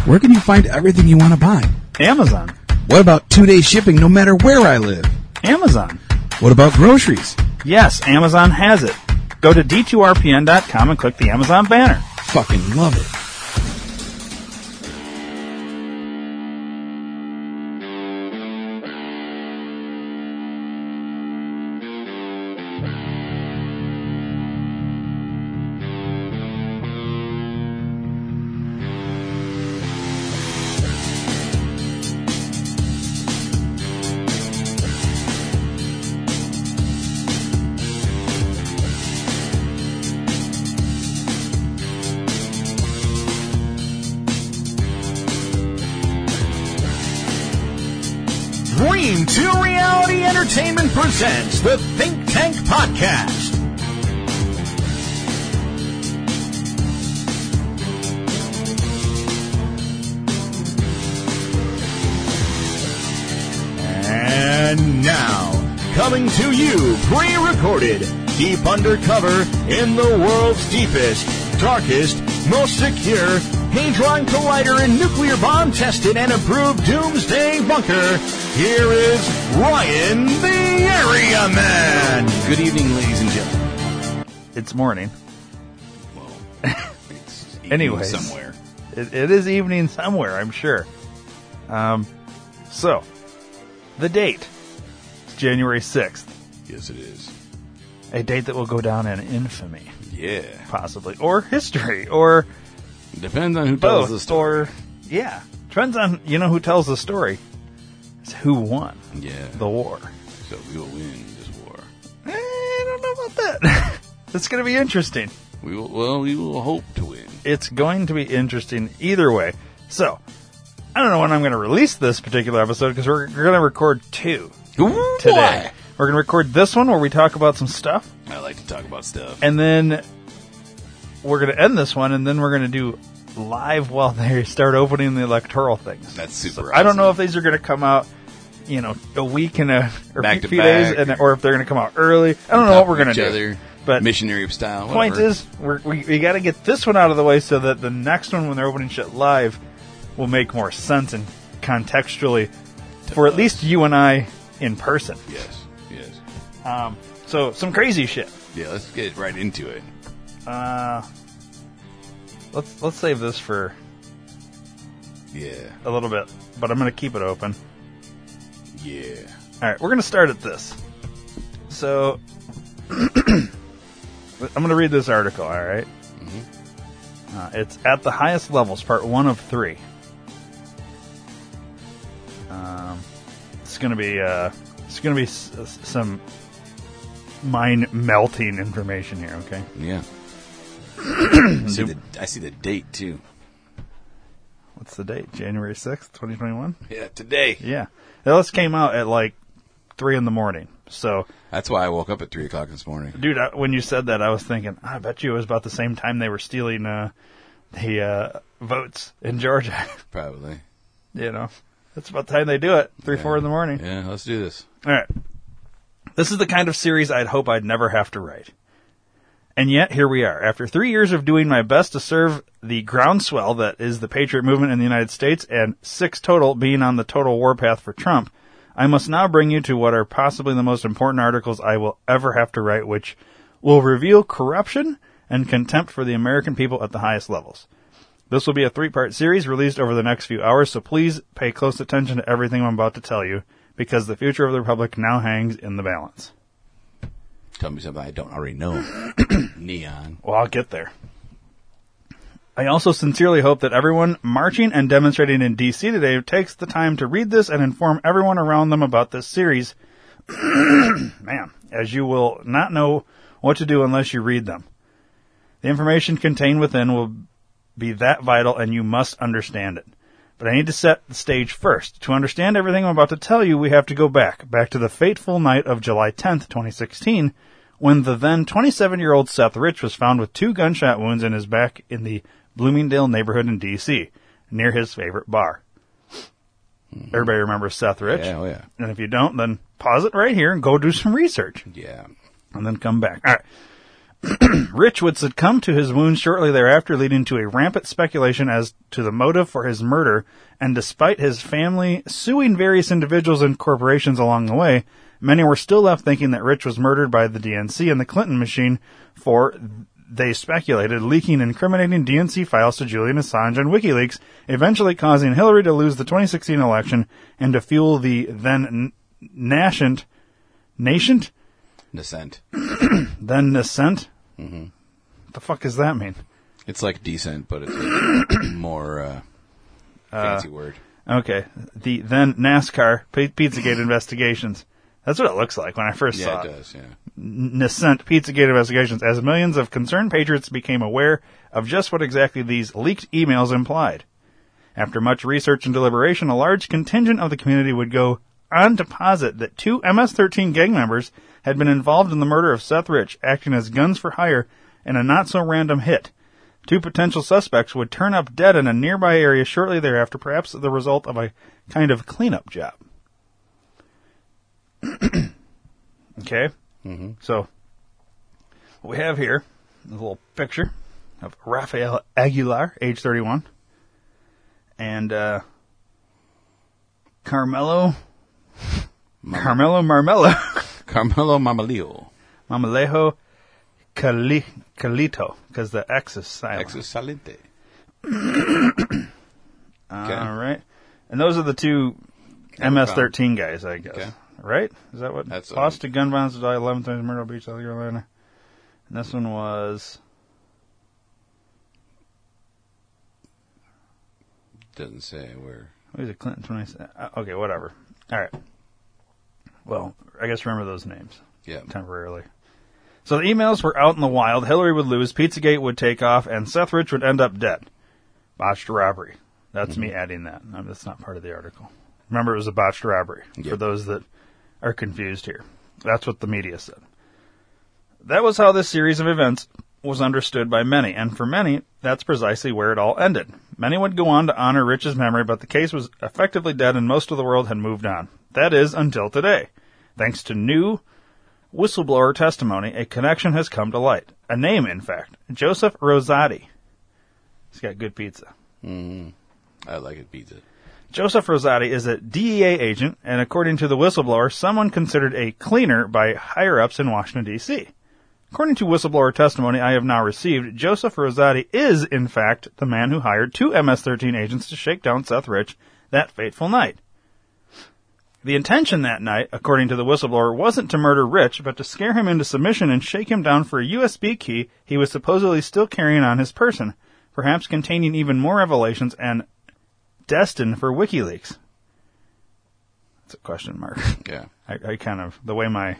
Where can you find everything you want to buy? Amazon. What about 2-day shipping no matter where I live? Amazon. What about groceries? Yes, Amazon has it. Go to d2rpn.com and click the Amazon banner. Fucking love it. Dream 2 Reality Entertainment presents the Think Tank Podcast. And now, coming to you pre-recorded, deep undercover in the world's deepest, darkest, most secure Hadron Collider and nuclear bomb tested and approved doomsday bunker, here is Ryan the Area Man. Good evening, ladies and gentlemen. It's morning. Well, it's evening Anyways. somewhere. It is evening somewhere, I'm sure. So, the date. It's January 6th. Yes, it is. A date that will go down in infamy, Yeah. possibly. Or history, or Depends on who tells both. the story. Or, yeah. Depends on, who tells the story. It's who won Yeah. the war. So we will win this war. I don't know about that. It's going to be interesting. We will hope to win. It's going to be interesting either way. So, I don't know when I'm going to release this particular episode because we're going to record two today. We're going to record this one where we talk about some stuff, I like to talk about stuff. and then we're going to end this one, and then we're going to do live while they start opening the electoral things. That's super So I don't know if awesome. these are going to come out, a week and or Back a to few back. days, or if they're going to come out early. I don't know what we're going to do. Other, But missionary style. point whatever. is, we got to get this one out of the way so that the next one, when they're opening shit live, will make more sense and contextually for at least you and I in person. Yes. So some crazy shit. Yeah, let's get right into it. Let's save this for Yeah. a little bit, but I'm going to keep it open. Yeah. All right, we're going to start at this. So I'm going to read this article. All right? It's at the highest levels, part 1 of 3. It's going to be some mind melting information here. Okay. Yeah. I see the date too. What's the date? January 6th, 2021. Yeah, today. Yeah. This came out at like 3 a.m. So, That's why I woke up at 3 o'clock this morning. dude, when you said that, I was thinking, I bet you it was about the same time they were stealing the votes in Georgia. Probably. That's about the time they do it. 4 in the morning. Yeah, let's do this. All right. This is the kind of series I'd hope I'd never have to write. And yet, here we are. After 3 years of doing my best to serve the groundswell that is the Patriot movement in the United States, and 6 total being on the total warpath for Trump, I must now bring you to what are possibly the most important articles I will ever have to write, which will reveal corruption and contempt for the American people at the highest levels. This will be a 3-part series released over the next few hours, so please pay close attention to everything I'm about to tell you, because the future of the Republic now hangs in the balance. Tell me something I don't already know. Neon. Well, I'll get there. I also sincerely hope that everyone marching and demonstrating in D.C. today takes the time to read this and inform everyone around them about this series. Man, as you will not know what to do unless you read them. The information contained within will be that vital, and you must understand it. But I need to set the stage first. To understand everything I'm about to tell you, we have to go back to the fateful night of July 10th, 2016, when the then 27-year-old Seth Rich was found with 2 gunshot wounds in his back in the Bloomingdale neighborhood in D.C., near his favorite bar. Everybody remembers Seth Rich? Yeah, oh yeah. And if you don't, then pause it right here and go do some research. Yeah. And then come back. All right. Rich would succumb to his wounds shortly thereafter, leading to a rampant speculation as to the motive for his murder, and despite his family suing various individuals and corporations along the way, many were still left thinking that Rich was murdered by the DNC and the Clinton machine for, they speculated, leaking incriminating DNC files to Julian Assange and WikiLeaks, eventually causing Hillary to lose the 2016 election and to fuel the then nascent? Nascent. Then nascent? Mm-hmm. What the fuck does that mean? It's like decent, but it's a more fancy word. Okay. The then NASCAR Pizzagate investigations. That's what it looks like when I first saw it. Yeah, it does, yeah. Nascent Pizzagate investigations, as millions of concerned patriots became aware of just what exactly these leaked emails implied. After much research and deliberation, a large contingent of the community would go on to posit that 2 MS-13 gang members had been involved in the murder of Seth Rich, acting as guns for hire in a not-so-random hit. 2 potential suspects would turn up dead in a nearby area shortly thereafter, perhaps the result of a kind of cleanup job. Okay? Mm-hmm. So, what we have here is a little picture of Rafael Aguilar, age 31, and Carmelo Marmelejo Calito, because the X is silent. X is silente. Okay. All right. And those are the 2 MS-13 guys, I guess. Okay. Right? Is that what? That's lost to gun violence to die 11 times in Myrtle Beach, South Carolina. And this one was... Doesn't say where. What is it, Clinton 20... okay, whatever. All right. Well, I guess remember those names. Yeah. Temporarily. So the emails were out in the wild. Hillary would lose, Pizzagate would take off, and Seth Rich would end up dead. Botched robbery. That's me adding that. No, that's not part of the article. Remember, it was a botched robbery, for those that are confused here. That's what the media said. That was how this series of events was understood by many, and for many, that's precisely where it all ended. Many would go on to honor Rich's memory, but the case was effectively dead and most of the world had moved on. That is, until today. Thanks to new whistleblower testimony, a connection has come to light. A name, in fact. Joseph Rosati. He's got good pizza. Mm-hmm. I like it, pizza. Joseph Rosati is a DEA agent, and according to the whistleblower, someone considered a cleaner by higher-ups in Washington, D.C. According to whistleblower testimony I have now received, Joseph Rosati is, in fact, the man who hired 2 MS-13 agents to shake down Seth Rich that fateful night. The intention that night, according to the whistleblower, wasn't to murder Rich, but to scare him into submission and shake him down for a USB key he was supposedly still carrying on his person, perhaps containing even more revelations and destined for WikiLeaks. That's a question mark. Yeah. I kind of, the way my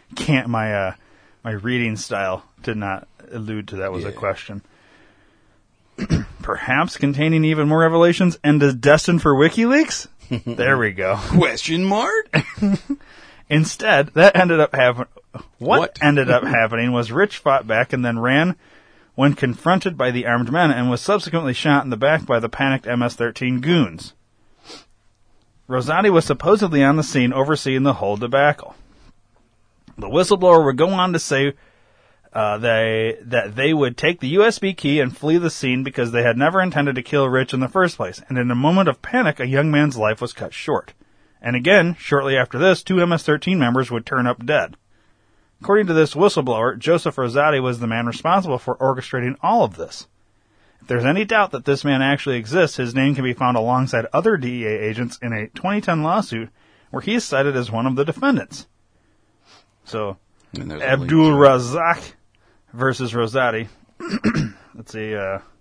reading style did not allude to that was a question. Perhaps containing even more revelations and is destined for WikiLeaks? There we go. Question mark? Instead, that ended up happening. What ended up happening was Rich fought back and then ran when confronted by the armed men and was subsequently shot in the back by the panicked MS-13 goons. Rosati was supposedly on the scene overseeing the whole debacle. The whistleblower would go on to say that they would take the USB key and flee the scene because they had never intended to kill Rich in the first place, and in a moment of panic, a young man's life was cut short. And again, shortly after this, 2 MS-13 members would turn up dead. According to this whistleblower, Joseph Rosati was the man responsible for orchestrating all of this. If there's any doubt that this man actually exists, his name can be found alongside other DEA agents in a 2010 lawsuit where he is cited as one of the defendants. So, Abdul Razak versus Rosati. Let's see.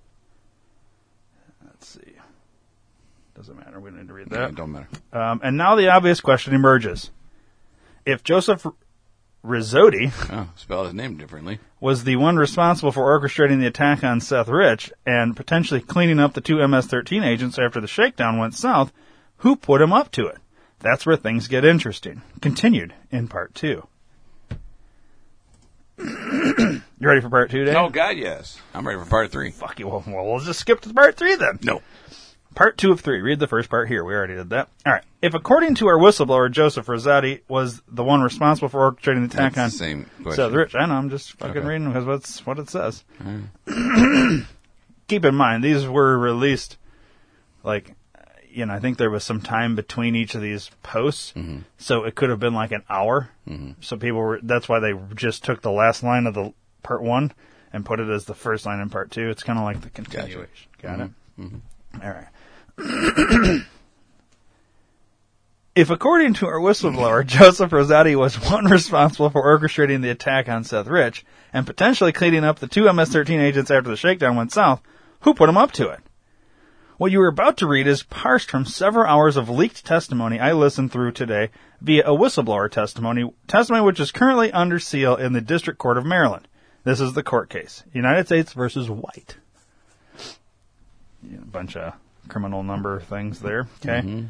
Doesn't matter. We don't need to read that. Yeah, it don't matter. And now the obvious question emerges. If Joseph Rizzotti spell his name differently, was the one responsible for orchestrating the attack on Seth Rich and potentially cleaning up the 2 MS-13 agents after the shakedown went south, who put him up to it? That's where things get interesting. Continued in part 2. You ready for part 2, Dave? Oh, God, yes. I'm ready for part 3. Fuck you. Well, we'll just skip to part 3 then. No. Part 2 of 3. Read the first part here. We already did that. All right. If according to our whistleblower, Joseph Rosati was the one responsible for orchestrating the attack on the same question. Seth Rich, I know, I'm just fucking reading because that's what it says. Right. Keep in mind, these were released, like, I think there was some time between each of these posts, so it could have been like an hour. So that's why they just took the last line of the part 1 and put it as the first line in part 2. It's kind of like the continuation. Got it? All right. If according to our whistleblower, Joseph Rosati was one responsible for orchestrating the attack on Seth Rich and potentially cleaning up the 2 MS-13 agents after the shakedown went south, who put him up to it? What you are about to read is parsed from several hours of leaked testimony I listened through today via a whistleblower testimony which is currently under seal in the District Court of Maryland. This is the court case. United States versus White. A bunch of criminal number things there. Okay.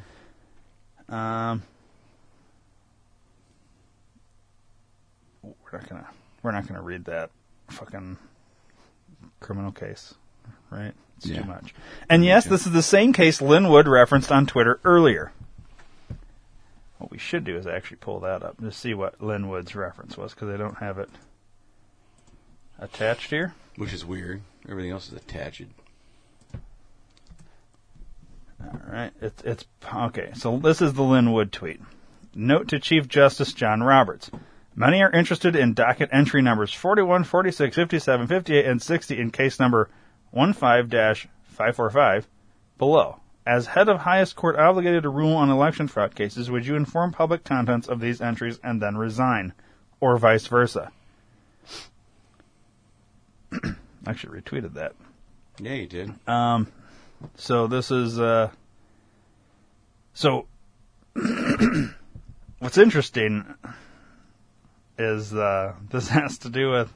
We're not gonna read that fucking criminal case, right? It's too much. And yes, this is the same case Lynn Wood referenced on Twitter earlier. What we should do is actually pull that up to see what Lynn Wood's reference was, because I don't have it attached here. Which is weird. Everything else is attached. All right. It's okay. So this is the Lynn Wood tweet. Note to Chief Justice John Roberts. Many are interested in docket entry numbers 41, 46, 57, 58, and 60 in case number 15-545 below. As head of highest court obligated to rule on election fraud cases, would you inform public contents of these entries and then resign, or vice versa? Actually retweeted that. Yeah, you did. So this is, what's interesting is, this has to do with,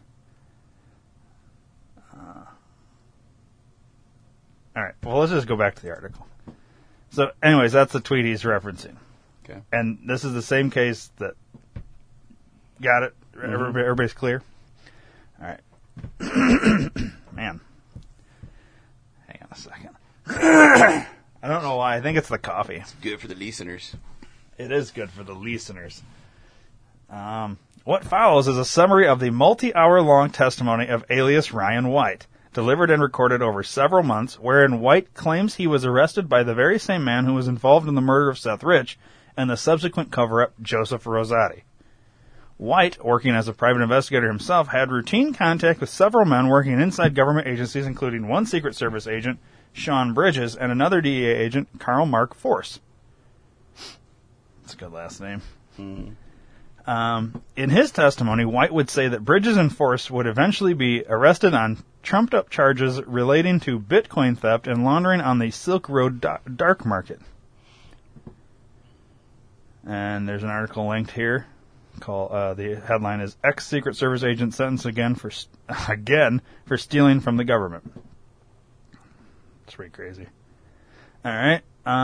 alright, well, let's just go back to the article. So, anyways, that's the tweet he's referencing. Okay. And this is the same case that, got it? Everybody's clear? Alright. Man. Hang on a second. I don't know why. I think it's the coffee. It's good for the listeners. It is good for the listeners. What follows is a summary of the multi-hour-long testimony of alias Ryan White, delivered and recorded over several months, wherein White claims he was arrested by the very same man who was involved in the murder of Seth Rich and the subsequent cover-up, Joseph Rosati. White, working as a private investigator himself, had routine contact with several men working inside government agencies, including one Secret Service agent, Sean Bridges, and another DEA agent, Carl Mark Force. That's a good last name. In his testimony, White would say that Bridges and Force would eventually be arrested on trumped-up charges relating to Bitcoin theft and laundering on the Silk Road dark market. And there's an article linked here. The headline is Ex-Secret Service Agent Sentenced again for stealing from the government. It's pretty crazy. All right.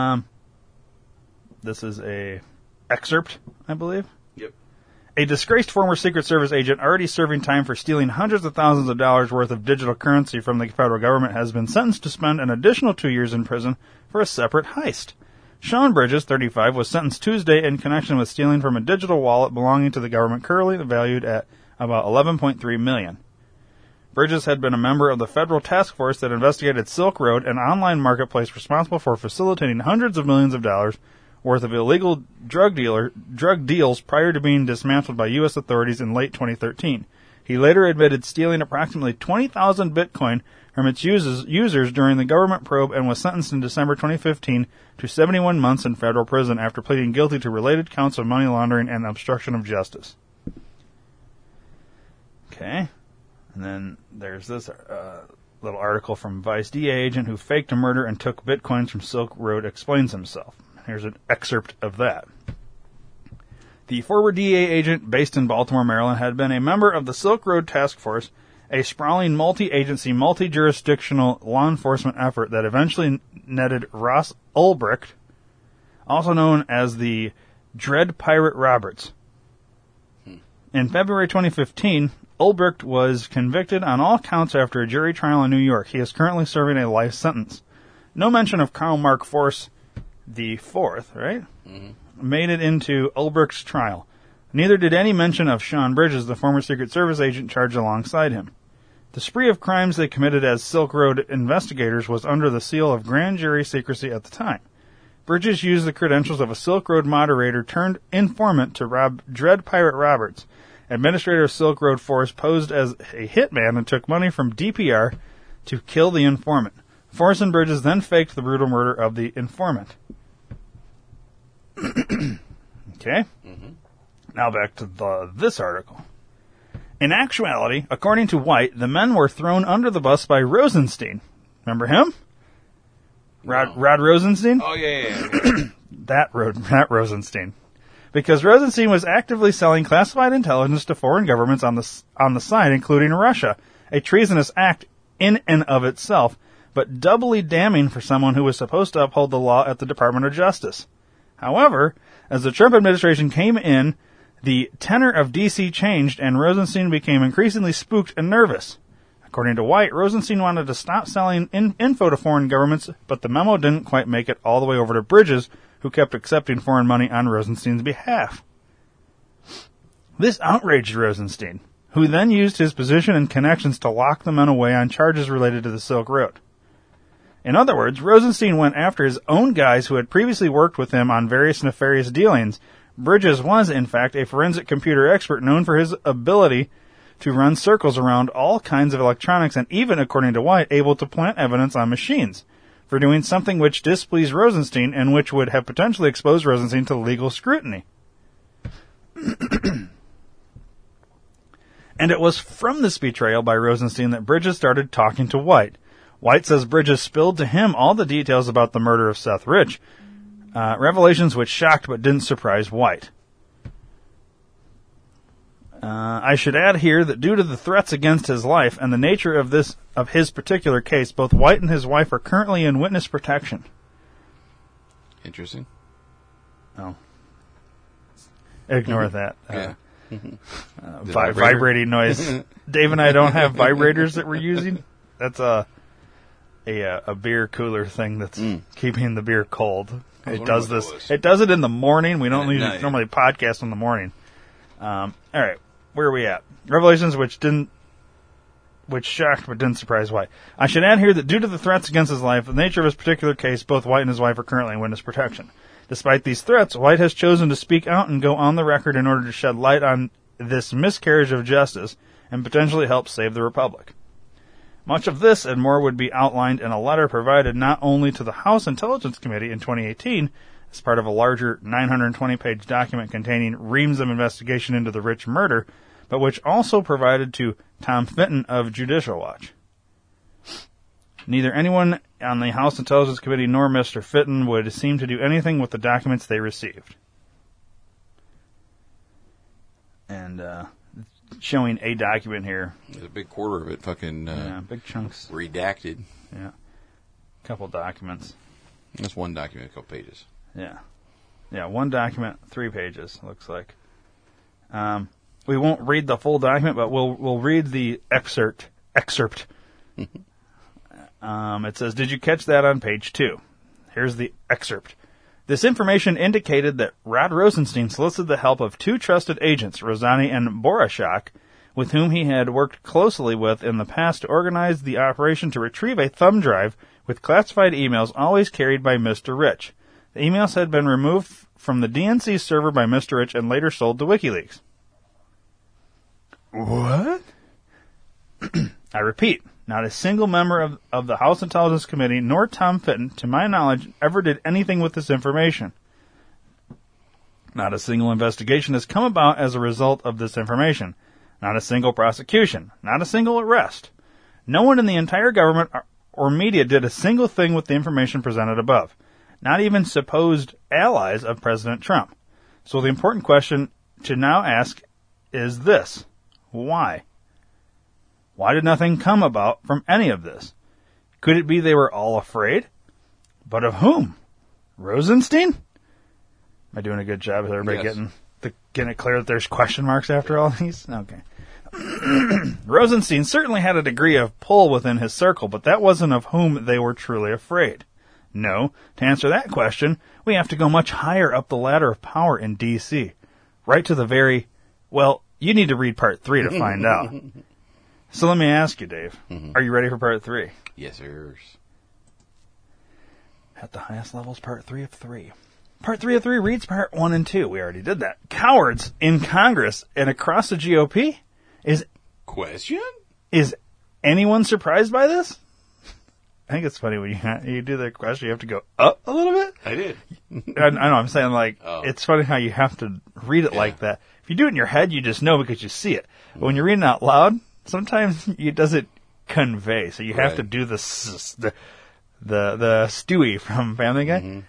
This is a excerpt, I believe. Yep. A disgraced former Secret Service agent already serving time for stealing hundreds of thousands of dollars worth of digital currency from the federal government has been sentenced to spend an additional 2 years in prison for a separate heist. Sean Bridges, 35, was sentenced Tuesday in connection with stealing from a digital wallet belonging to the government, currently valued at about $11.3 million. Bridges had been a member of the federal task force that investigated Silk Road, an online marketplace responsible for facilitating hundreds of millions of dollars worth of illegal drug deals prior to being dismantled by U.S. authorities in late 2013. He later admitted stealing approximately 20,000 Bitcoin from its users during the government probe and was sentenced in December 2015 to 71 months in federal prison after pleading guilty to related counts of money laundering and obstruction of justice. Okay. And then there's this little article from Vice DA agent who faked a murder and took Bitcoins from Silk Road explains himself. Here's an excerpt of that. The former DEA agent based in Baltimore, Maryland, had been a member of the Silk Road Task Force, a sprawling multi-agency, multi-jurisdictional law enforcement effort that eventually netted Ross Ulbricht, also known as the Dread Pirate Roberts. In February 2015, Ulbricht was convicted on all counts after a jury trial in New York. He is currently serving a life sentence. No mention of Karl Mark Force the Fourth, right? Mm-hmm. Made it into Ulbricht's trial. Neither did any mention of Sean Bridges, the former Secret Service agent charged alongside him. The spree of crimes they committed as Silk Road investigators was under the seal of grand jury secrecy at the time. Bridges used the credentials of a Silk Road moderator turned informant to rob Dread Pirate Roberts. Administrator of Silk Road Force posed as a hitman and took money from DPR to kill the informant. Force and Bridges then faked the brutal murder of the informant. Okay? Mm-hmm. Now back to this article. In actuality, according to White, the men were thrown under the bus by Rosenstein. Remember him? Rod Rosenstein? Oh, yeah. That Rosenstein. Because Rosenstein was actively selling classified intelligence to foreign governments on the side, including Russia, a treasonous act in and of itself, but doubly damning for someone who was supposed to uphold the law at the Department of Justice. However, as the Trump administration came in, the tenor of D.C. changed, and Rosenstein became increasingly spooked and nervous. According to White, Rosenstein wanted to stop selling info to foreign governments, but the memo didn't quite make it all the way over to Bridges, who kept accepting foreign money on Rosenstein's behalf. This outraged Rosenstein, who then used his position and connections to lock the men away on charges related to the Silk Road. In other words, Rosenstein went after his own guys who had previously worked with him on various nefarious dealings. Bridges was, in fact, a forensic computer expert known for his ability to run circles around all kinds of electronics and even, according to White, able to plant evidence on machines for doing something which displeased Rosenstein and which would have potentially exposed Rosenstein to legal scrutiny. And it was from this betrayal by Rosenstein that Bridges started talking to White. White says Bridges spilled to him all the details about the murder of Seth Rich, revelations which shocked but didn't surprise White. I should add here that due to the threats against his life and the nature of his particular case, both White and his wife are currently in witness protection. Interesting. Oh. Ignore that. Yeah. Vibrating noise. Dave and I don't have vibrators that we're using. That's a beer cooler thing that's keeping the beer cold. It does this. It does it in the morning. We don't normally podcast in the morning. All right. Where are we at? Revelations which shocked but didn't surprise White. I should add here that due to the threats against his life, the nature of his particular case, both White and his wife are currently in witness protection. Despite these threats, White has chosen to speak out and go on the record in order to shed light on this miscarriage of justice and potentially help save the Republic. Much of this and more would be outlined in a letter provided not only to the House Intelligence Committee in 2018 as part of a larger 920-page document containing reams of investigation into the Rich murder, but which also provided to Tom Fitton of Judicial Watch. Neither anyone on the House Intelligence Committee nor Mr. Fitton would seem to do anything with the documents they received. And showing a document here. There's a big quarter of it fucking big chunks redacted. Yeah. A couple documents. That's one document, a couple pages. Yeah. Yeah, one document, 3 pages, looks like. We won't read the full document, but we'll read the excerpt. It says, "Did you catch that on page 2? Here's the excerpt. This information indicated that Rod Rosenstein solicited the help of 2 trusted agents, Rosani and Borashak, with whom he had worked closely with in the past to organize the operation to retrieve a thumb drive with classified emails always carried by Mr. Rich. The emails had been removed from the DNC server by Mr. Rich and later sold to WikiLeaks." What? I repeat, not a single member of the House Intelligence Committee nor Tom Fitton, to my knowledge, ever did anything with this information. Not a single investigation has come about as a result of this information. Not a single prosecution. Not a single arrest. No one in the entire government or media did a single thing with the information presented above. Not even supposed allies of President Trump. So the important question to now ask is this. Why? Why did nothing come about from any of this? Could it be they were all afraid? But of whom? Rosenstein? Am I doing a good job? Is everybody getting it clear that there's question marks after all these? Okay. Rosenstein certainly had a degree of pull within his circle, but that wasn't of whom they were truly afraid. No. To answer that question, we have to go much higher up the ladder of power in D.C. Right to the very, well, you need to read part 3 to find out. So let me ask you, Dave, are you ready for part 3? Yes, sir. At the highest levels, part 3 of 3. Part 3 of 3 reads part 1 and 2. We already did that. Cowards in Congress and across the GOP? Question? Is anyone surprised by this? I think it's funny when you do the question, you have to go up a little bit. I did. I know, I'm saying It's funny how you have to read it like that. If you do it in your head, you just know because you see it. But when you're reading it out loud, sometimes it doesn't convey. So you have to do the Stewie from Family Guy. Mm-hmm.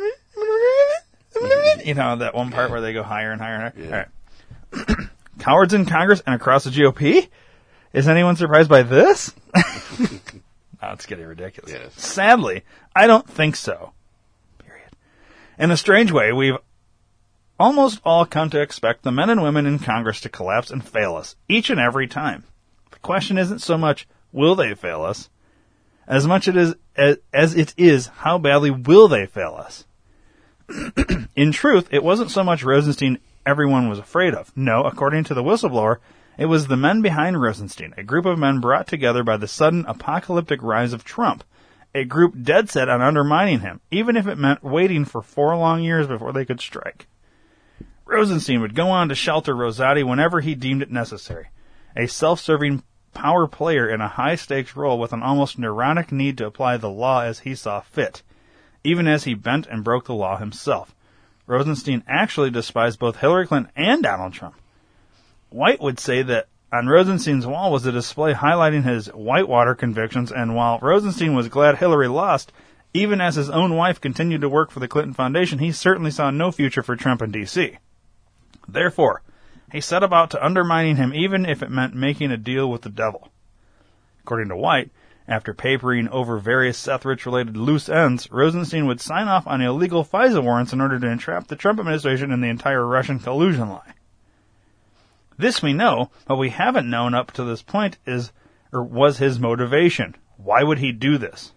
You know, that one part where they go higher and higher and higher. Yeah. All right. Cowards in Congress and across the GOP? Is anyone surprised by this? Oh, it's getting ridiculous. Yes. Sadly, I don't think so. Period. In a strange way, we've almost all come to expect the men and women in Congress to collapse and fail us, each and every time. The question isn't so much, will they fail us, as much as it is, how badly will they fail us? In truth, it wasn't so much Rosenstein everyone was afraid of. No, according to the whistleblower, it was the men behind Rosenstein, a group of men brought together by the sudden apocalyptic rise of Trump, a group dead set on undermining him, even if it meant waiting for 4 long years before they could strike. Rosenstein would go on to shelter Rosati whenever he deemed it necessary, a self-serving power player in a high-stakes role with an almost neurotic need to apply the law as he saw fit, even as he bent and broke the law himself. Rosenstein actually despised both Hillary Clinton and Donald Trump. White would say that on Rosenstein's wall was a display highlighting his whitewater convictions, and while Rosenstein was glad Hillary lost, even as his own wife continued to work for the Clinton Foundation, he certainly saw no future for Trump in D.C. Therefore, he set about to undermining him even if it meant making a deal with the devil. According to White, after papering over various Seth-Rich-related loose ends, Rosenstein would sign off on illegal FISA warrants in order to entrap the Trump administration in the entire Russian collusion lie. This we know, but we haven't known up to this point was his motivation. Why would he do this?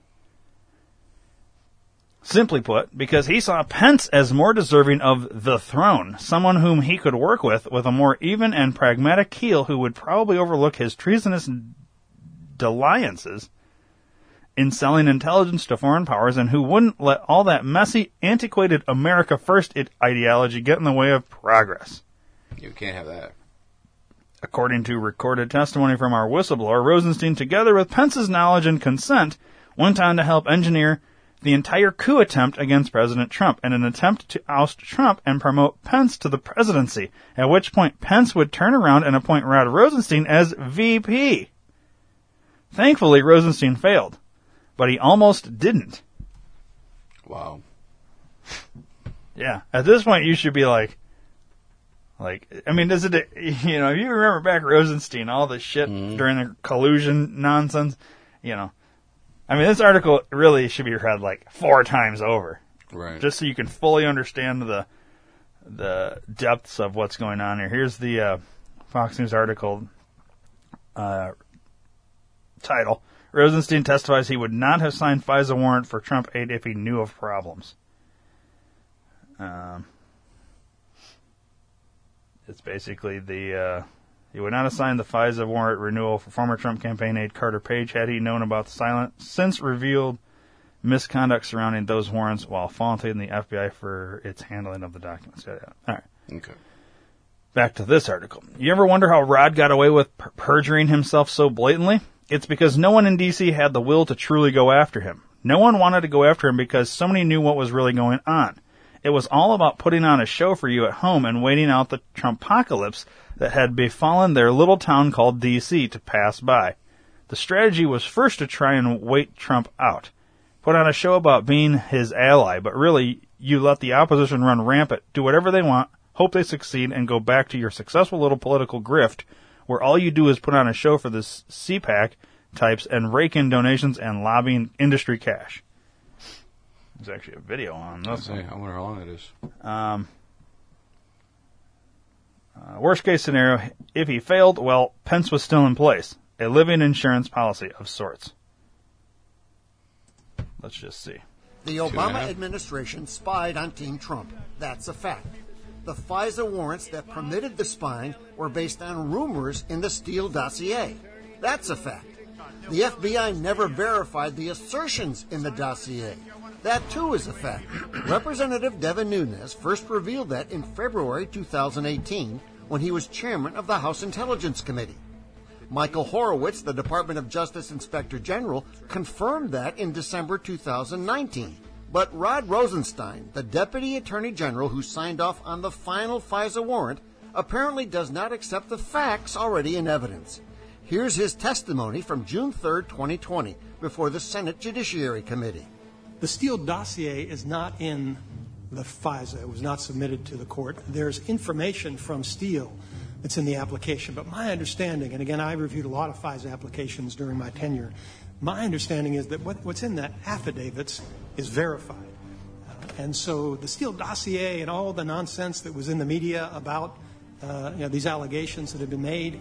Simply put, because he saw Pence as more deserving of the throne, someone whom he could work with a more even and pragmatic keel who would probably overlook his treasonous dalliances in selling intelligence to foreign powers and who wouldn't let all that messy, antiquated America First ideology get in the way of progress. You can't have that. According to recorded testimony from our whistleblower, Rosenstein, together with Pence's knowledge and consent, went on to help engineer the entire coup attempt against President Trump in an attempt to oust Trump and promote Pence to the presidency, at which point Pence would turn around and appoint Rod Rosenstein as VP. Thankfully, Rosenstein failed, but he almost didn't. Wow. Yeah, at this point you should be like, I mean, does it, if you remember back Rosenstein, all the shit during the collusion nonsense, I mean, this article really should be read 4 times over. Right. Just so you can fully understand the depths of what's going on here. Here's the Fox News article title. Rosenstein testifies he would not have signed FISA warrant for Trump aid if he knew of problems. It's basically he would not have signed the FISA warrant renewal for former Trump campaign aide Carter Page had he known about the silent, since revealed misconduct surrounding those warrants while faulting the FBI for its handling of the documents. All right. Okay. Back to this article. You ever wonder how Rod got away with perjuring himself so blatantly? It's because no one in D.C. had the will to truly go after him. No one wanted to go after him because so many knew what was really going on. It was all about putting on a show for you at home and waiting out the Trumpocalypse that had befallen their little town called D.C. to pass by. The strategy was first to try and wait Trump out. Put on a show about being his ally, but really, you let the opposition run rampant, do whatever they want, hope they succeed, and go back to your successful little political grift, where all you do is put on a show for the CPAC types and rake in donations and lobbying industry cash. There's actually a video on this. I wonder how long it is. Worst case scenario, if he failed, well, Pence was still in place. A living insurance policy of sorts. Let's just see. The Obama administration spied on Team Trump. That's a fact. The FISA warrants that permitted the spying were based on rumors in the Steele dossier. That's a fact. The FBI never verified the assertions in the dossier. That too is a fact. Representative Devin Nunes first revealed that in February 2018 when he was chairman of the House Intelligence Committee. Michael Horowitz, the Department of Justice Inspector General, confirmed that in December 2019. But Rod Rosenstein, the Deputy Attorney General who signed off on the final FISA warrant, apparently does not accept the facts already in evidence. Here's his testimony from June 3, 2020, before the Senate Judiciary Committee. The Steele dossier is not in the FISA. It was not submitted to the court. There's information from Steele that's in the application. But my understanding, and again, I reviewed a lot of FISA applications during my tenure, my understanding is that what's in the affidavits is verified. And so the Steele dossier and all the nonsense that was in the media about these allegations that have been made,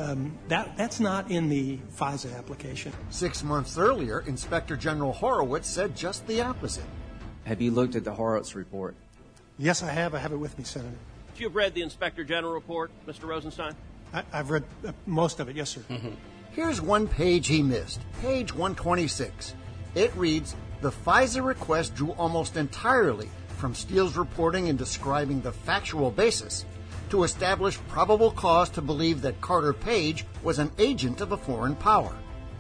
that's not in the FISA application. 6 months earlier, Inspector General Horowitz said just the opposite. Have you looked at the Horowitz report? Yes, I have. I have it with me, Senator. You've read the Inspector General report, Mr. Rosenstein? I've read most of it, yes, sir. Mm-hmm. Here's one page he missed, page 126. It reads, the FISA request drew almost entirely from Steele's reporting and describing the factual basis to establish probable cause to believe that Carter Page was an agent of a foreign power.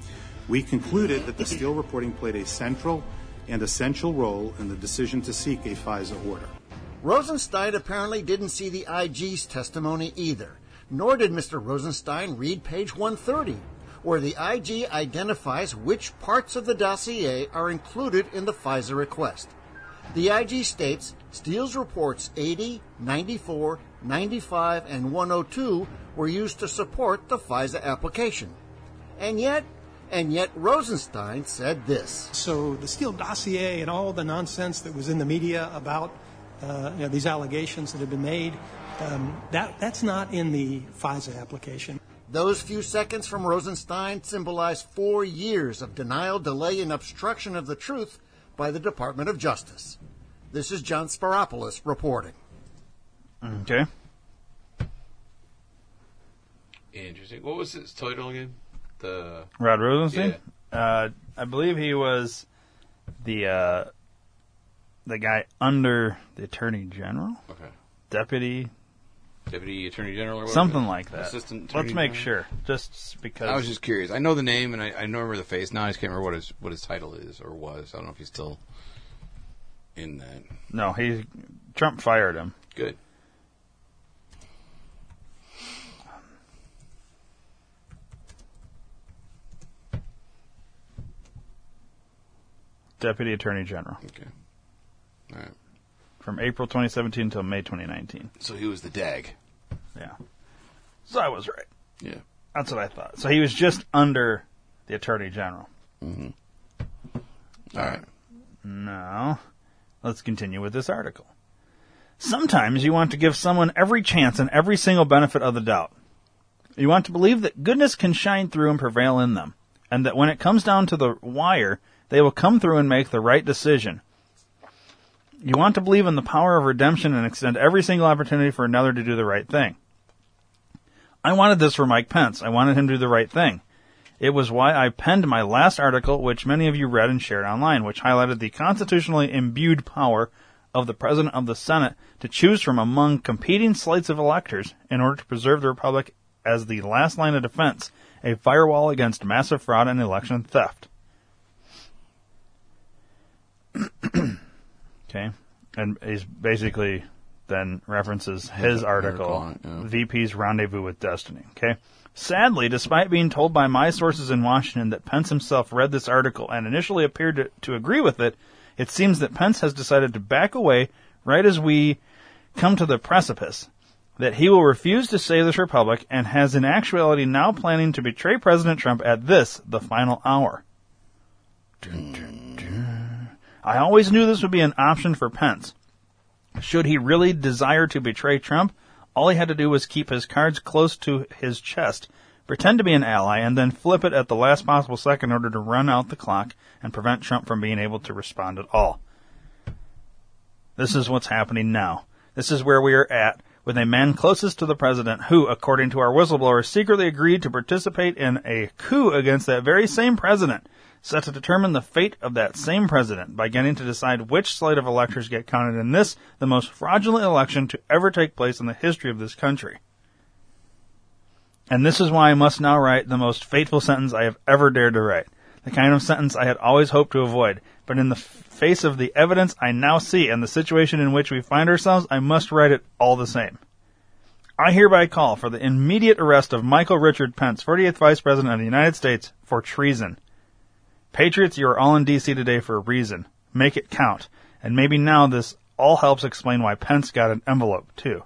We concluded that the Steele reporting played a central and essential role in the decision to seek a FISA order. Rosenstein apparently didn't see the IG's testimony either, nor did Mr. Rosenstein read page 130, where the IG identifies which parts of the dossier are included in the FISA request. The IG states Steele's reports 80, 94, 95, and 102 were used to support the FISA application. And yet Rosenstein said this. So the Steele dossier and all the nonsense that was in the media about these allegations that have been made, that's not in the FISA application. Those few seconds from Rosenstein symbolize 4 years of denial, delay, and obstruction of the truth by the Department of Justice. This is John Sparopoulos reporting. Okay. Interesting. What was his title again? Rod Rosenstein? Yeah. I believe he was the guy under the Attorney General? Okay. Deputy Attorney General or whatever? Something like that. Assistant Attorney Let's make General? Sure. Just because. I was just curious. I know the name and I remember the face. Now I just can't remember what his title is or was. I don't know if he's still in that. No, Trump fired him. Good. Deputy Attorney General. Okay. All right. From April 2017 until May 2019. So he was the DAG. Yeah. So I was right. Yeah. That's what I thought. So he was just under the Attorney General. Mm-hmm. All right. Now, let's continue with this article. Sometimes you want to give someone every chance and every single benefit of the doubt. You want to believe that goodness can shine through and prevail in them, and that when it comes down to the wire, they will come through and make the right decision. You want to believe in the power of redemption and extend every single opportunity for another to do the right thing. I wanted this for Mike Pence. I wanted him to do the right thing. It was why I penned my last article, which many of you read and shared online, which highlighted the constitutionally imbued power of the President of the Senate to choose from among competing slates of electors in order to preserve the Republic as the last line of defense, a firewall against massive fraud and election theft. Okay, and he's basically then references his article, VP's Rendezvous with Destiny. Okay, sadly, despite being told by my sources in Washington that Pence himself read this article and initially appeared to agree with it, it seems that Pence has decided to back away right as we come to the precipice, that he will refuse to save this republic and has in actuality now planning to betray President Trump at this, the final hour. Dun, dun, dun. I always knew this would be an option for Pence. Should he really desire to betray Trump, all he had to do was keep his cards close to his chest, pretend to be an ally, and then flip it at the last possible second in order to run out the clock and prevent Trump from being able to respond at all. This is what's happening now. This is where we are at with a man closest to the president who, according to our whistleblower, secretly agreed to participate in a coup against that very same president, set to determine the fate of that same president by getting to decide which slate of electors get counted in this, the most fraudulent election to ever take place in the history of this country. And this is why I must now write the most fateful sentence I have ever dared to write. The kind of sentence I had always hoped to avoid. But in the face of the evidence I now see and the situation in which we find ourselves, I must write it all the same. I hereby call for the immediate arrest of Michael Richard Pence, 48th Vice President of the United States, for treason. Patriots, you are all in D.C. today for a reason. Make it count. And maybe now this all helps explain why Pence got an envelope, too.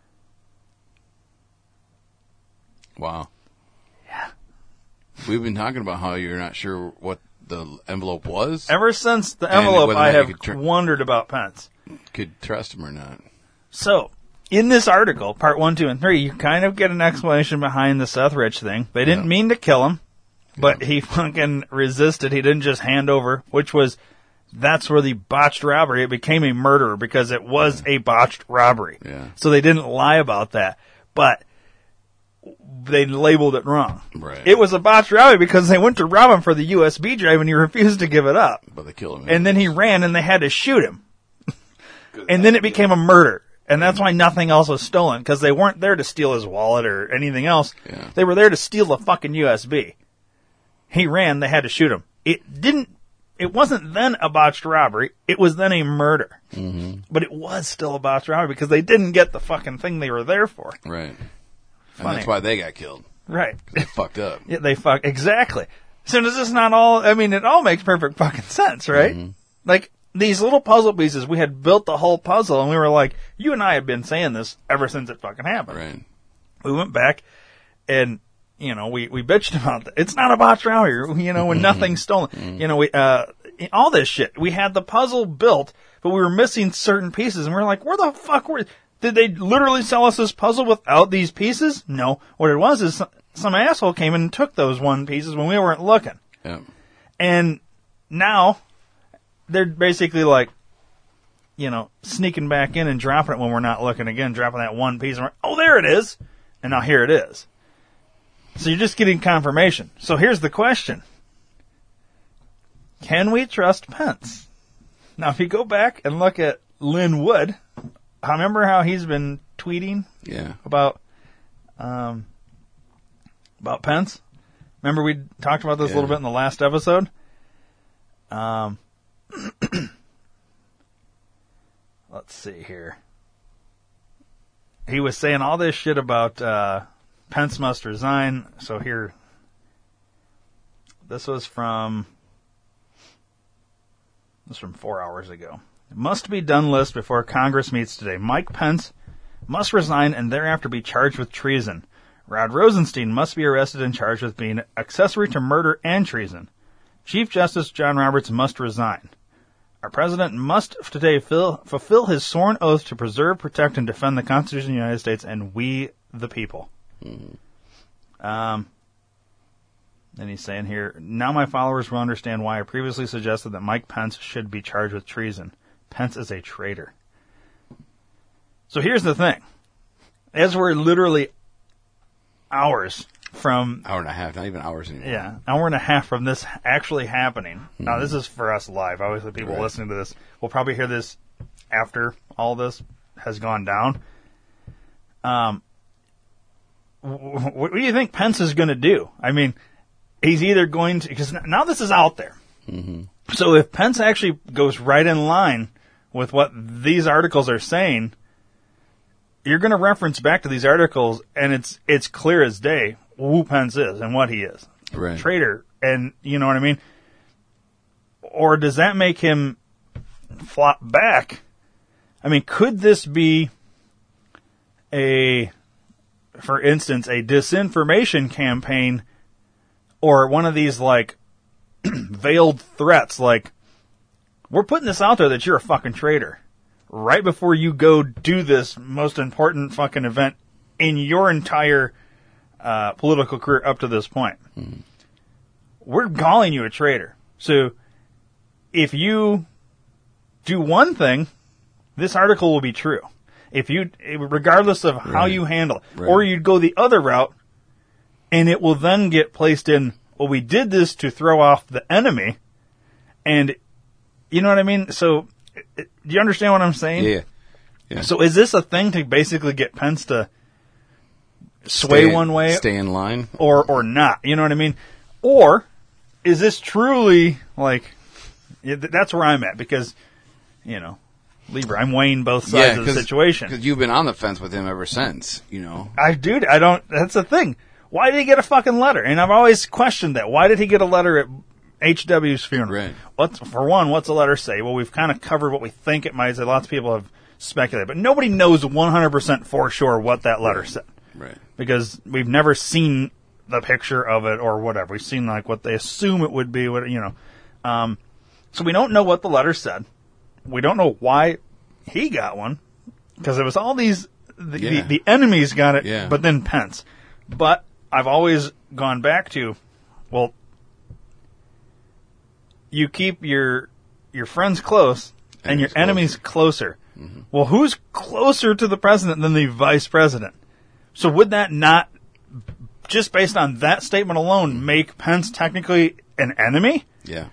Wow. Yeah. We've been talking about how you're not sure what the envelope was. Ever since the envelope, I have wondered about Pence. Could trust him or not. So, in this article, part 1, 2, and 3, you kind of get an explanation behind the Seth Rich thing. They didn't mean to kill him, but he fucking resisted. He didn't just hand over, that's where the botched robbery, it became a murder because it was a botched robbery. Yeah. So they didn't lie about that. But they labeled it wrong. Right. It was a botched robbery because they went to rob him for the USB drive and he refused to give it up. But they killed him. And then he ran and they had to shoot him. And then it became a murder. And that's why nothing else was stolen, because they weren't there to steal his wallet or anything else. Yeah. They were there to steal the fucking USB. He ran, they had to shoot him. It wasn't then a botched robbery, it was then a murder. Mm-hmm. But it was still a botched robbery because they didn't get the fucking thing they were there for. Right. Funny. And that's why they got killed. Right. They fucked up. Yeah, exactly. So does this not all, it all makes perfect fucking sense, right? Mm-hmm. Like, these little puzzle pieces, we had built the whole puzzle and we were like, you and I have been saying this ever since it fucking happened. Right. We went back and, we bitched about that. It's not a botched robbery, when nothing's stolen. Mm-hmm. All this shit. We had the puzzle built, but we were missing certain pieces and we were like, where the fuck did they literally sell us this puzzle without these pieces? No. What it was is some asshole came in and took those one pieces when we weren't looking. Yeah. And now they're basically like, sneaking back in and dropping it when we're not looking again, dropping that one piece. And we're, there it is. And now here it is. So you're just getting confirmation. So here's the question. Can we trust Pence? Now, if you go back and look at Lynn Wood, I remember how he's been tweeting about Pence. Remember we talked about this a little bit in the last episode? Let's see here. He was saying all this shit about Pence must resign. So here, this was from 4 hours ago. It must be done list before Congress meets today. Mike Pence must resign and thereafter be charged with treason. Rod Rosenstein must be arrested and charged with being accessory to murder and treason. Chief Justice John Roberts must resign. Our president must today fulfill his sworn oath to preserve, protect, and defend the Constitution of the United States and we, the people. Mm-hmm. Then he's saying here, now my followers will understand why I previously suggested that Mike Pence should be charged with treason. Pence is a traitor. So here's the thing. As we're literally hours from... Hour and a half, not even hours anymore. Yeah, hour and a half from this actually happening. Mm-hmm. Now, this is for us live. Obviously, people listening to this will probably hear this after all this has gone down. What do you think Pence is going to do? He's either going to... Because now this is out there. Mm-hmm. So if Pence actually goes right in line with what these articles are saying, you're going to reference back to these articles, and it's clear as day who Pence is and what he is. Right. Traitor. And you know what I mean? Or does that make him flop back? Could this be for instance, a disinformation campaign or one of these, veiled threats, we're putting this out there that you're a fucking traitor right before you go do this most important fucking event in your entire political career up to this point. Mm-hmm. We're calling you a traitor. So if you do one thing, this article will be true. If you, regardless of how Right. you handle it, Right. or you'd go the other route, and it will then get placed in, well, we did this to throw off the enemy, and you know what I mean? So, do you understand what I'm saying? Yeah. So is this a thing to basically get Pence to sway one way Stay in line. or not? You know what I mean? Or is this truly like, that's where I'm at because, you know, Libra, I'm weighing both sides of the situation. Because you've been on the fence with him ever since, you know. I don't, that's the thing. Why did he get a fucking letter? And I've always questioned that. Why did he get a letter at HW's funeral? Right. For one, what's the letter say? Well, we've kind of covered what we think it might say. Lots of people have speculated, but nobody knows 100% for sure what that letter said. Right. Because we've never seen the picture of it or whatever. We've seen like what they assume it would be, what, you know. So we don't know what the letter said. We don't know why he got one. Because it was all these, the enemies got it, but then Pence. But I've always gone back to, well, you keep your friends close and your enemies closer. Mm-hmm. Well, who's closer to the president than the vice president? So would that not, just based on that statement alone, make Pence technically an enemy? Yeah.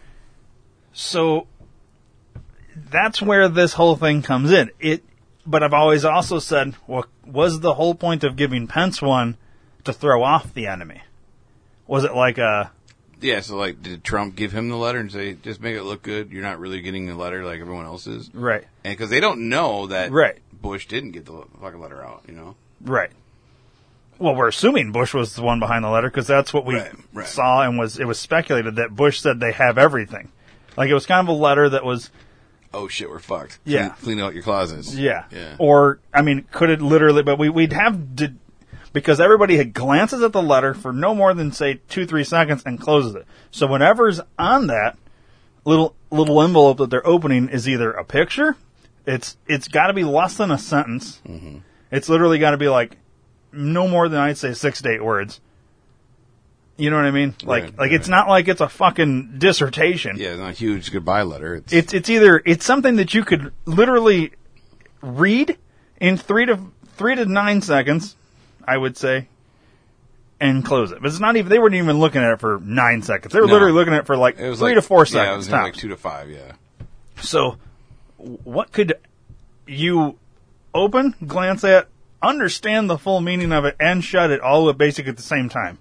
So that's where this whole thing comes in. But I've always also said, well, was the whole point of giving Pence one to throw off the enemy? Was it like a... Yeah, so like, did Trump give him the letter and say, just make it look good, you're not really getting the letter like everyone else is? Right. And because they don't know that right. Bush didn't get the fucking letter out, you know? Right. Well, we're assuming Bush was the one behind the letter because that's what we saw, and it was speculated that Bush said they have everything. Like, it was kind of a letter that was... Oh, shit, we're fucked. Yeah. Clean out your closets. Yeah. Yeah. Or, I mean, could it literally... But we'd have to... Because everybody had glances at the letter for no more than, say, 2-3 seconds and closes it. So whatever's on that little envelope that they're opening is either a picture, it's got to be less than a sentence. Mm-hmm. It's literally got to be like no more than, I'd say, 6 to 8 words. You know what I mean? Like it's not like it's a fucking dissertation. Yeah, it's not a huge goodbye letter. It's either it's something that you could literally read in 3 to 9 seconds, I would say, and close it. But it's not even, they weren't even looking at it for 9 seconds. They were literally looking at it for like 3 to 4 seconds. Yeah, it was like 2 to 5, yeah. So, what could you open, glance at, understand the full meaning of it, and shut it all basically at the same time?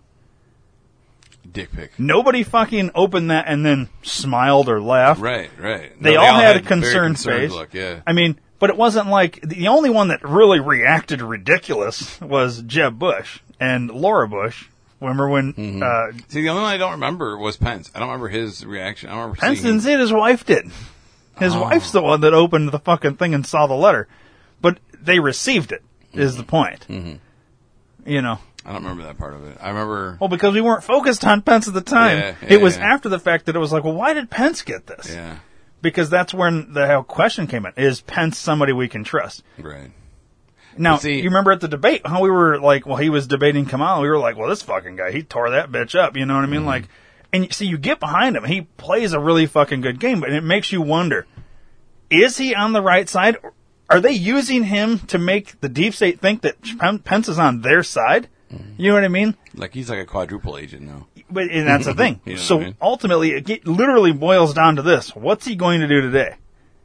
Dick pic. Nobody fucking opened that and then smiled or laughed. Right. They all had a concerned face. Look, yeah. I mean, but it wasn't like, the only one that really reacted ridiculous was Jeb Bush and Laura Bush. Remember when... Mm-hmm. See, the only one I don't remember was Pence. I don't remember his reaction. I don't remember Pence didn't see it, his wife did. His wife's the one that opened the fucking thing and saw the letter. But they received it, is the point. Mm-hmm. You know. I don't remember that part of it. I remember... Well, because we weren't focused on Pence at the time. It was after the fact that it was like, well, why did Pence get this? Yeah. Because that's when the whole question came in. Is Pence somebody we can trust? Right. Now, you remember at the debate how we were like, well, he was debating Kamala. We were like, well, this fucking guy, he tore that bitch up. You know what I mean? Mm-hmm. Like, and see, you get behind him. He plays a really fucking good game, but it makes you wonder, is he on the right side? Are they using him to make the deep state think that Pence is on their side? You know what I mean? Like he's like a quadruple agent now. But and that's the thing. You know so what I mean? Ultimately, it literally boils down to this. What's he going to do today?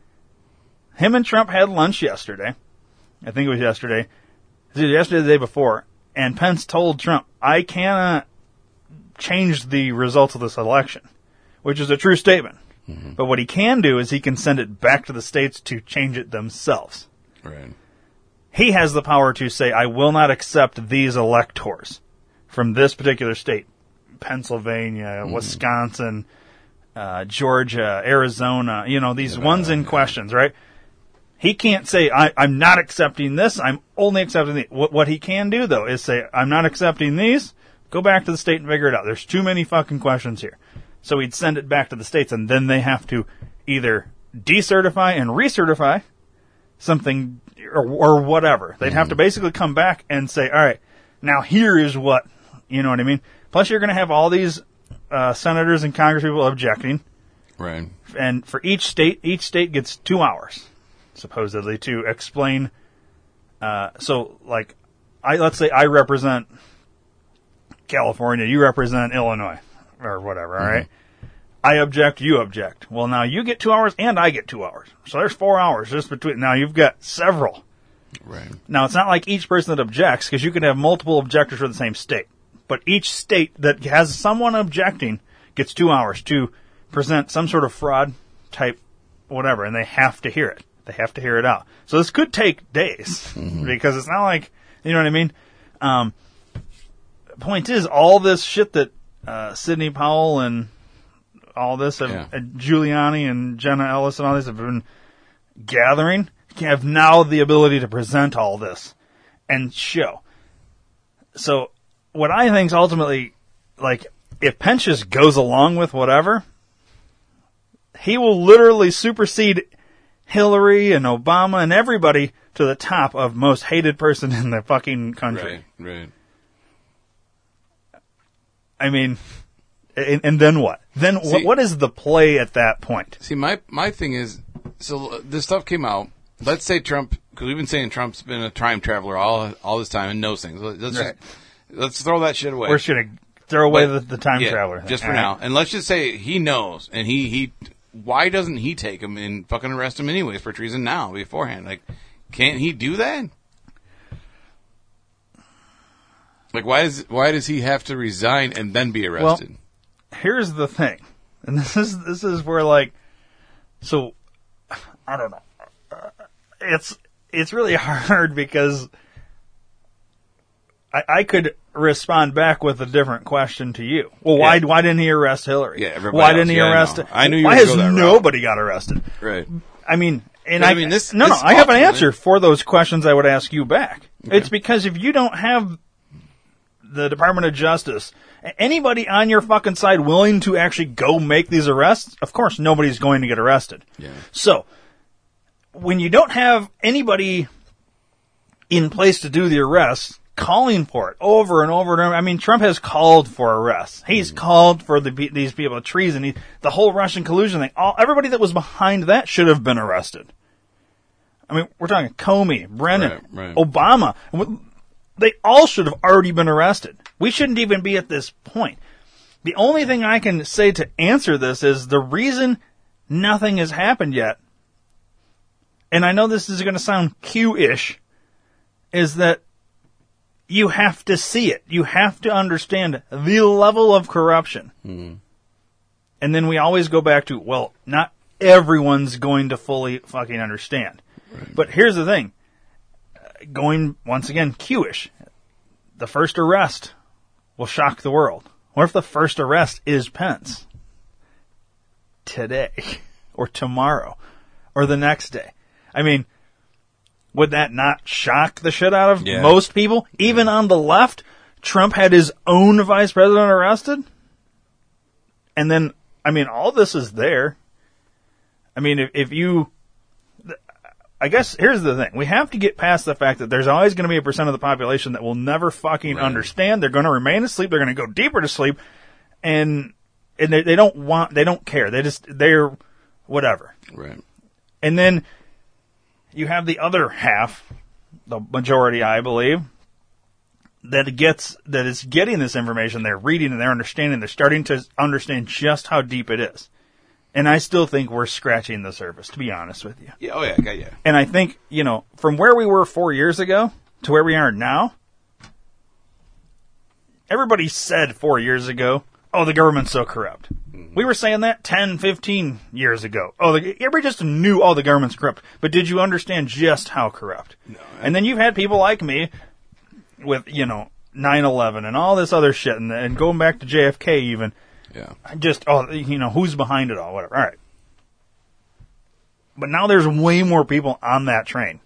Him and Trump had lunch yesterday. I think it was yesterday. It was yesterday or the day before. And Pence told Trump, I cannot change the results of this election, which is a true statement. Mm-hmm. But what he can do is he can send it back to the states to change it themselves. Right. He has the power to say, I will not accept these electors from this particular state. Pennsylvania, Wisconsin, Georgia, Arizona, you know, these ones in questions, right? He can't say, I'm not accepting this, I'm only accepting these. What he can do, though, is say, I'm not accepting these, go back to the state and figure it out. There's too many fucking questions here. So he'd send it back to the states, and then they have to either decertify and recertify something or whatever. They'd have to basically come back and say, all right, now here is what, you know what I mean? Plus you're going to have all these senators and congresspeople objecting. Right. And for each state gets 2 hours. supposedly, to explain. So, like, let's say I represent California, you represent Illinois, or whatever, all right? I object, you object. Well, now you get 2 hours, and I get 2 hours. So there's 4 hours just between. Now you've got several. Right. Now, it's not like each person that objects, because you can have multiple objectors for the same state. But each state that has someone objecting gets 2 hours to present some sort of fraud type whatever, and they have to hear it. They have to hear it out. So this could take days, because it's not like, you know what I mean? Point is, all this shit that Sidney Powell and all this, Giuliani and Jenna Ellis and all this have been gathering, have now the ability to present all this and show. So what I think is ultimately, like, if Pence just goes along with whatever, he will literally supersede Hillary and Obama and everybody to the top of most hated person in the fucking country. Right. I mean, and then what? Then what is the play at that point? See, my thing is, so this stuff came out. Let's say Trump, because we've been saying Trump's been a time traveler all this time and knows things. Let's throw that shit away. We're just going to throw away the time traveler thing. Just for now. And let's just say he knows, and he why doesn't he take him and fucking arrest him anyways for treason now, beforehand? Like, can't he do that? Like, why does he have to resign and then be arrested? Well, here's the thing, and this is where, like, so I don't know. It's really hard because I could respond back with a different question to you. Well, why didn't he arrest Hillary? Yeah, everybody why else. didn't he arrest? I knew you why were has going that nobody got arrested? Right. I mean, and I have an answer for those questions I would ask you back. Okay. It's because if you don't have the Department of Justice, anybody on your fucking side willing to actually go make these arrests, of course nobody's going to get arrested. Yeah. So, when you don't have anybody in place to do the arrests, calling for it over and over and over. I mean, Trump has called for arrests. He's called for these people treason. The whole Russian collusion thing. Everybody that was behind that should have been arrested. I mean, we're talking Comey, Brennan, right. Obama. They all should have already been arrested. We shouldn't even be at this point. The only thing I can say to answer this is the reason nothing has happened yet, and I know this is going to sound Q-ish, is that you have to see it. You have to understand the level of corruption. Mm. And then we always go back to, well, not everyone's going to fully fucking understand. Right. But here's the thing. Going, once again, Q-ish. The first arrest will shock the world. What if the first arrest is Pence? Today. Or tomorrow. Or the next day. I mean, would that not shock the shit out of most people? Even on the left, Trump had his own vice president arrested? And then, I mean, all this is there. I mean, if you... I guess, here's the thing. We have to get past the fact that there's always going to be a percent of the population that will never fucking understand. They're going to remain asleep. They're going to go deeper to sleep. And they don't care. They're whatever. Right. And then you have the other half, the majority, I believe, that is getting this information. They're reading and they're understanding. They're starting to understand just how deep it is. And I still think we're scratching the surface, to be honest with you. Yeah, yeah. And I think, from where we were 4 years ago to where we are now, everybody said 4 years ago, oh, the government's so corrupt. Mm-hmm. We were saying that 10, 15 years ago. Everybody just knew, the government's corrupt. But did you understand just how corrupt? No. And then you've had people like me with, 9/11 and all this other shit, and going back to JFK even. Yeah. Just, who's behind it all, whatever. All right. But now there's way more people on that train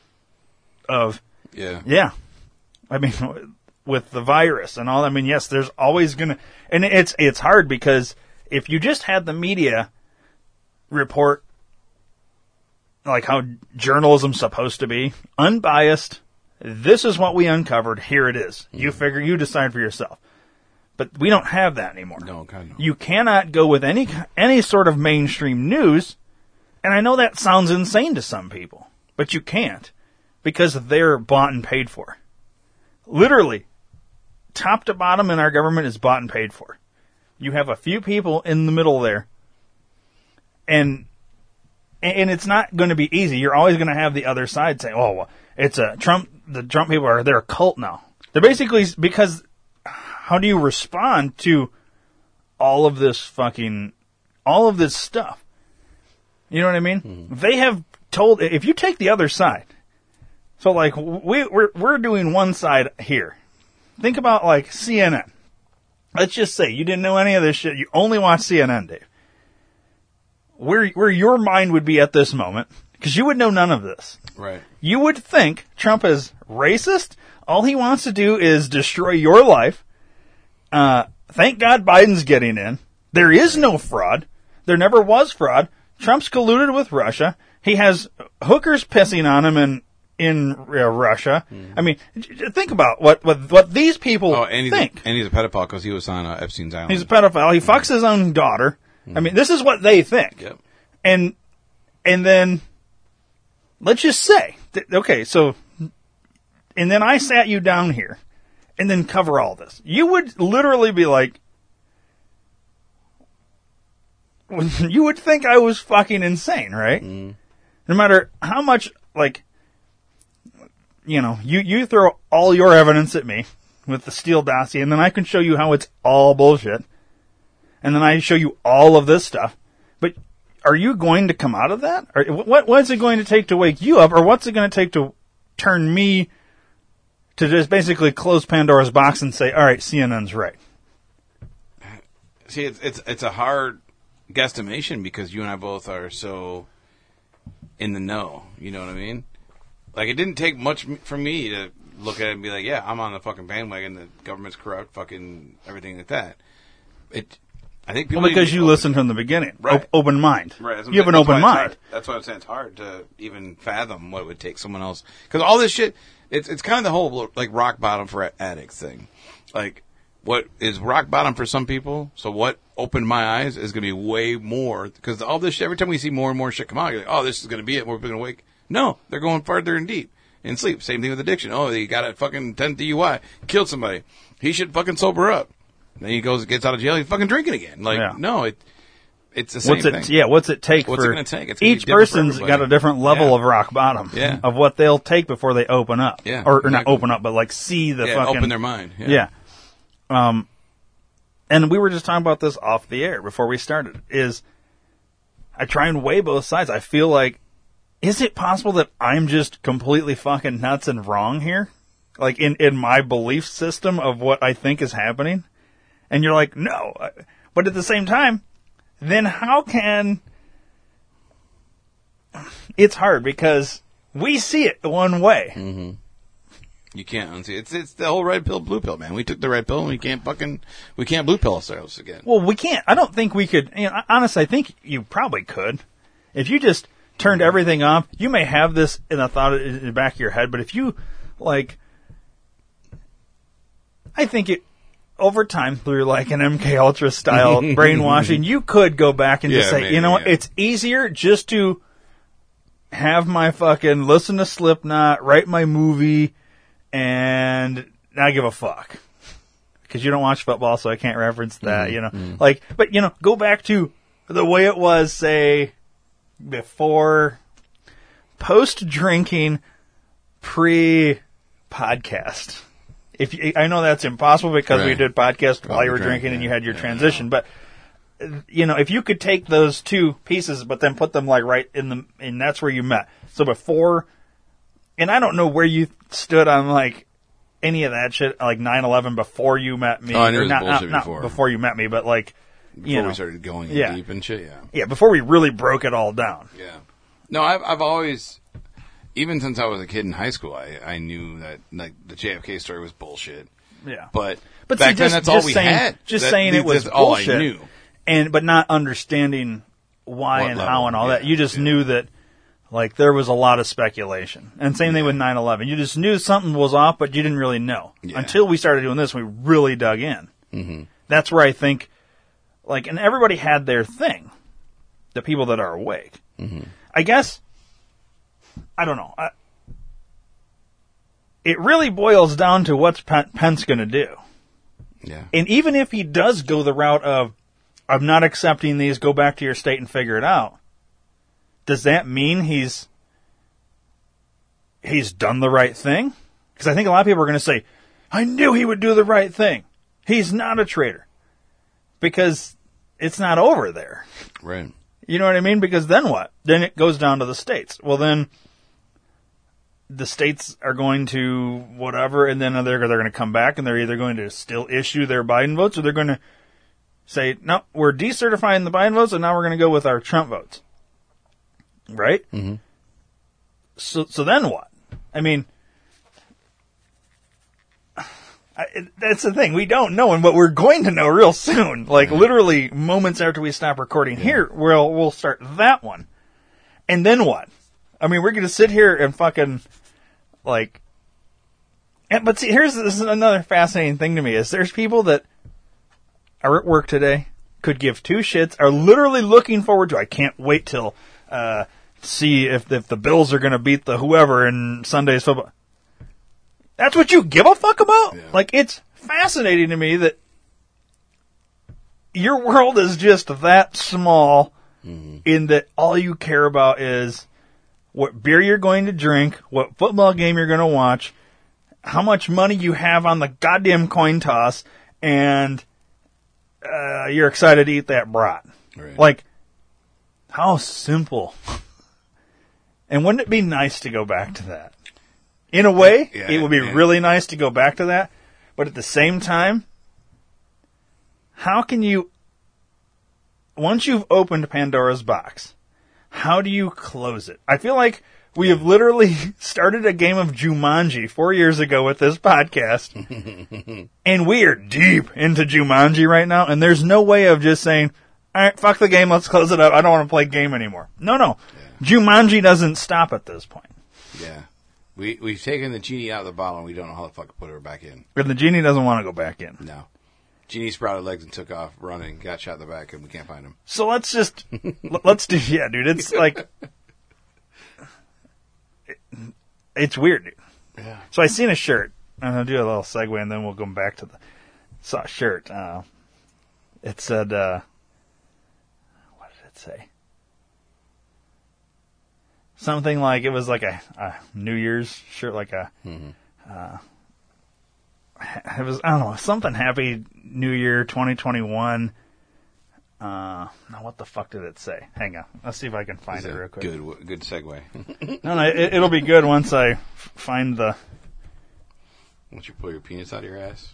Yeah. I mean, with the virus and all, I mean, yes, there's always going to, and it's hard because if you just had the media report like how journalism's supposed to be, unbiased, this is what we uncovered, here it is. Mm-hmm. You decide for yourself. But we don't have that anymore. No, kind of. You cannot go with any sort of mainstream news And I know that sounds insane to some people, but you can't because they're bought and paid for. Literally, top to bottom in our government is bought and paid for. You have a few people in the middle there, and it's not going to be easy. You're always going to have the other side saying, "Oh, well, it's a Trump." The Trump people they're a cult now. They're basically because how do you respond to all of this stuff? You know what I mean? Mm-hmm. They have told if you take the other side. So like we're doing one side here. Think about like CNN. Let's just say you didn't know any of this shit. You only watch CNN, Dave. Where your mind would be at this moment, because you would know none of this. Right. You would think Trump is racist. All he wants to do is destroy your life. Thank God Biden's getting in. There is no fraud. There never was fraud. Trump's colluded with Russia. He has hookers pissing on him in Russia. Mm. I mean, think about what these people think. And he's a pedophile because he was on Epstein's Island. He's a pedophile. He fucks his own daughter. Mm. I mean, this is what they think. Yep. And then, let's just say, okay, so, and then I sat you down here and then cover all this. You would literally be like, you would think I was fucking insane, right? Mm. No matter how much, like, you know, you throw all your evidence at me with the Steele dossier, and then I can show you how it's all bullshit. And then I show you all of this stuff. But are you going to come out of that? Or what's it going to take to wake you up? Or what's it going to take to turn me to just basically close Pandora's box and say, all right, CNN's right? See, it's a hard guesstimation because you and I both are so in the know. You know what I mean? Like, it didn't take much for me to look at it and be like, yeah, I'm on the fucking bandwagon. The government's corrupt, fucking everything like that. I think people because you listened from the beginning. Right. Open mind. Right. You have an open mind. That's why I'm saying it's hard to even fathom what it would take someone else. Because all this shit, it's kind of the whole, like, rock bottom for addicts thing. Like, what is rock bottom for some people, so what opened my eyes is going to be way more. Because all this shit, every time we see more and more shit come out, you're like, oh, this is going to be it. We're going to wake. No, they're going farther and deep in sleep. Same thing with addiction. Oh, he got a fucking 10th DUI, killed somebody. He should fucking sober up. Then he gets out of jail, he's fucking drinking again. Like, yeah. No, it's the same thing. Yeah, what's it take what's it going to take? It's each person's got a different level of rock bottom of what they'll take before they open up. Yeah, or not open up, but like see the fucking... open their mind. Yeah. And we were just talking about this off the air before we started, is I try and weigh both sides. I feel like, is it possible that I'm just completely fucking nuts and wrong here? Like, in my belief system of what I think is happening? And you're like, no. But at the same time, then how can... It's hard because we see it one way. Mm-hmm. You can't unsee it. It's the whole red pill, blue pill, man. We took the red pill and we can't blue pill ourselves again. Well, we can't. I don't think we could. You know, honestly, I think you probably could. If you just turned everything off, you may have this in a thought in the back of your head, but if you, like... I think over time, through like an MK Ultra style brainwashing, you could go back and just say, maybe, you know what, it's easier just to have my fucking listen to Slipknot, write my movie, and not give a fuck. Because you don't watch football, so I can't reference that, you know. Like, but, you know, go back to the way it was, say, before, post-drinking, pre-podcast. I know that's impossible because we did podcast while you were drinking and you had your transition, but you know, if you could take those two pieces but then put them like right and that's where you met. So before, and I don't know where you stood on like any of that shit, like 9/11 before you met me. Oh, I knew it was bullshit not before. Before you met me, but like before we started going in deep and shit. Yeah, before we really broke it all down. Yeah. No, I've always. Even since I was a kid in high school, I knew that like the JFK story was bullshit. Yeah, but back then that's all we had. Just saying it was all bullshit, I knew, but not understanding why and how and all that. You just knew that like there was a lot of speculation. And same thing with 9/11. You just knew something was off, but you didn't really know until we started doing this. We really dug in. Mm-hmm. That's where I think, like, and everybody had their thing. the people that are awake. I guess, I don't know. It really boils down to what's Pence going to do. Yeah. And even if he does go the route of, I'm not accepting these, go back to your state and figure it out, does that mean he's done the right thing? Because I think a lot of people are going to say, I knew he would do the right thing. He's not a traitor. Because it's not over there. Right. You know what I mean? Because then what? Then it goes down to the states. Well, then the states are going to whatever, and then they're going to come back, and they're either going to still issue their Biden votes, or they're going to say, no, we're decertifying the Biden votes, and now we're going to go with our Trump votes. Right? Mm-hmm. So then what? I mean, that's the thing. We don't know, and but we're going to know real soon. Like, literally moments after we stop recording here, we'll start that one. And then what? I mean, we're going to sit here and fucking, like... But see, this is another fascinating thing to me, is there's people that are at work today, could give two shits, are literally looking forward to, I can't wait till, see if the Bills are going to beat the whoever in Sunday's football. That's what you give a fuck about? Yeah. Like, it's fascinating to me that your world is just that small in that all you care about is what beer you're going to drink, what football game you're going to watch, how much money you have on the goddamn coin toss, and you're excited to eat that brat. Right. Like, how simple. And wouldn't it be nice to go back to that? In a way, it would be really nice to go back to that. But at the same time, how can you, once you've opened Pandora's box, how do you close it? I feel like we have literally started a game of Jumanji 4 years ago with this podcast. And we are deep into Jumanji right now. And there's no way of just saying, all right, fuck the game, let's close it up. I don't want to play game anymore. No. Yeah. Jumanji doesn't stop at this point. Yeah. We've taken the genie out of the bottle, and we don't know how the fuck to put her back in. And the genie doesn't want to go back in. No. Genie sprouted legs and took off running, got shot in the back, and we can't find him. So let's just, yeah, dude, it's like, it's weird, dude. Yeah. So I seen a shirt. I'm going to do a little segue, and then we'll go back to saw a shirt. It said, what did it say? Something like, it was like a New Year's shirt, like it was, I don't know, something Happy New Year 2021. Now what the fuck did it say? Hang on. Let's see if I can find it real quick. Good segue. No, it'll be good once I find the... Once you pull your penis out of your ass?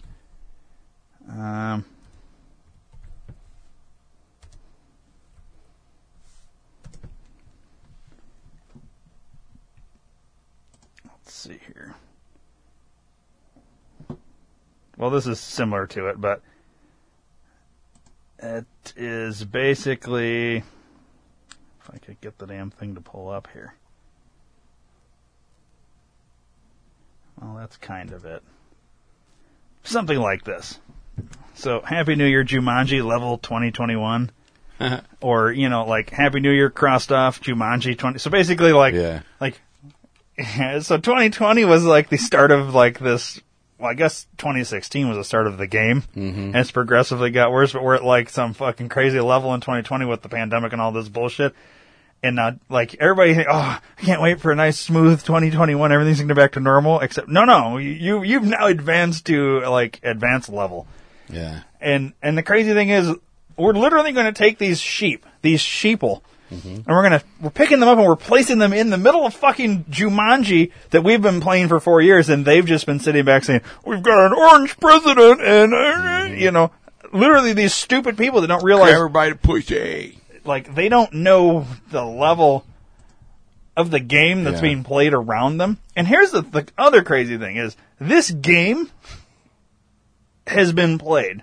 See here. Well, this is similar to it, but it is basically, if I could get the damn thing to pull up here. Well, that's kind of it. Something like this. So, Happy New Year Jumanji level 2021. Or, like Happy New Year crossed off Jumanji 20. So basically so 2020 was like the start of like this, well, I guess 2016 was the start of the game, and it's progressively got worse, but we're at like some fucking crazy level in 2020 with the pandemic and all this bullshit. And now, like, everybody, I can't wait for a nice, smooth 2021, everything's going to go back to normal, except, no, you've now advanced to, like, advanced level. Yeah. And the crazy thing is, we're literally going to take these sheeple, and we're picking them up and we're placing them in the middle of fucking Jumanji that we've been playing for 4 years, and they've just been sitting back saying, we've got an orange president, and, literally these stupid people that don't realize. Everybody pussy. Like, they don't know the level of the game that's being played around them. And here's the other crazy thing is, this game has been played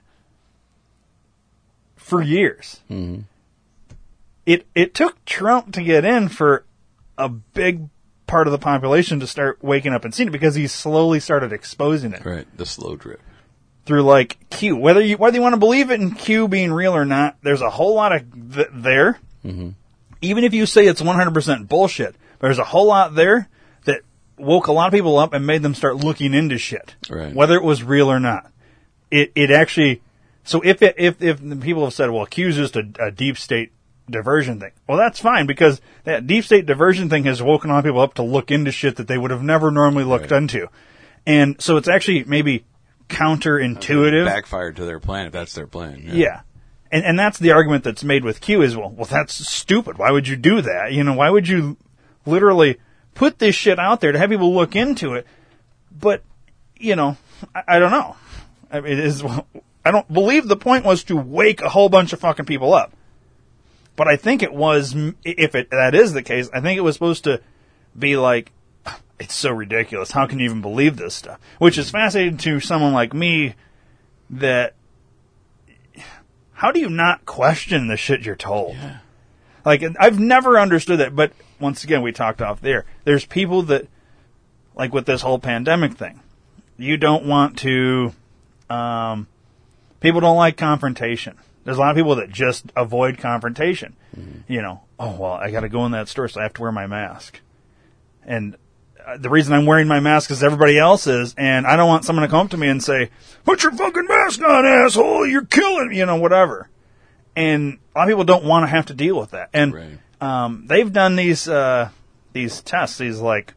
for years. Mm-hmm. It took Trump to get in for a big part of the population to start waking up and seeing it, because he slowly started exposing it. Right, the slow drip. Through, like, Q. Whether you want to believe it in Q being real or not, there's a whole lot of there. Mm-hmm. even if you say it's 100% bullshit, there's a whole lot there that woke a lot of people up and made them start looking into shit, Right. whether it was real or not. It actually, so if the people have said, well, Q's just a deep state diversion thing, well, that's fine, because that deep state diversion thing has woken a lot of people up to look into shit that they would have never normally looked into. And so it's actually maybe counterintuitive. Backfired to their plan, if that's their plan. Yeah. And that's the argument that's made with Q is, well, that's stupid. Why would you do that? You know, why would you literally put this shit out there to have people look into it? But, you know, I don't know. I mean, I don't believe the point was to wake a whole bunch of fucking people up. But I think it was, if that is the case, I think it was supposed to be like, it's so ridiculous. How can you even believe this stuff? Which is fascinating to someone like me that, how do you not question the shit you're told? Yeah. Like, I've never understood that, but once again, we talked off there. There's people that, like with this whole pandemic thing, you don't want to, people don't like confrontation. There's a lot of people that just avoid confrontation. Mm-hmm. You know, oh, well, I got to go in that store, so I have to wear my mask. And the reason I'm wearing my mask is everybody else is, and I don't want someone to come up to me and say, put your fucking mask on, asshole, you're killing, you know, whatever. And a lot of people don't want to have to deal with that. And Right. They've done these tests, these like,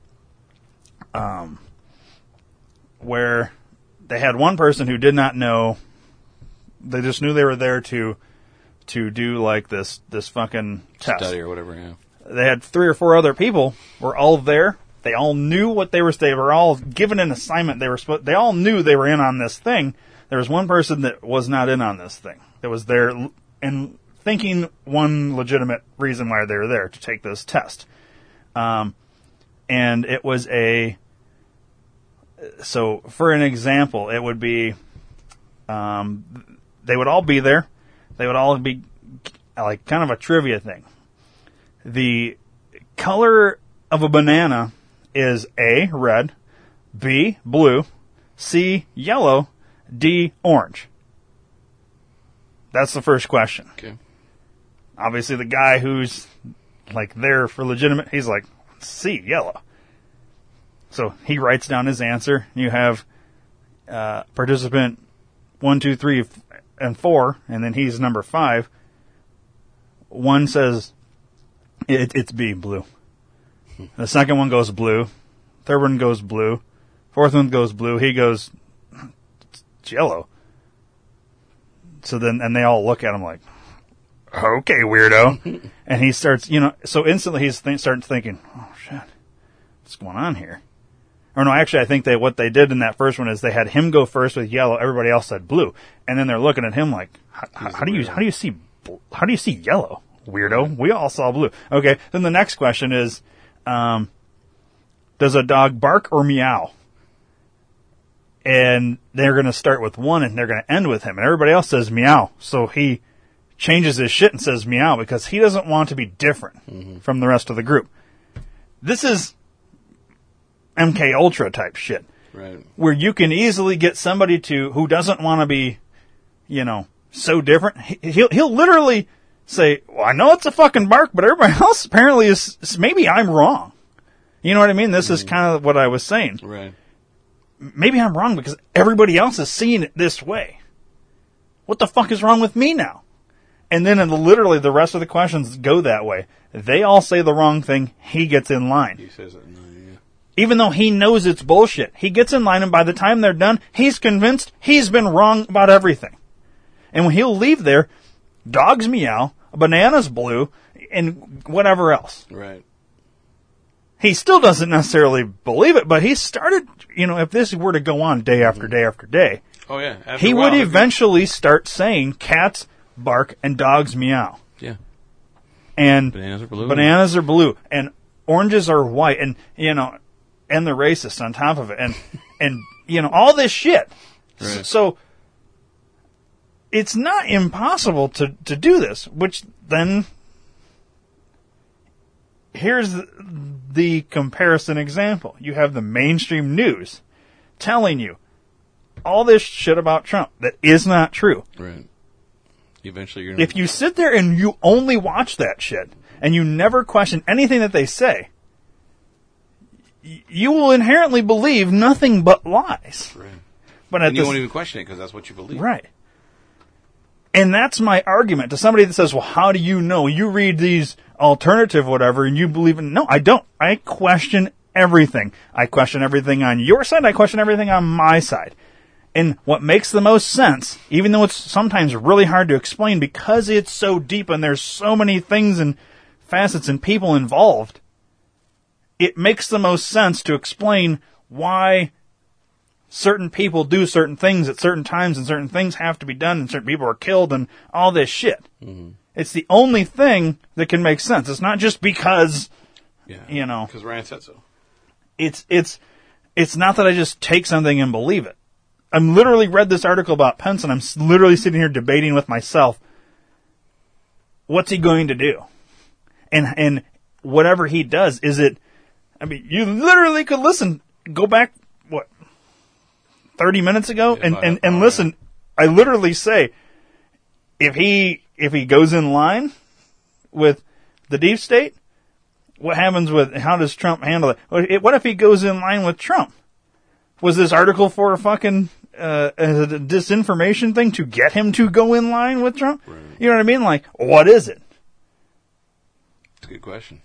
where they had one person who did not know, they just knew they were there to do like this fucking test. Study or whatever, yeah. They had 3 or 4 other people were all there. They all knew what they were all given an assignment. They all knew they were in on this thing. There was one person that was not in on this thing. That was there and thinking one legitimate reason why they were there, to take this test. And it was so for an example, it would be, they would all be there. They would all be like kind of a trivia thing. The color of a banana is A, red, B, blue, C, yellow, D, orange. That's the first question. Okay. Obviously, the guy who's like there for legitimate, he's like, C, yellow. So he writes down his answer. You have participant 1, 2, 3, and 4, and then he's number 5. One says it's B, blue. The second one goes blue. Third one goes blue. Fourth one goes blue. He goes, it's yellow. So then, and they all look at him like, okay, weirdo. And he starts, so instantly he's starts thinking, oh shit, what's going on here? Or no, actually, I think what they did in that first one is they had him go first with yellow. Everybody else said blue, and then they're looking at him like, how do you see yellow, weirdo? We all saw blue. Okay. Then the next question is, does a dog bark or meow? And they're going to start with 1, and they're going to end with him, and everybody else says meow. So he changes his shit and says meow because he doesn't want to be different from the rest of the group. This is MK Ultra type shit. Right. Where you can easily get somebody who doesn't want to be, so different. He'll literally say, well, I know it's a fucking bark, but everybody else apparently is, maybe I'm wrong. You know what I mean? This is kind of what I was saying. Right. Maybe I'm wrong because everybody else is seeing it this way. What the fuck is wrong with me now? And then literally the rest of the questions go that way. They all say the wrong thing. He gets in line. He says it. Yeah. Even though he knows it's bullshit. He gets in line, and by the time they're done, he's convinced he's been wrong about everything. And when he'll leave there, dogs meow, a banana's blue, and whatever else. Right. He still doesn't necessarily believe it, but he started, if this were to go on day after day after day, oh yeah, he would eventually start saying cats bark and dogs meow. Yeah. And bananas are blue, and oranges are white, and and they're racist on top of it, and all this shit. Right. So it's not impossible to do this, which then here's the comparison example. You have the mainstream news telling you all this shit about Trump that is not true. Right. Eventually if you sit there and you only watch that shit and you never question anything that they say, you will inherently believe nothing but lies. Right. But And you won't even question it because that's what you believe. Right. And that's my argument to somebody that says, well, how do you know? You read these alternative whatever and you believe in... No, I don't. I question everything. I question everything on your side. I question everything on my side. And what makes the most sense, even though it's sometimes really hard to explain because it's so deep and there's so many things and facets and people involved, it makes the most sense to explain why certain people do certain things at certain times and certain things have to be done and certain people are killed and all this shit. Mm-hmm. It's the only thing that can make sense. It's not just because, you know. Because Ryan said so. It's not that I just take something and believe it. I'm literally read this article about Pence and I'm literally sitting here debating with myself, what's he going to do? And whatever he does, is it, I mean, you literally could listen, go back, 30 minutes ago and listen. I literally say, if he goes in line with the deep state, what happens how does Trump handle it? What if he goes in line with Trump? Was this article for a fucking a disinformation thing to get him to go in line with Trump? Right. You know what I mean? Like, what is it? It's a good question.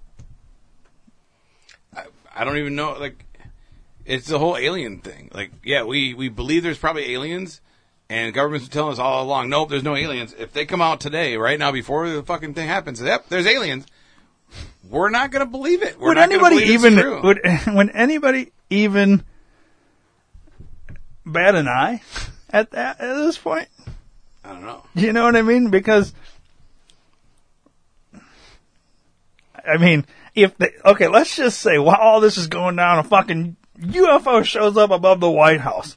I don't even know, like, it's the whole alien thing. Like, yeah, we believe there's probably aliens, and government's been telling us all along, nope, there's no aliens. If they come out today, right now, before the fucking thing happens, yep, there's aliens, we're not going to believe it. We're not going to believe it's true. Would anybody even bat an eye at this point? I don't know. You know what I mean? Because, I mean, okay, let's just say while all this is going down, a fucking UFO shows up above the White House.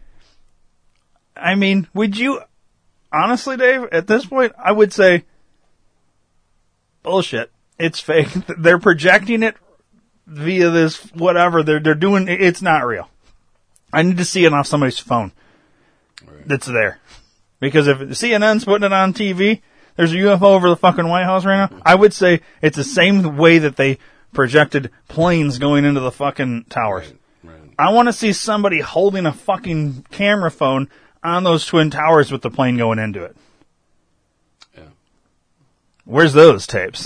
I mean, would you, honestly, Dave, at this point, I would say, bullshit. It's fake. They're projecting it via this whatever. They're doing, it's not real. I need to see it off somebody's phone that's there. Because if CNN's putting it on TV, there's a UFO over the fucking White House right now, I would say it's the same way that they projected planes going into the fucking towers. Right. I want to see somebody holding a fucking camera phone on those twin towers with the plane going into it. Yeah. Where's those tapes?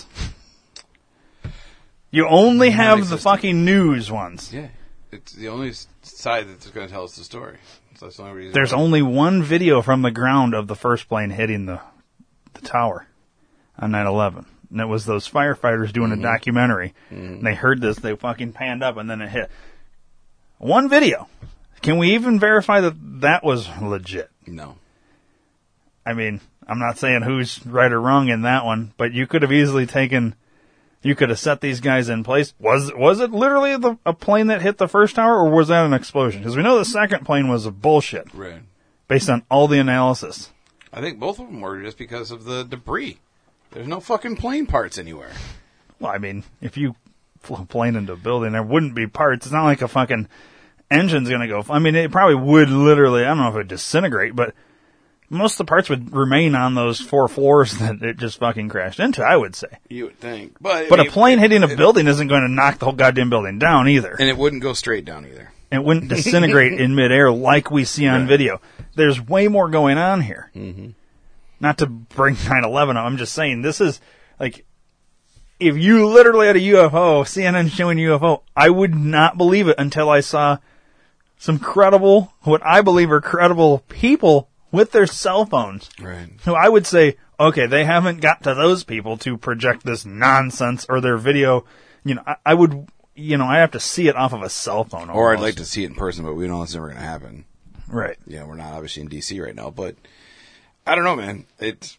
You only have the fucking news ones. Yeah. It's the only side that's going to tell us the story. So that's the only reason. There's only one video from the ground of the first plane hitting the tower on 9/11. And it was those firefighters doing a documentary. And they heard this, they fucking panned up, and then it hit. One video. Can we even verify that was legit? No. I mean, I'm not saying who's right or wrong in that one, but you could have easily you could have set these guys in place. Was it literally a plane that hit the first tower, or was that an explosion? Because we know the second plane was a bullshit. Right. Based on all the analysis. I think both of them were just because of the debris. There's no fucking plane parts anywhere. Well, I mean, if you flew a plane into a building, there wouldn't be parts. It's not like a fucking engine's going to go. I mean, it probably would literally, I don't know if it would disintegrate, but most of the parts would remain on those 4 floors that it just fucking crashed into, I would say. You would think. But a plane hitting a building isn't going to knock the whole goddamn building down either. And it wouldn't go straight down either. It wouldn't disintegrate in midair like we see on video. There's way more going on here. Mm-hmm. Not to bring 9/11 up, I'm just saying, this is, like, if you literally had a UFO, CNN showing UFO, I would not believe it until I saw some credible, what I believe are credible people with their cell phones. Right. Who I would say, okay, they haven't got to those people to project this nonsense or their video. You know, I would, you know, I have to see it off of a cell phone. Or I'd like to see it in person, but we know it's never going to happen. Right. Yeah, we're not obviously in D.C. right now, but I don't know, man. It's,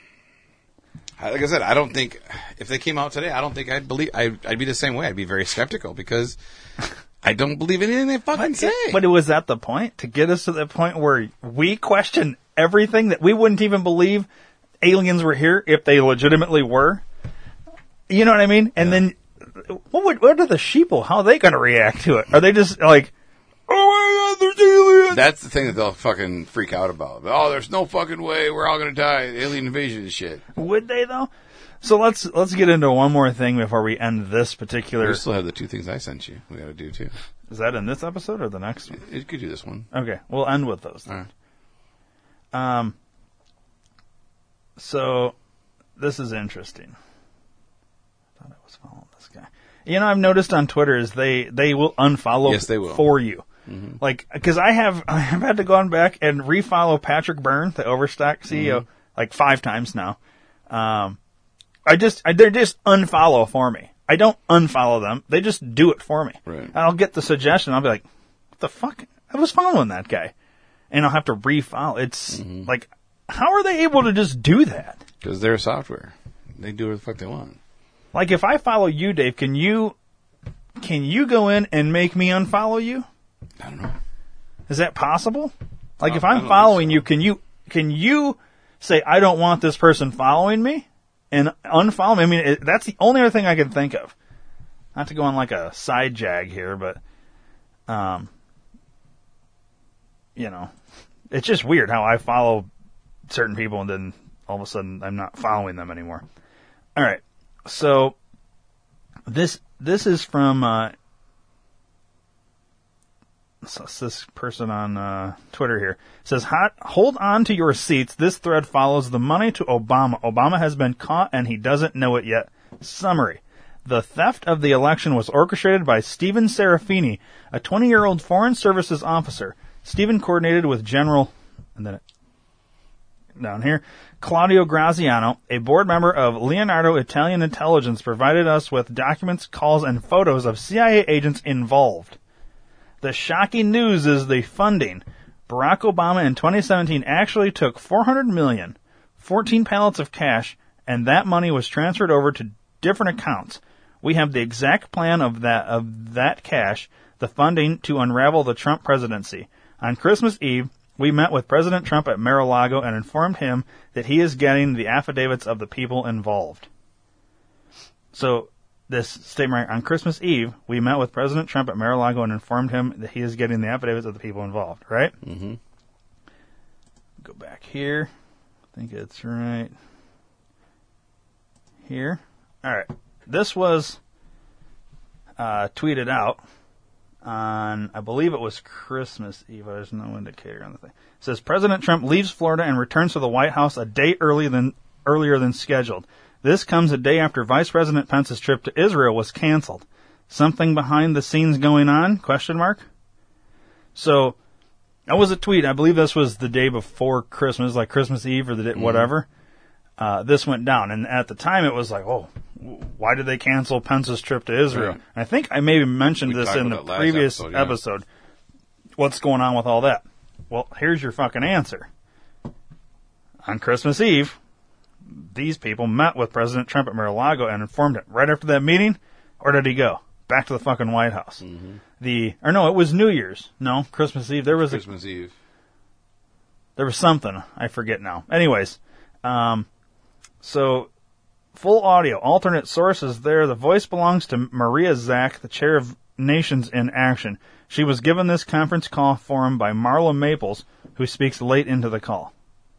like I said, I don't think, if they came out today, I don't think I'd be the same way. I'd be very skeptical because I don't believe anything they fucking say. But it was at the point to get us to the point where we question everything, that we wouldn't even believe aliens were here if they legitimately were. You know what I mean? And then what are the sheeple? How are they going to react to it? Are they just like, oh my God, there's aliens? That's the thing that they'll fucking freak out about. Oh, there's no fucking way. We're all going to die. Alien invasion and shit. Would they though? So let's get into one more thing before we end this particular. We still have the 2 things I sent you. We got to do too. Is that in this episode or the next one? You could do this one. Okay, we'll end with those. All right. So this is interesting. I thought I was following this guy. You know, I've noticed on Twitter is they will unfollow Yes, they will. for you. Mm-hmm. Like, because I have had to go on back and refollow Patrick Byrne, the Overstock CEO, like 5 times now. They're just unfollow for me. I don't unfollow them. They just do it for me. Right. And I'll get the suggestion. I'll be like, what the fuck? I was following that guy. And I'll have to refollow. It's like, how are they able to just do that? Because they're software. They do what the fuck they want. Like, if I follow you, Dave, can you go in and make me unfollow you? I don't know. Is that possible? Like, if I I'm don't following think you, can you say, I don't want this person following me and unfollow me? I mean, that's the only other thing I can think of. Not to go on like a side jag here, but, you know, it's just weird how I follow certain people and then all of a sudden I'm not following them anymore. All right. So this is from this person on Twitter here. It says, hold on to your seats. This thread follows the money to Obama. Obama has been caught and he doesn't know it yet. Summary. The theft of the election was orchestrated by Stephen Serafini, a 20-year-old Foreign Services officer. Stephen coordinated with General, and then down here, Claudio Graziano, a board member of Leonardo Italian Intelligence, provided us with documents, calls, and photos of CIA agents involved. The shocking news is the funding. Barack Obama in 2017 actually took $400 million, 14 pallets of cash, and that money was transferred over to different accounts. We have the exact plan of that cash, the funding to unravel the Trump presidency. On Christmas Eve, we met with President Trump at Mar-a-Lago and informed him that he is getting the affidavits of the people involved. So, this statement, on Christmas Eve, we met with President Trump at Mar-a-Lago and informed him that he is getting the affidavits of the people involved, right? Mm-hmm. Go back here. I think it's right here. All right. This was tweeted out on, I believe it was Christmas Eve. There's no indicator on the thing. It says, President Trump leaves Florida and returns to the White House a day earlier than scheduled. This comes a day after Vice President Pence's trip to Israel was canceled. Something behind the scenes going on? ? So, that was a tweet. I believe this was the day before Christmas, like Christmas Eve or the day, whatever. This went down. And at the time, it was like, oh, why did they cancel Pence's trip to Israel? Right. And I think I maybe mentioned this in the previous episode. What's going on with all that? Well, here's your fucking answer. On Christmas Eve, these people met with President Trump at Mar-a-Lago and informed him. Right after that meeting, where did he go? Back to the fucking White House. Mm-hmm. It was New Year's. No, Christmas Eve. There was Christmas Eve. There was something. I forget now. Anyways, so full audio, alternate sources there. The voice belongs to Maria Zack, the chair of Nations in Action. She was given this conference call forum by Marla Maples, who speaks late into the call.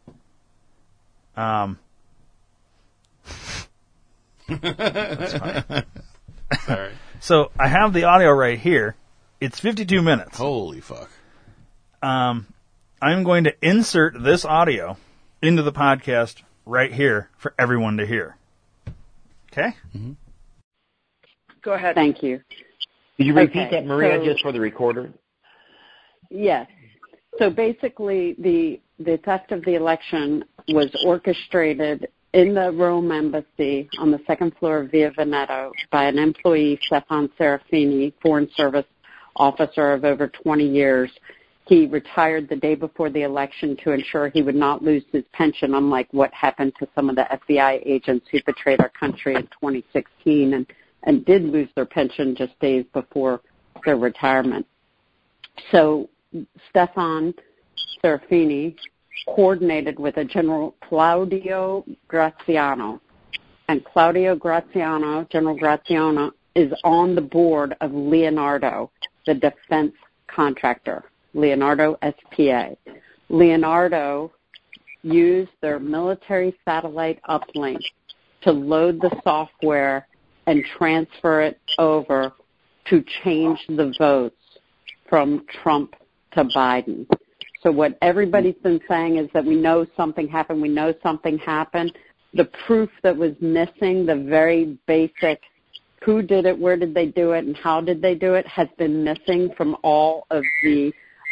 That's fine. Sorry. So I have the audio right here. It's 52 minutes. Holy fuck. I'm going to insert this audio into the podcast right here for everyone to hear. Okay? Mm-hmm. Go ahead. Thank you. Could you repeat that, Maria, just for the recorder? Yes. So basically, the theft of the election was orchestrated in the Rome embassy on the second floor of Via Veneto by an employee, Stefan Serafini, Foreign Service officer of over 20 years. He retired the day before the election to ensure he would not lose his pension, unlike what happened to some of the FBI agents who betrayed our country in 2016 and did lose their pension just days before their retirement. So Stefan Serafini coordinated with a General Claudio Graziano. And General Graziano, is on the board of Leonardo, the defense contractor, Leonardo SPA. Leonardo used their military satellite uplink to load the software and transfer it over to change the votes from Trump to Biden. So what everybody's been saying is that we know something happened. The proof that was missing, the very basic who did it, where did they do it, and how did they do it, has been missing from all of the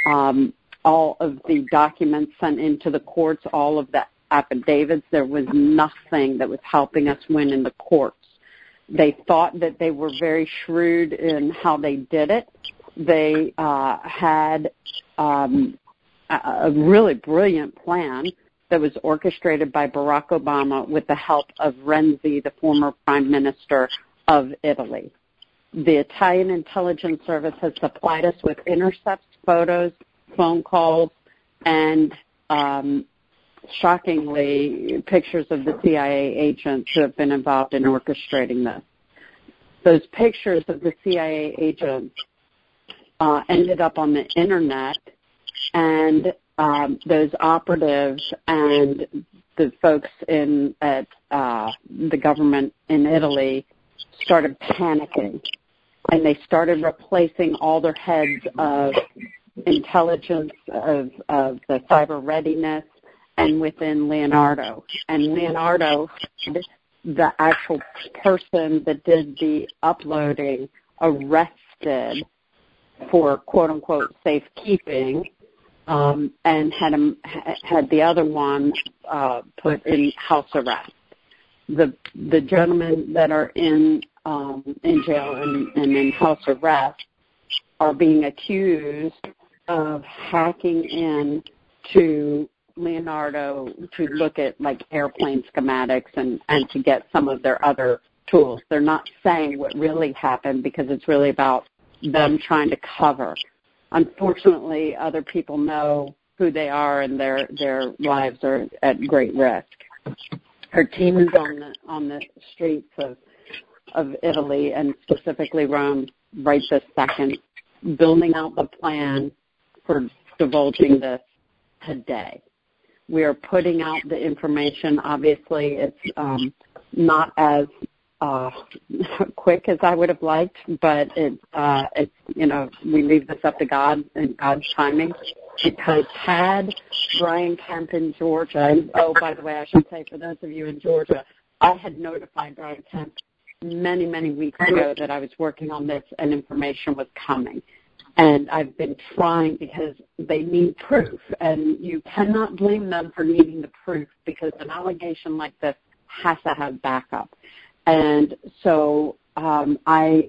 documents sent into the courts, all of the affidavits. There was nothing that was helping us win in the courts. They thought that they were very shrewd in how they did it. They had a really brilliant plan that was orchestrated by Barack Obama with the help of Renzi, the former prime minister of Italy. The Italian intelligence service has supplied us with intercepts, photos, phone calls, and shockingly, pictures of the CIA agents who have been involved in orchestrating this. Those pictures of the CIA agents ended up on the Internet, and those operatives and the folks at the government in Italy started panicking, and they started replacing all their heads of intelligence, of the cyber readiness, and within Leonardo. And Leonardo, the actual person that did the uploading, arrested for quote-unquote safekeeping, and had the other one put in house arrest. The gentlemen that are in jail and in house arrest are being accused of hacking in to Leonardo to look at like airplane schematics and to get some of their other tools. They're not saying what really happened because it's really about them trying to cover. Unfortunately, other people know who they are and their lives are at great risk. Her team is on the streets of Italy and specifically Rome right this second, building out the plan for divulging this today. We are putting out the information. Obviously, it's not as quick as I would have liked, but it's we leave this up to God and God's timing. Because had Brian Kemp in Georgia, and by the way, I should say for those of you in Georgia, I had notified Brian Kemp many, many weeks ago that I was working on this and information was coming. And I've been trying because they need proof, and you cannot blame them for needing the proof because an allegation like this has to have backup. And so I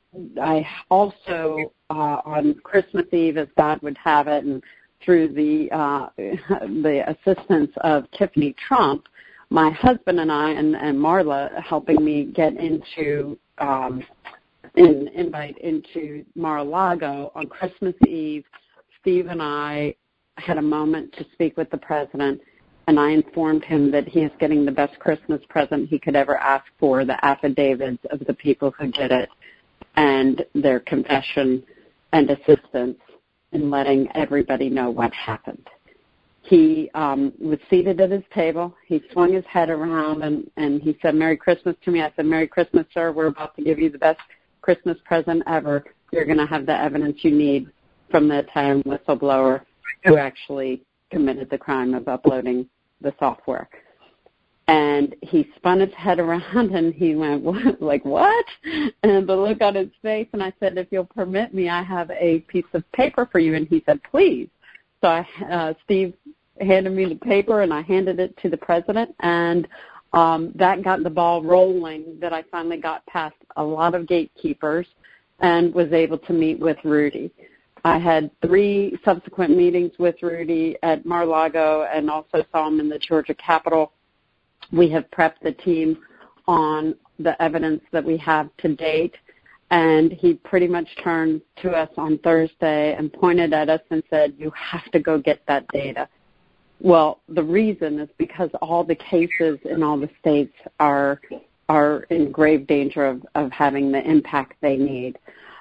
also, on Christmas Eve, as God would have it, and through the assistance of Tiffany Trump, my husband and I and Marla helping me get into an invite into Mar-a-Lago on Christmas Eve. Steve and I had a moment to speak with the president, and I informed him that he is getting the best Christmas present he could ever ask for, the affidavits of the people who did it and their confession and assistance in letting everybody know what happened. He was seated at his table. He swung his head around and he said, "Merry Christmas" to me. I said, "Merry Christmas, sir. We're about to give you the best Christmas present ever. You're going to have the evidence you need from the Italian whistleblower who actually committed the crime of uploading the software." And he spun his head around and he went, "What? Like what?" And the look on his face, and I said, "If you'll permit me, I have a piece of paper for you." And he said, "Please." So Steve handed me the paper and I handed it to the president, and that got the ball rolling, that I finally got past a lot of gatekeepers and was able to meet with Rudy. I had 3 subsequent meetings with Rudy at Mar-a-Lago and also saw him in the Georgia Capitol. We have prepped the team on the evidence that we have to date, and he pretty much turned to us on Thursday and pointed at us and said, "You have to go get that data." Well, the reason is because all the cases in all the states are in grave danger of having the impact they need.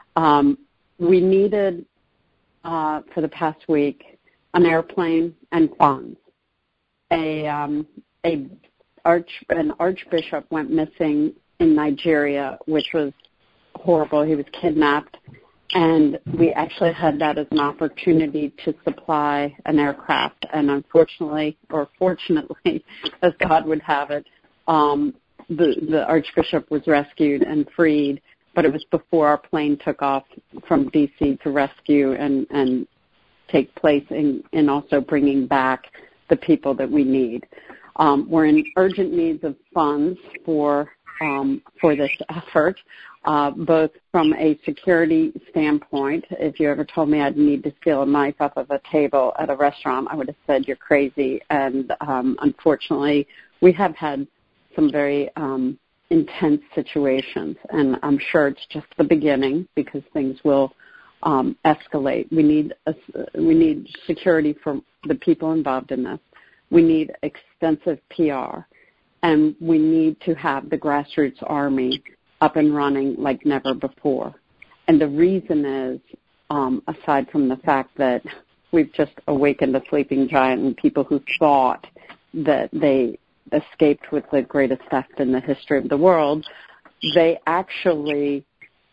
We needed, for the past week, an airplane and funds, a an archbishop went missing in Nigeria, which was horrible. He was kidnapped, and we actually had that as an opportunity to supply an aircraft. And unfortunately, or fortunately, as God would have it, the archbishop was rescued and freed, but it was before our plane took off from D.C. to rescue and take place in also bringing back the people that we need. We're in urgent needs of funds for this effort, both from a security standpoint. If you ever told me I'd need to steal a knife off of a table at a restaurant, I would have said you're crazy. And unfortunately, we have had some very intense situations, and I'm sure it's just the beginning because things will escalate. We need security for the people involved in this. We need extensive PR, and we need to have the grassroots army up and running like never before. And the reason is, aside from the fact that we've just awakened a sleeping giant and people who thought that they escaped with the greatest theft in the history of the world, they actually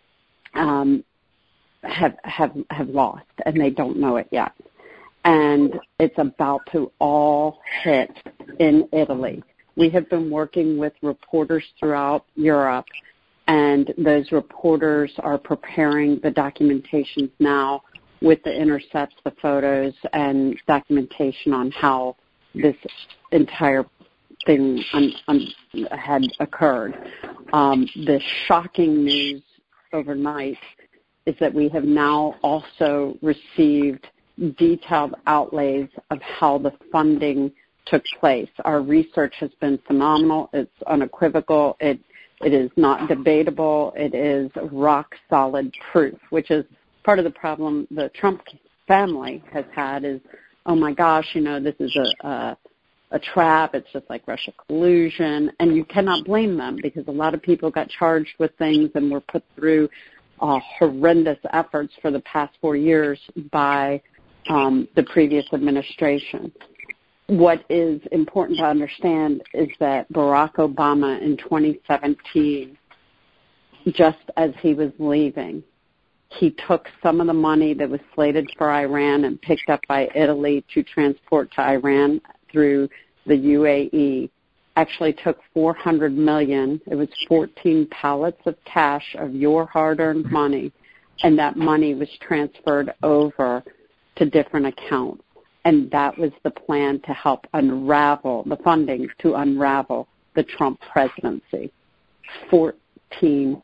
have lost, and they don't know it yet. And it's about to all hit in Italy. We have been working with reporters throughout Europe, and those reporters are preparing the documentations now with the intercepts, the photos, and documentation on how this entire thing had occurred. The shocking news overnight is that we have now also received detailed outlays of how the funding took place. Our research has been phenomenal. It's unequivocal. It is not debatable. It is rock solid proof, which is part of the problem the Trump family has had is, oh my gosh, this is a trap. It's just like Russia collusion. And you cannot blame them because a lot of people got charged with things and were put through horrendous efforts for the past 4 years by the previous administration. What is important to understand is that Barack Obama in 2017, just as he was leaving, he took some of the money that was slated for Iran and picked up by Italy to transport to Iran through the UAE, actually took $400 million. It was 14 pallets of cash of your hard-earned money, and that money was transferred over to different accounts. And that was the plan to help unravel the funding to unravel the Trump presidency. 14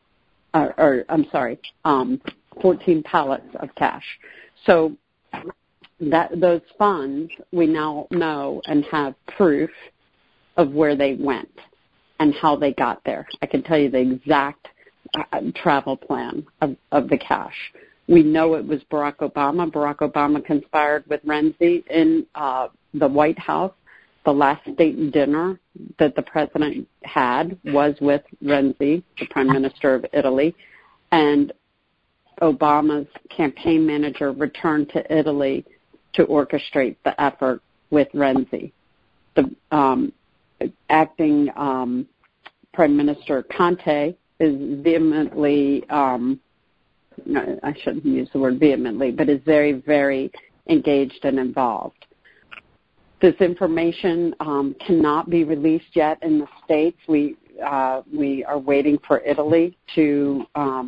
pallets of cash. So those funds, we now know and have proof of where they went and how they got there. I can tell you the exact travel plan of the cash. We know it was Barack Obama. Barack Obama conspired with Renzi in the White House. The last state dinner that the president had was with Renzi, the prime minister of Italy, and Obama's campaign manager returned to Italy to orchestrate the effort with Renzi. The acting Prime Minister Conte is vehemently no, I shouldn't use the word vehemently, but is very, very engaged and involved. This information cannot be released yet in the States. We are waiting for Italy to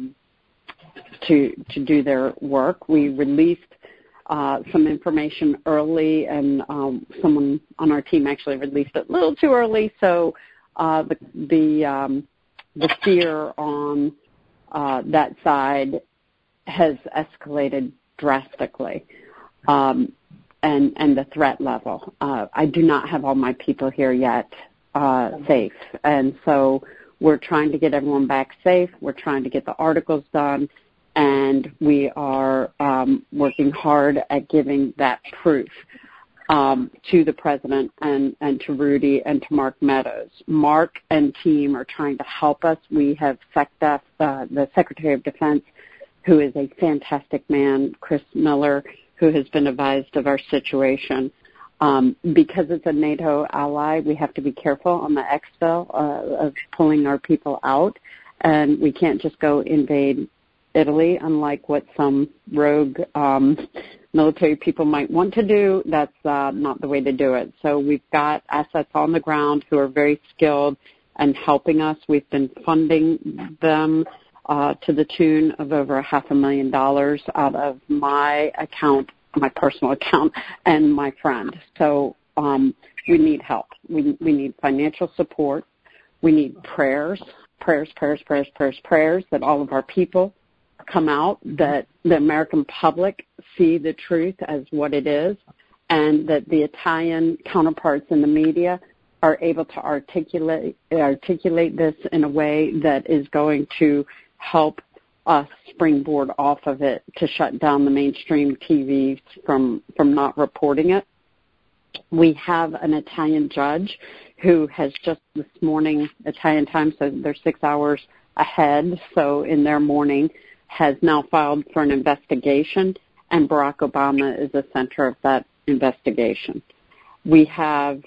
do their work. We released some information early, and someone on our team actually released it a little too early, so the fear on that side has escalated drastically, and the threat level. I do not have all my people here yet safe, and so we're trying to get everyone back safe. We're trying to get the articles done, and we are working hard at giving that proof to the president and to Rudy and to Mark Meadows. Mark and team are trying to help us. We have SecDef, the Secretary of Defense, who is a fantastic man, Chris Miller, who has been advised of our situation. Because it's a NATO ally, we have to be careful on the exfil of pulling our people out, and we can't just go invade Italy, unlike what some rogue military people might want to do. That's not the way to do it. So we've got assets on the ground who are very skilled and helping us. We've been funding them to the tune of over $500,000 out of my account, my personal account, and my friend. So we need help. We need financial support. We need prayers that all of our people come out, that the American public see the truth as what it is, and that the Italian counterparts in the media are able to articulate this in a way that is going to help us springboard off of it to shut down the mainstream TV from not reporting it. We have an Italian judge who has just this morning, Italian time, so they're 6 hours ahead, so in their morning, has now filed for an investigation, and Barack Obama is the center of that investigation. We have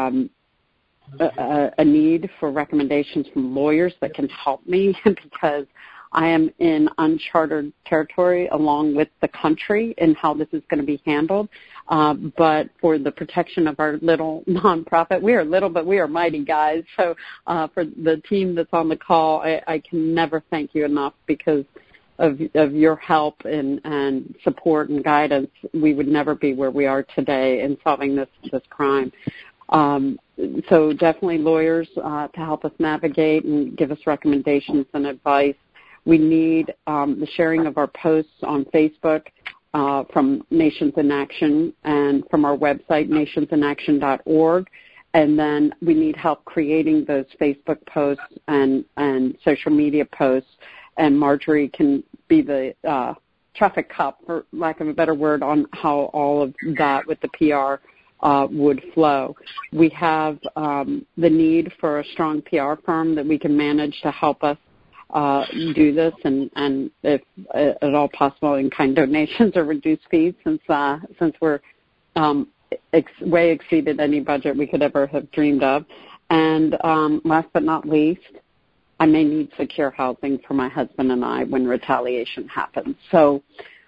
a need for recommendations from lawyers that can help me because I am in uncharted territory along with the country in how this is going to be handled. But for the protection of our little nonprofit, we are little, but we are mighty, guys. So for the team that's on the call, I can never thank you enough because of your help and support and guidance. We would never be where we are today in solving this crime. So definitely lawyers to help us navigate and give us recommendations and advice. We need the sharing of our posts on Facebook from Nations in Action and from our website, nationsinAction.org. And then we need help creating those Facebook posts and social media posts. And Marjorie can be the traffic cop, for lack of a better word, on how all of that with the PR would flow. We have the need for a strong PR firm that we can manage to help us do this, and if at all possible, in-kind donations or reduced fees, since we're way exceeded any budget we could ever have dreamed of. And last but not least, I may need secure housing for my husband and I when retaliation happens. So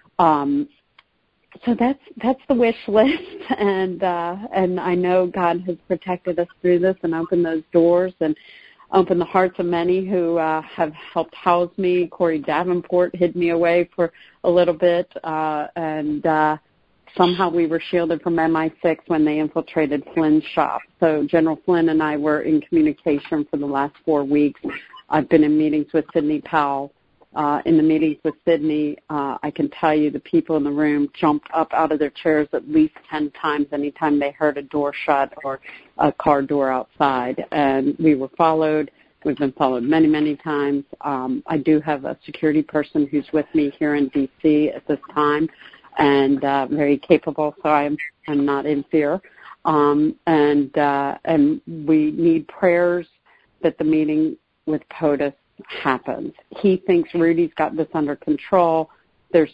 that's the wish list, and I know God has protected us through this and opened those doors and opened the hearts of many who have helped house me. Corey Davenport hid me away for a little bit, and somehow we were shielded from MI6 when they infiltrated Flynn's shop. So General Flynn and I were in communication for the last 4 weeks. I've been in meetings with Sidney Powell. In the meetings with Sidney, I can tell you the people in the room jumped up out of their chairs at least 10 times anytime they heard a door shut or a car door outside. And we were followed. We've been followed many, many times. I do have a security person who's with me here in D.C. at this time and very capable, so I'm not in fear. And we need prayers that the meeting with POTUS happens. He thinks Rudy's got this under control. There's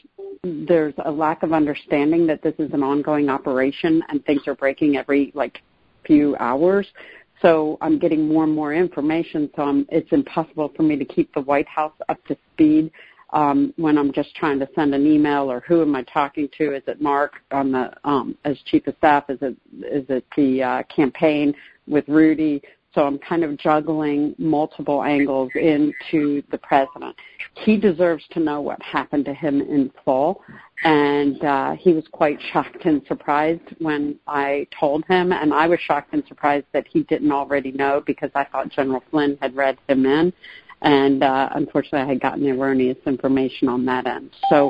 a lack of understanding that this is an ongoing operation and things are breaking every few hours. So I'm getting more and more information. So it's impossible for me to keep the White House up to speed when I'm just trying to send an email or who am I talking to? Is it Mark on the as chief of staff? Is it the campaign with Rudy? So I'm kind of juggling multiple angles into the president. He deserves to know what happened to him in full, and he was quite shocked and surprised when I told him, and I was shocked and surprised that he didn't already know because I thought General Flynn had read him in, and unfortunately I had gotten erroneous information on that end. So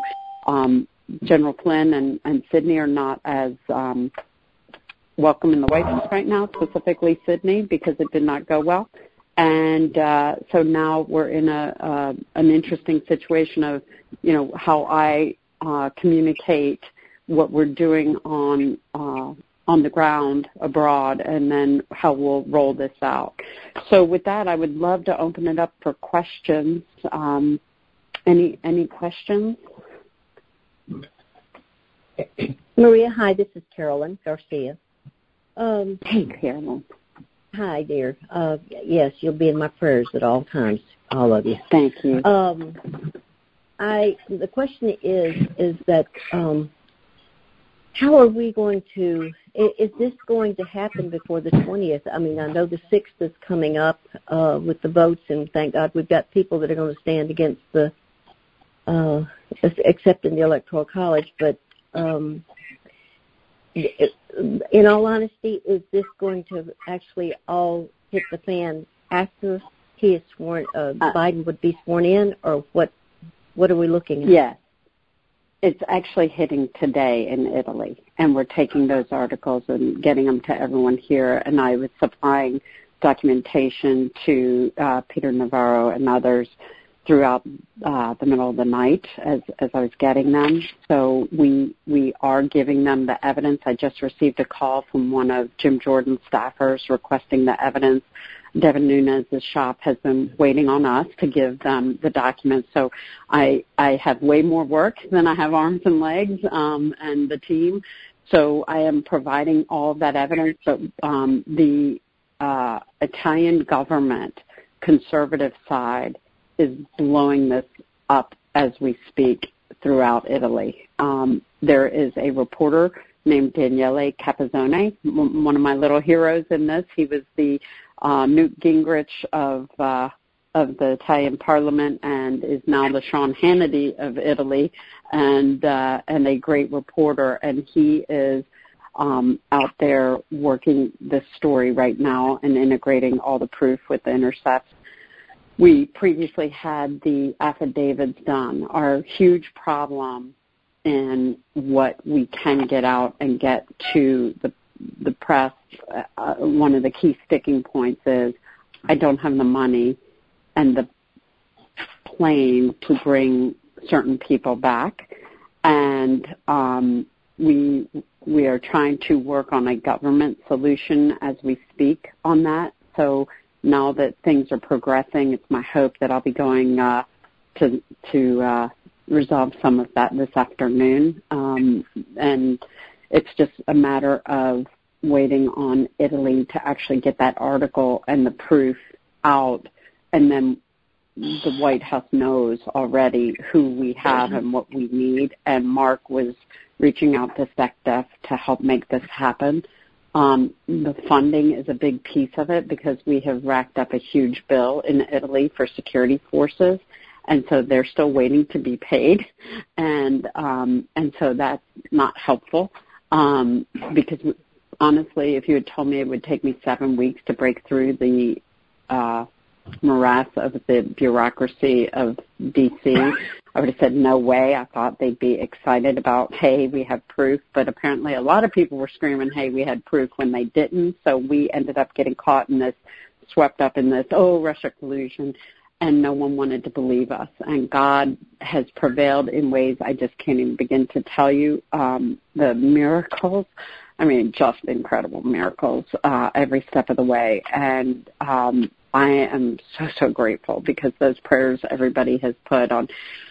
General Flynn and Sidney are not as welcome in the White House right now, specifically Sidney, because it did not go well. And so now we're in an interesting situation of, how I communicate what we're doing on the ground abroad, and then how we'll roll this out. So with that, I would love to open it up for questions. Any questions? Maria, hi, this is Carolyn Garcia. Hey, Carolyn. Hi, dear. Yes, you'll be in my prayers at all times, all of you. Thank you. The question is that how are we going to? Is this going to happen before the 20th? I mean, I know the 6th is coming up with the votes, and thank God we've got people that are going to stand against the accepting the Electoral College. But in all honesty, is this going to actually all hit the fan after he is sworn? Biden would be sworn in, or what? What are we looking at? Yes. It's actually hitting today in Italy, and we're taking those articles and getting them to everyone here. And I was supplying documentation to Peter Navarro and others throughout the middle of the night as I was getting them. So we are giving them the evidence. I just received a call from one of Jim Jordan's staffers requesting the evidence. Devin Nunes' shop has been waiting on us to give them the documents. So I have way more work than I have arms and legs and the team. So I am providing all of that evidence. But the Italian government, conservative side, is blowing this up as we speak throughout Italy. There is a reporter named Daniele Capazzone, one of my little heroes in this. He was the Newt Gingrich of the Italian Parliament and is now the Sean Hannity of Italy, and a great reporter. And he is out there working this story right now and integrating all the proof with the intercepts. We previously had the affidavits done. Our huge problem in what we can get out and get to the press, one of the key sticking points is I don't have the money and the plane to bring certain people back. And we are trying to work on a government solution as we speak on that. So now that things are progressing, it's my hope that I'll be going to resolve some of that this afternoon. And it's just a matter of waiting on Italy to actually get that article and the proof out. And then the White House knows already who we have and what we need. And Mark was reaching out to SecDef to help make this happen. The funding is a big piece of it because we have racked up a huge bill in Italy for security forces. And so they're still waiting to be paid. And so that's not helpful. Because honestly, if you had told me it would take me 7 weeks to break through the morass of the bureaucracy of D.C., I would have said no way. I thought they'd be excited about, hey, we have proof. But apparently a lot of people were screaming, hey, we had proof when they didn't. So we ended up getting caught in this, swept up in this, Russia collusion. And no one wanted to believe us. And God has prevailed in ways I just can't even begin to tell you. The miracles, I mean, just incredible miracles every step of the way. And I am so grateful because those prayers everybody has put on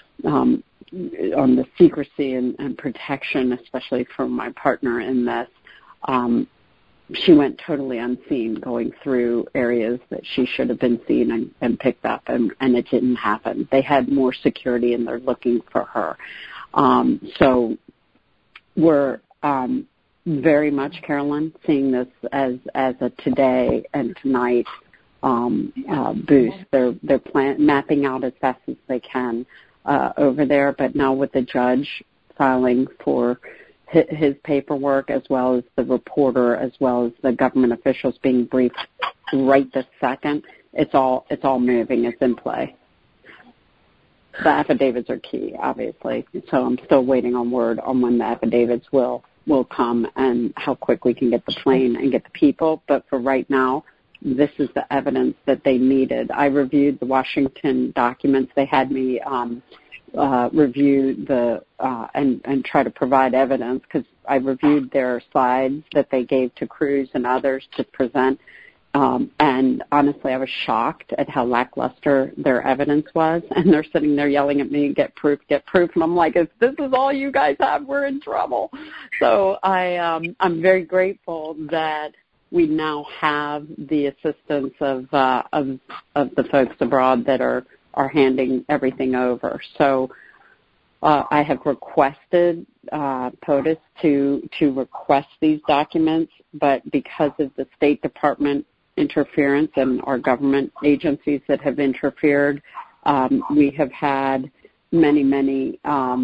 the secrecy and protection, especially from my partner in this. She went totally unseen going through areas that she should have been seen and picked up, and it didn't happen. They had more security, and they're looking for her. So we're very much, Carolyn, seeing this as a today and tonight boost. They're mapping out as fast as they can over there, but now with the judge filing for his paperwork, as well as the reporter, as well as the government officials being briefed right this second, it's all moving. It's in play. The affidavits are key, obviously. So I'm still waiting on word on when the affidavits will come and how quick we can get the plane and get the people. But for right now, this is the evidence that they needed. I reviewed the Washington documents. They had me review and try to provide evidence because I reviewed their slides that they gave to Cruz and others to present, And honestly, I was shocked at how lackluster their evidence was. And they're sitting there yelling at me, get proof. And I'm like, if this is all you guys have, we're in trouble. So I'm very grateful that we now have the assistance of the folks abroad that are handing everything over. So I have requested POTUS to request these documents, but because of the State Department interference and our government agencies that have interfered, we have had many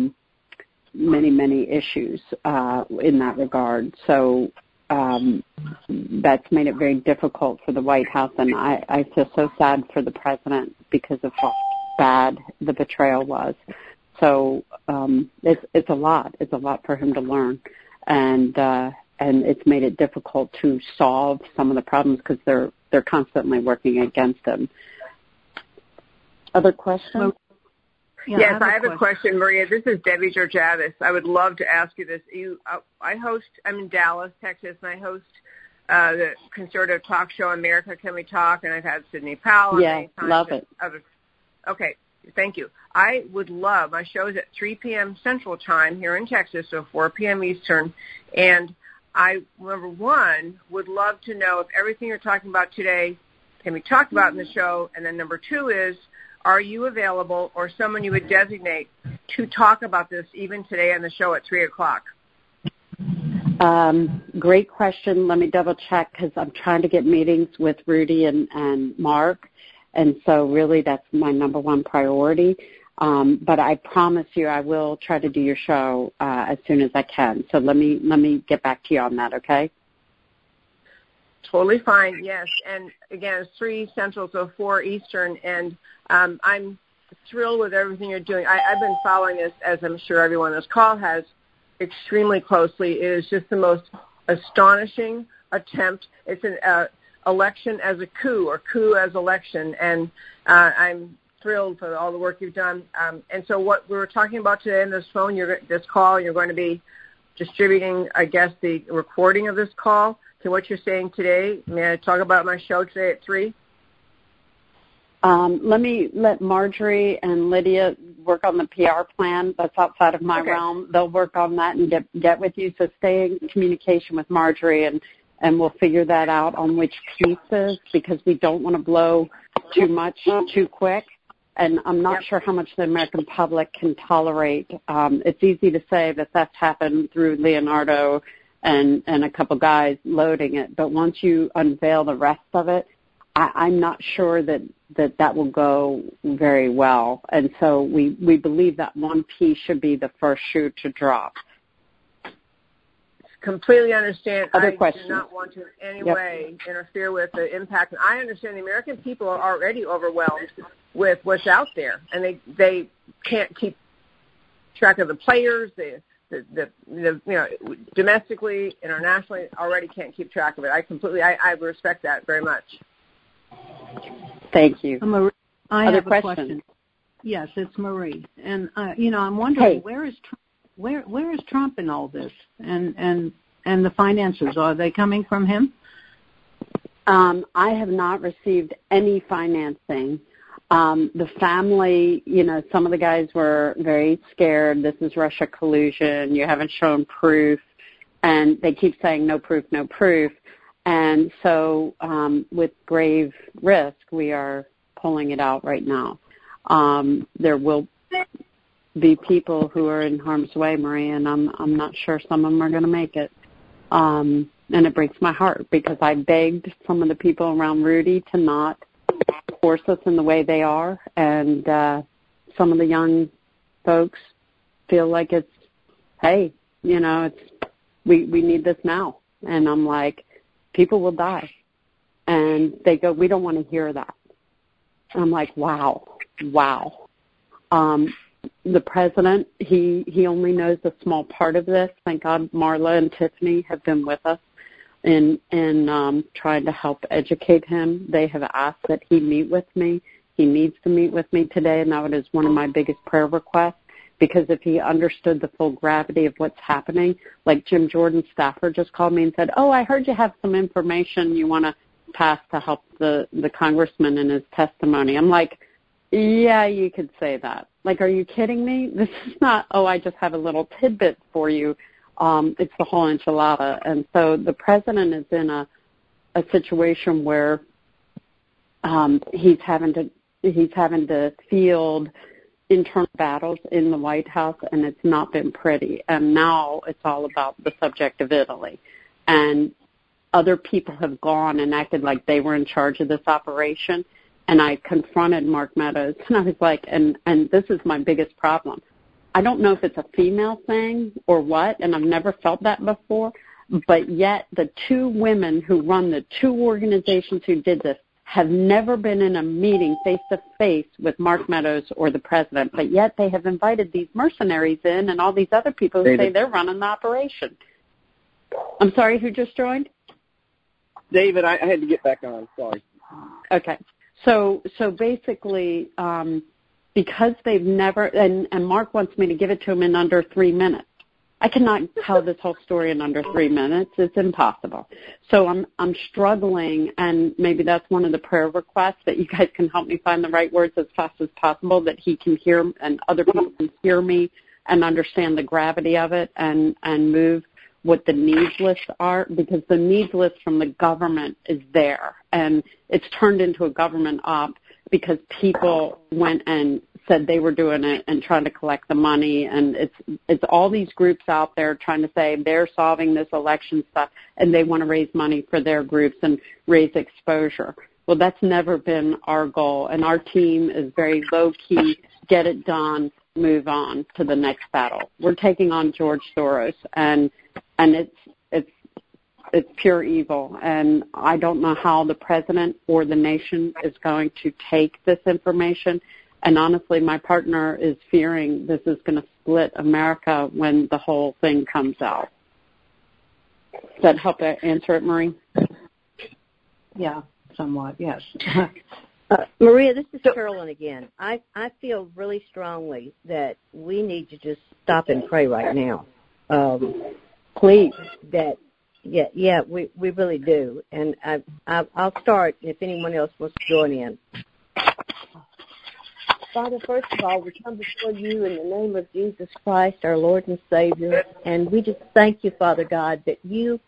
issues in that regard. So that's made it very difficult for the White House, and I feel so sad for the president because of how bad the betrayal was. So it's a lot. It's a lot for him to learn, and it's made it difficult to solve some of the problems because they're constantly working against him. Other questions? Yeah, yes, I have a question, Maria. This is Debbie Georgavis. I would love to ask you this. I'm in Dallas, Texas, and I host the conservative talk show America Can We Talk, and I've had Sidney Powell. Yeah, love it. Okay, thank you. I would love, my show is at 3 p.m. Central Time here in Texas, so 4 p.m. Eastern, and I, number one, would love to know if everything you're talking about today can be talked about in the show, and then number two is, are you available or someone you would designate to talk about this even today on the show at 3 o'clock? Great question. Let me double check because I'm trying to get meetings with Rudy and Mark, and so really that's my number one priority. But I promise you I will try to do your show as soon as I can. So let me get back to you on that, okay? Totally fine, yes. And again, it's 3 Central, so 4 Eastern, and I'm thrilled with everything you're doing. I've been following this, as I'm sure everyone on this call has, extremely closely. It is just the most astonishing attempt. It's an election as a coup, or coup as election, and I'm thrilled for all the work you've done. And so what we were talking about today in this call, you're going to be distributing, I guess, the recording of this call to what you're saying today. May I talk about my show today at 3? Let Marjorie and Lydia work on the PR plan. That's outside of my realm. They'll work on that and get with you. So stay in communication with Marjorie, and we'll figure that out on which pieces, because we don't want to blow too much too quick. And I'm not sure how much the American public can tolerate. It's easy to say that that's happened through Leonardo and a couple guys loading it. But once you unveil the rest of it, I'm not sure that will go very well. And so we believe that one piece should be the first shoe to drop. Completely understand. Other questions? I do not want to in any way interfere with the impact. And I understand the American people are already overwhelmed with what's out there, and they can't keep track of the players. The domestically, internationally, already can't keep track of it. I respect that very much. Thank you. I Other have a questions? question. Yes, it's Marie, and I'm wondering where is Trump in all this, and the finances, are they coming from him? I have not received any financing. The family, some of the guys were very scared. This is Russia collusion. You haven't shown proof, and they keep saying no proof, no proof. And so with grave risk, we are pulling it out right now. There will be people who are in harm's way, Marie, and I'm not sure some of them are going to make it. And it breaks my heart because I begged some of the people around Rudy to not force us in the way they are, and some of the young folks feel like it's, hey, we need this now. And I'm like, people will die. And they go, we don't want to hear that. I'm like, wow. The president, he only knows a small part of this. Thank God Marla and Tiffany have been with us in trying to help educate him. They have asked that he meet with me. He needs to meet with me today, and that is one of my biggest prayer requests, because if he understood the full gravity of what's happening, like Jim Jordan's staffer just called me and said, I heard you have some information you want to passed to help the congressman in his testimony. I'm like, yeah, you could say that. Like, are you kidding me? This is not, I just have a little tidbit for you. It's the whole enchilada. And so the president is in a situation where he's having to field internal battles in the White House, and it's not been pretty. And now it's all about the subject of Italy. And other people have gone and acted like they were in charge of this operation. And I confronted Mark Meadows, and I was like, and this is my biggest problem. I don't know if it's a female thing or what, and I've never felt that before, but yet the two women who run the two organizations who did this have never been in a meeting face-to-face with Mark Meadows or the president, but yet they have invited these mercenaries in and all these other people who say they're running the operation. I'm sorry, who just joined? David, I had to get back on. Sorry. Okay. So basically, because they've never, and Mark wants me to give it to him in under 3 minutes. I cannot tell this whole story in under 3 minutes. It's impossible. So I'm struggling, and maybe that's one of the prayer requests, that you guys can help me find the right words as fast as possible, that he can hear and other people can hear me and understand the gravity of it and move what the needs lists are, because the needs list from the government is there, and it's turned into a government op because people went and said they were doing it and trying to collect the money, and it's all these groups out there trying to say they're solving this election stuff and they want to raise money for their groups and raise exposure. Well, that's never been our goal, and our team is very low-key, get it done, move on to the next battle. We're taking on George Soros, and it's pure evil, and I don't know how the president or the nation is going to take this information. And honestly, my partner is fearing this is going to split America when the whole thing comes out. Does that help answer it, Marie? Yeah, somewhat, yes. Maria, this is Carolyn again. I feel really strongly that we need to just stop and pray right now. Please. Yeah, we really do. And I'll start if anyone else wants to join in. Father, first of all, we come before you in the name of Jesus Christ, our Lord and Savior, and we just thank you, Father God, that you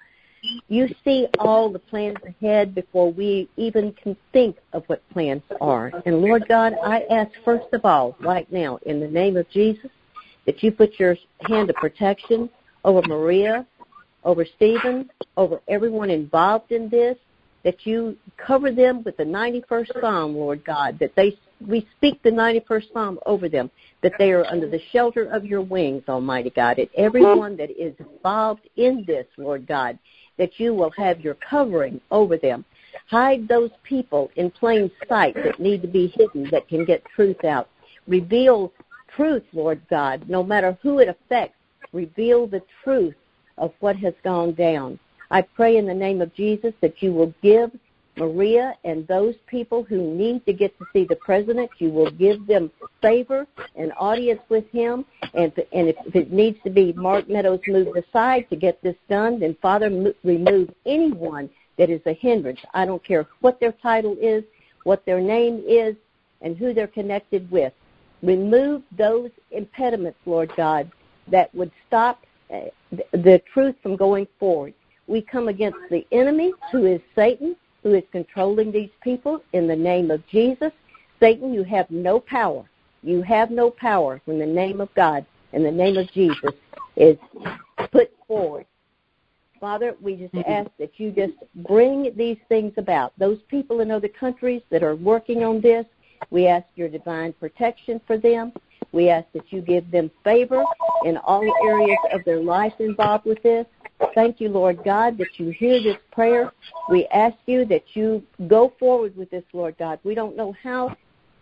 see all the plans ahead before we even can think of what plans are. And Lord God, I ask first of all, right now, in the name of Jesus, that you put your hand of protection over Maria, over Stephen, over everyone involved in this, that you cover them with the 91st Psalm, Lord God, that we speak the 91st Psalm over them, that they are under the shelter of your wings, Almighty God, and everyone that is involved in this, Lord God, that you will have your covering over them. Hide those people in plain sight that need to be hidden, that can get truth out. Reveal truth, Lord God, no matter who it affects. Reveal the truth of what has gone down. I pray in the name of Jesus that you will give Maria and those people who need to get to see the president, you will give them favor and audience with him. And if it needs to be Mark Meadows moved aside to get this done, then Father, remove anyone that is a hindrance. I don't care what their title is, what their name is, and who they're connected with. Remove those impediments, Lord God, that would stop the truth from going forward. We come against the enemy, who is Satan, who is controlling these people, in the name of Jesus. Satan, you have no power. You have no power when the name of God and the name of Jesus is put forward. Father, we just ask that you just bring these things about. Those people in other countries that are working on this, we ask your divine protection for them. We ask that you give them favor in all areas of their life involved with this. Thank you, Lord God, that you hear this prayer. We ask you that you go forward with this, Lord God. We don't know how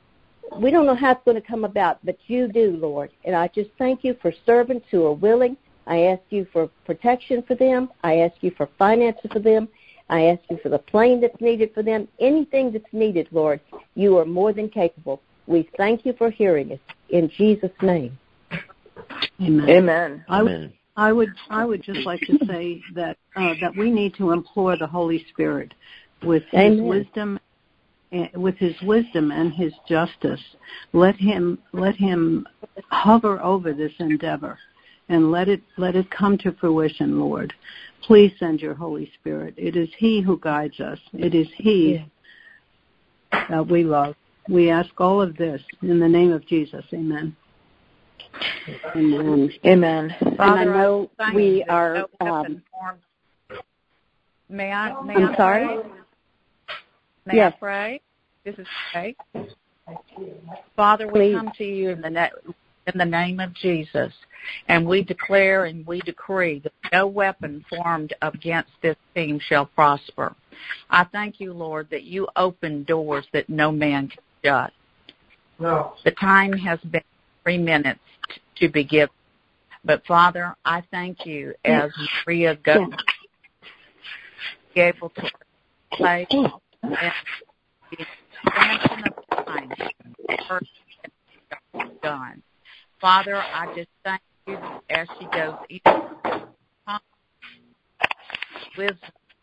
it's going to come about, but you do, Lord. And I just thank you for servants who are willing. I ask you for protection for them. I ask you for finances for them. I ask you for the plane that's needed for them. Anything that's needed, Lord, you are more than capable. We thank you for hearing us. In Jesus' name. Amen. Amen. I would just like to say that we need to implore the Holy Spirit with his wisdom. With his wisdom and his justice, let him hover over this endeavor, and let it come to fruition, Lord. Please send your Holy Spirit. It is He who guides us. It is He that we love. We ask all of this in the name of Jesus. Amen. Amen. Amen. Father, and I know we are. May I? I'm sorry. May I pray? This is Kay. Father, we come to you in the name of Jesus, and we declare and we decree that no weapon formed against this team shall prosper. I thank you, Lord, that you open doors that no man can shut. No. The time has been 3 minutes to be given. But, Father, I thank you as Maria goes to be able to play and the expansion of time done. Father, I just thank you as she goes in wisdom.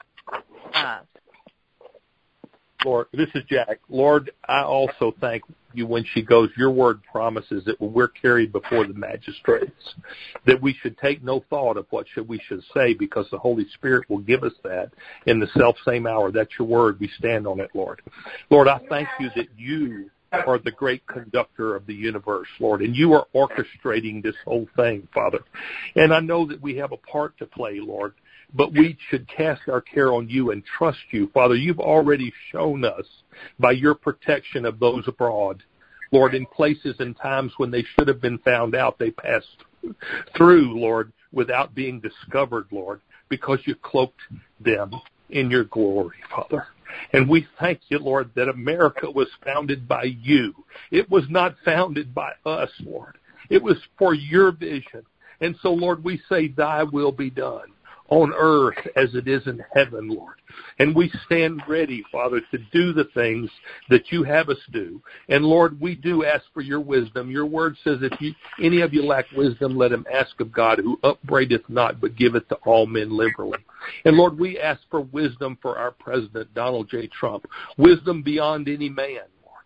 Lord, this is Jack. Lord, I also thank you when she goes, your word promises that when we're carried before the magistrates, that we should take no thought of what we should say, because the Holy Spirit will give us that in the self-same hour. That's your word. We stand on it, Lord. Lord, I thank you that you are the great conductor of the universe, Lord, and you are orchestrating this whole thing, Father. And I know that we have a part to play, Lord, but we should cast our care on you and trust you. Father, you've already shown us by your protection of those abroad, Lord, in places and times when they should have been found out, they passed through, Lord, without being discovered, Lord, because you cloaked them in your glory, Father. And we thank you, Lord, that America was founded by you. It was not founded by us, Lord. It was for your vision. And so, Lord, we say thy will be done on earth as it is in heaven, Lord. And we stand ready, Father, to do the things that you have us do. And Lord, we do ask for your wisdom. Your word says if any of you lack wisdom, let him ask of God, who upbraideth not, but giveth to all men liberally. And Lord, we ask for wisdom for our president, Donald J. Trump, wisdom beyond any man.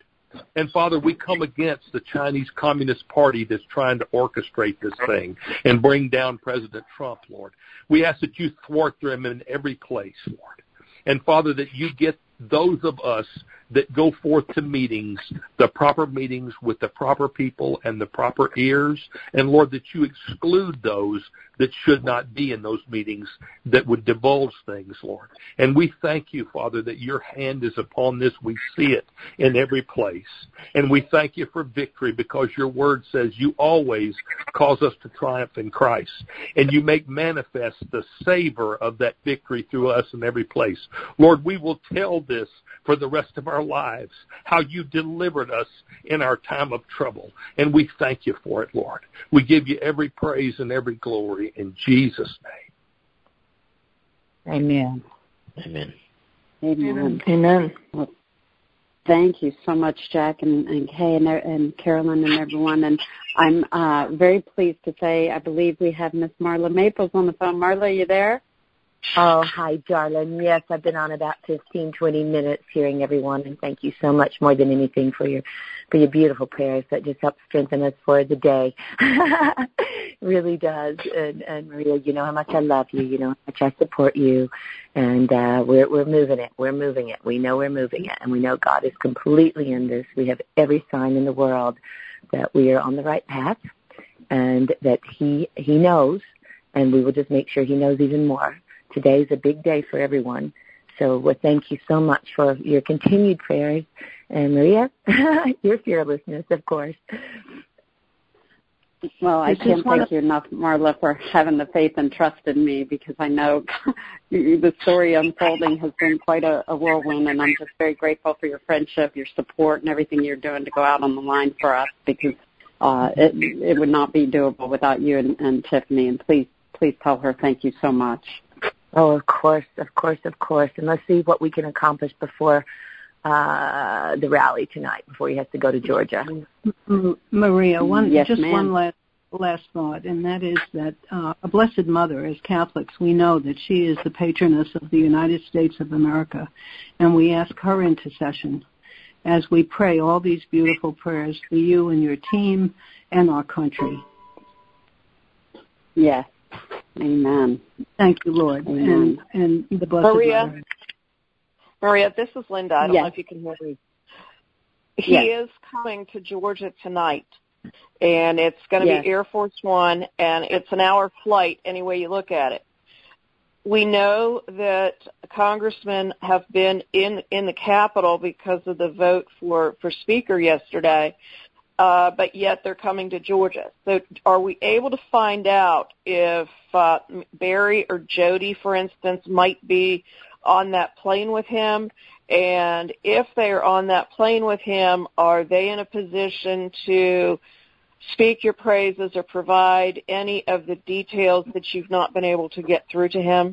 And, Father, we come against the Chinese Communist Party that's trying to orchestrate this thing and bring down President Trump, Lord. We ask that you thwart them in every place, Lord. And, Father, that you get those of us that go forth to meetings, the proper meetings with the proper people and the proper ears. And, Lord, that you exclude those that should not be in those meetings that would divulge things, Lord. And we thank you, Father, that your hand is upon this. We see it in every place. And we thank you for victory, because your word says you always cause us to triumph in Christ. And you make manifest the savor of that victory through us in every place. Lord, we will tell this for the rest of our lives, how you delivered us in our time of trouble. And we thank you for it, Lord. We give you every praise and every glory in Jesus' name. Amen. Amen. Amen. Amen. Well, thank you so much, Jack and Kay and Carolyn and everyone. And I'm very pleased to say I believe we have Miss Marla Maples on the phone. Marla, are you there? Oh, hi, darling. Yes, I've been on about 15, 20 minutes hearing everyone, and thank you so much more than anything for your beautiful prayers that just help strengthen us for the day. Really does. And Maria, you know how much I love you. You know how much I support you. And we're moving it. We're moving it. We know we're moving it. And we know God is completely in this. We have every sign in the world that we are on the right path and that He knows, and we will just make sure He knows even more. Today is a big day for everyone. So thank you so much for your continued prayers. And Maria, your fearlessness, of course. Well, I can't thank you enough, Marla, for having the faith and trust in me, because I know the story unfolding has been quite a whirlwind, and I'm just very grateful for your friendship, your support, and everything you're doing to go out on the line for us, because it would not be doable without you and Tiffany. And please tell her thank you so much. Oh, of course. And let's see what we can accomplish before the rally tonight, before he has to go to Georgia. Maria, one last last thought, and that is that a Blessed Mother, as Catholics, we know that she is the patroness of the United States of America, and we ask her intercession as we pray all these beautiful prayers for you and your team and our country. Yes. Amen. Thank you, Lord. Amen. And the Blessed Mother. Maria, this is Linda. I don't Yes. know if you can hear me. Yes. He is coming to Georgia tonight, and it's going to Yes. be Air Force One, and it's an hour flight any way you look at it. We know that congressmen have been in the Capitol because of the vote for Speaker yesterday, but yet they're coming to Georgia. So are we able to find out if Barry or Jody, for instance, might be on that plane with him? And if they're on that plane with him, are they in a position to speak your praises or provide any of the details that you've not been able to get through to him?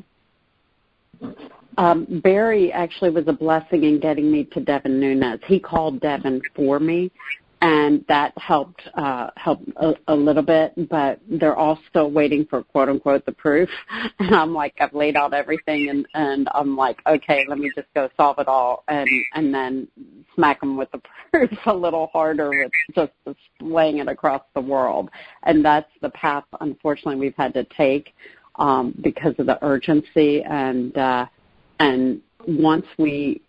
Barry actually was a blessing in getting me to Devin Nunes. He called Devin for me, and that helped a little bit, but they're all still waiting for quote unquote the proof. And I'm like, I've laid out everything, and I'm like, okay, let me just go solve it all, and then smack them with the proof a little harder with just laying it across the world. And that's the path, unfortunately, we've had to take because of the urgency, and once we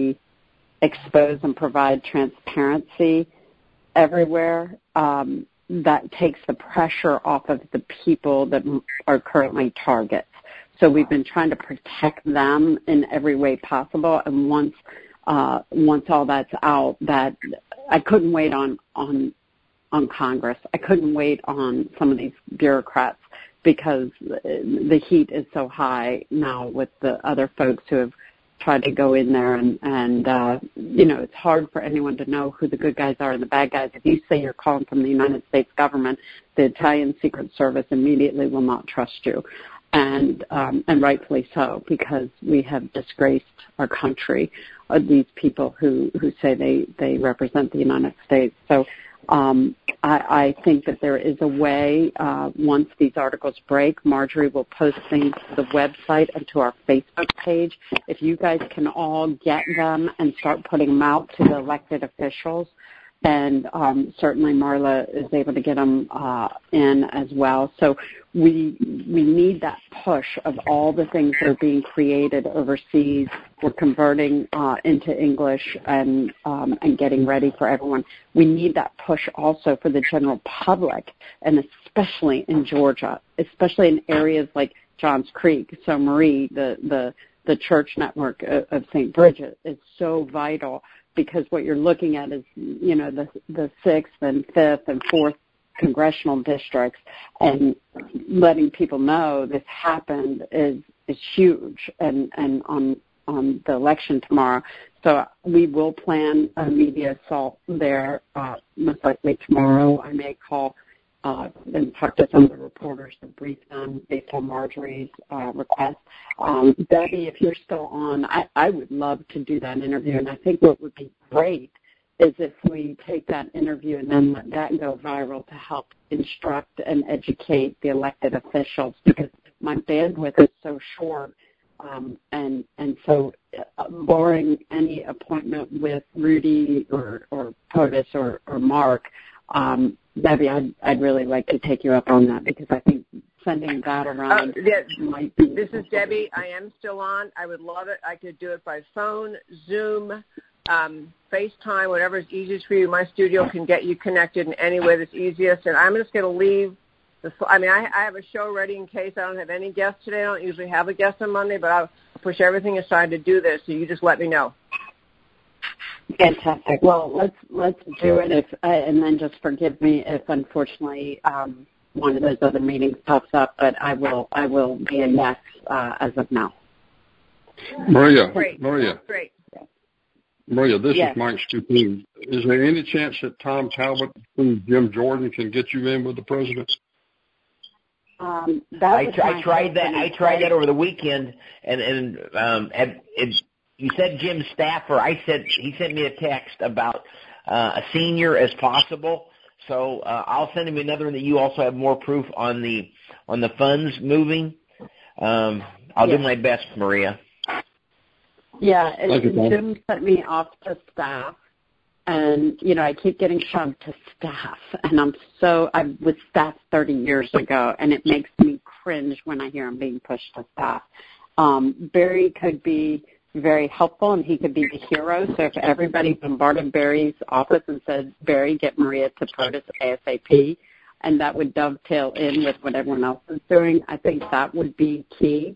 expose and provide transparency everywhere, that takes the pressure off of the people that are currently targets. So we've been trying to protect them in every way possible. And once all that's out, that I couldn't wait on Congress. I couldn't wait on some of these bureaucrats because the heat is so high now with the other folks who have tried to go in there, and it's hard for anyone to know who the good guys are and the bad guys. If you say you're calling from the United States government, the Italian Secret Service immediately will not trust you, and rightfully so, because we have disgraced our country, these people who say they represent the United States. So I think that there is a way, once these articles break, Marjorie will post things to the website and to our Facebook page. If you guys can all get them and start putting them out to the elected officials, and certainly Marla is able to get them in as well. So we need that push of all the things that are being created overseas. We're converting into English and getting ready for everyone. We need that push also for the general public, and especially in Georgia, especially in areas like Johns Creek. So Marie, the church network of St. Bridget is so vital, because what you're looking at is, the 6th and 5th and 4th congressional districts, and letting people know this happened is huge, and on the election tomorrow. So we will plan a media assault there, most likely tomorrow. I may call and talk to some of the reporters to brief them based on Marjorie's request. Debbie, if you're still on, I would love to do that interview, and I think what would be great is if we take that interview and then let that go viral to help instruct and educate the elected officials, because my bandwidth is so short, and so barring any appointment with Rudy or POTUS or Mark, Debbie, I'd really like to take you up on that, because I think sending that around might be... This is Debbie. I am still on. I would love it. I could do it by phone, Zoom, FaceTime, whatever is easiest for you. My studio can get you connected in any way that's easiest. And I'm just going to leave I have a show ready in case I don't have any guests today. I don't usually have a guest on Monday, but I'll push everything aside to do this, so you just let me know. Fantastic. Well, let's do it. And then just forgive me if, unfortunately, one of those other meetings pops up. But I will be a yes as of now. Maria, Great. Maria, this is Mike Stupin. Is there any chance that Tom Talbot and Jim Jordan can get you in with the president? I tried that over the weekend, and you said Jim Stafford. He sent me a text about a senior as possible. So I'll send him another one that you also have more proof on the funds moving. I'll do my best, Maria. Yeah, Jim sent me off to staff, and I keep getting shoved to staff, and I was staff 30 years ago, and it makes me cringe when I hear him being pushed to staff. Barry could be very helpful, and he could be the hero. So if everybody bombarded Barry's office and said, Barry, get Maria to POTUS ASAP, and that would dovetail in with what everyone else is doing, I think that would be key.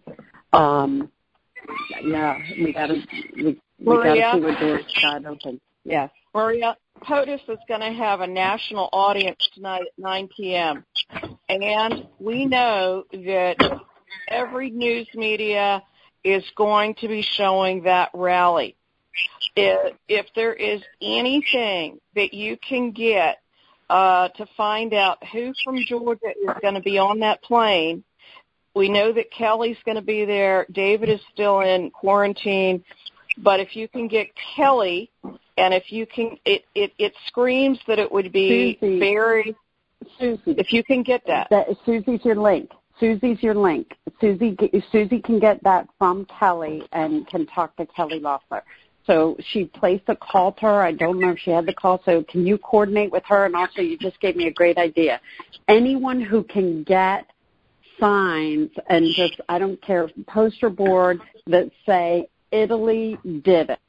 Yeah, we gotta see what doors God opens. Yes. Maria, POTUS is going to have a national audience tonight at 9 p.m. And we know that every news media is going to be showing that rally. If there is anything that you can get to find out who from Georgia is going to be on that plane, we know that Kelly's going to be there. David is still in quarantine. But if you can get Kelly, and if you can, it screams that it would be Susie. very, Susie. If you can get that. Susie's your link. Susie can get that from Kelly and can talk to Kelly Loeffler. So she placed a call to her. I don't know if she had the call. So can you coordinate with her? And also, you just gave me a great idea. Anyone who can get signs and just, I don't care, poster board that say Italy did it.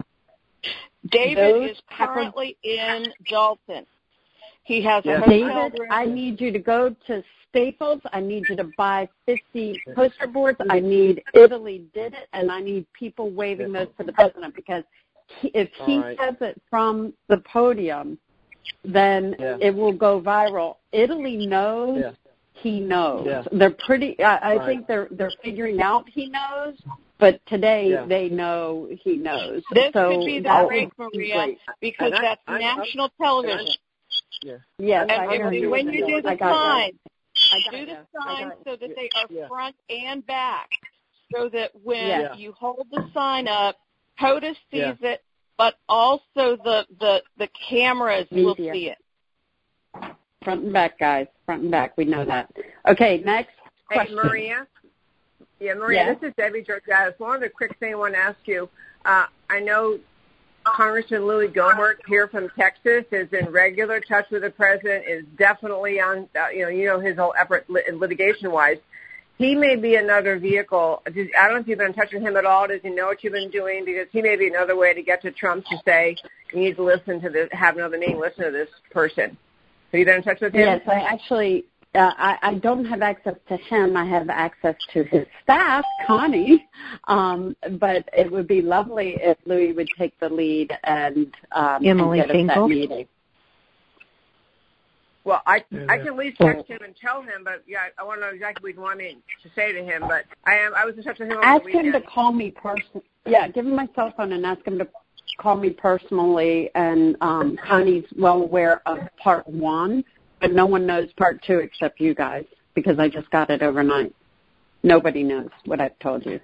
David is currently in Dalton. He has a hotel David, room. I need you to go to Staples. I need you to buy 50 poster boards. I need Italy did it, and I need people waving those to the president, because if he says it from the podium, then it will go viral. Italy knows. He knows. Yeah. They're pretty. I think they're figuring out he knows, but today they know he knows. This so could be the break, Maria, because that's national television. Yes, and when you do the sign, so that they are front and back, so that when you hold the sign up, POTUS sees it, but also the cameras will see it. Front and back, guys. Front and back. We know that. Okay, next question. Hey, Maria. Yeah, Maria, this is Debbie Georgiadis. One other quick thing I want to ask you. I know Congressman Louis Gohmert here from Texas is in regular touch with the president, is definitely on, his whole effort litigation-wise. He may be another vehicle. I don't know if you've been in touch with him at all. Does he know what you've been doing? Because he may be another way to get to Trump to say, you need to listen to this, have another meeting, listen to this person. Have you been in touch with him? Yes, I actually, I don't have access to him. I have access to his staff, Connie. But it would be lovely if Louis would take the lead and Emily get us that meeting. Well, I can at least text him and tell him, but I want to know exactly what you want me to say to him. But I was in touch with him over the weekend. Ask him to call me personally. Yeah, give him my cell phone and ask him to call me personally. And Connie's well aware of part 1, but no one knows part 2 except you guys, because I just got it overnight. Nobody knows what I've told you.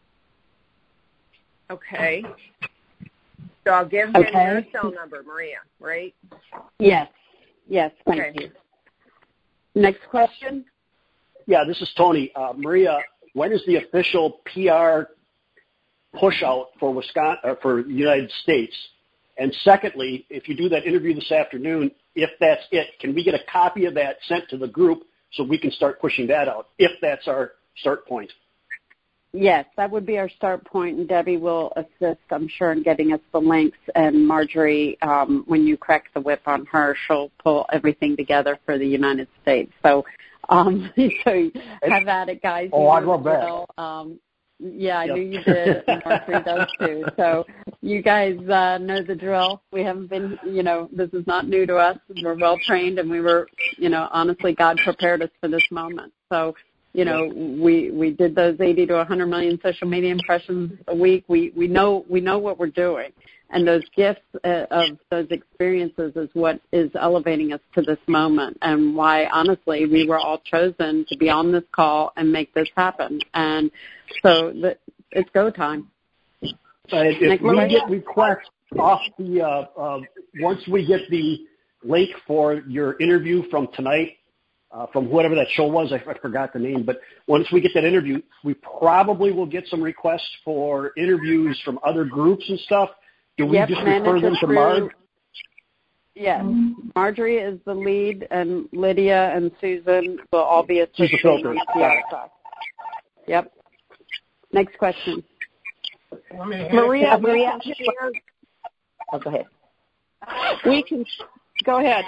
Okay. So I'll give him your cell number, Maria, right? Yes. Yes, thank you. Next question. Yeah, this is Tony. Maria, when is the official PR push out for Wisconsin, for the United States? And secondly, if you do that interview this afternoon, if that's it, can we get a copy of that sent to the group so we can start pushing that out, if that's our start point? Yes, that would be our start point, and Debbie will assist, I'm sure, in getting us the links. And Marjorie, when you crack the whip on her, she'll pull everything together for the United States. So, so have at it, guys. Oh, I love that. Yeah, I knew you did, and Marjorie does too. So you guys know the drill. We haven't been, this is not new to us. We're well trained, and we were, honestly, God prepared us for this moment. So, we did those 80 to 100 million social media impressions a week. We know what we're doing, and those gifts of those experiences is what is elevating us to this moment, and why, honestly, we were all chosen to be on this call and make this happen. And so it's go time. If we get requests off the once we get the link for your interview from tonight, from whatever that show was. I forgot the name. But once we get that interview, we probably will get some requests for interviews from other groups and stuff. Do we just refer them to Marg? Yes. Marjorie is the lead, and Lydia and Susan will all be assisting with the other stuff. Yep. Next question. Maria, oh, go ahead. We can go ahead.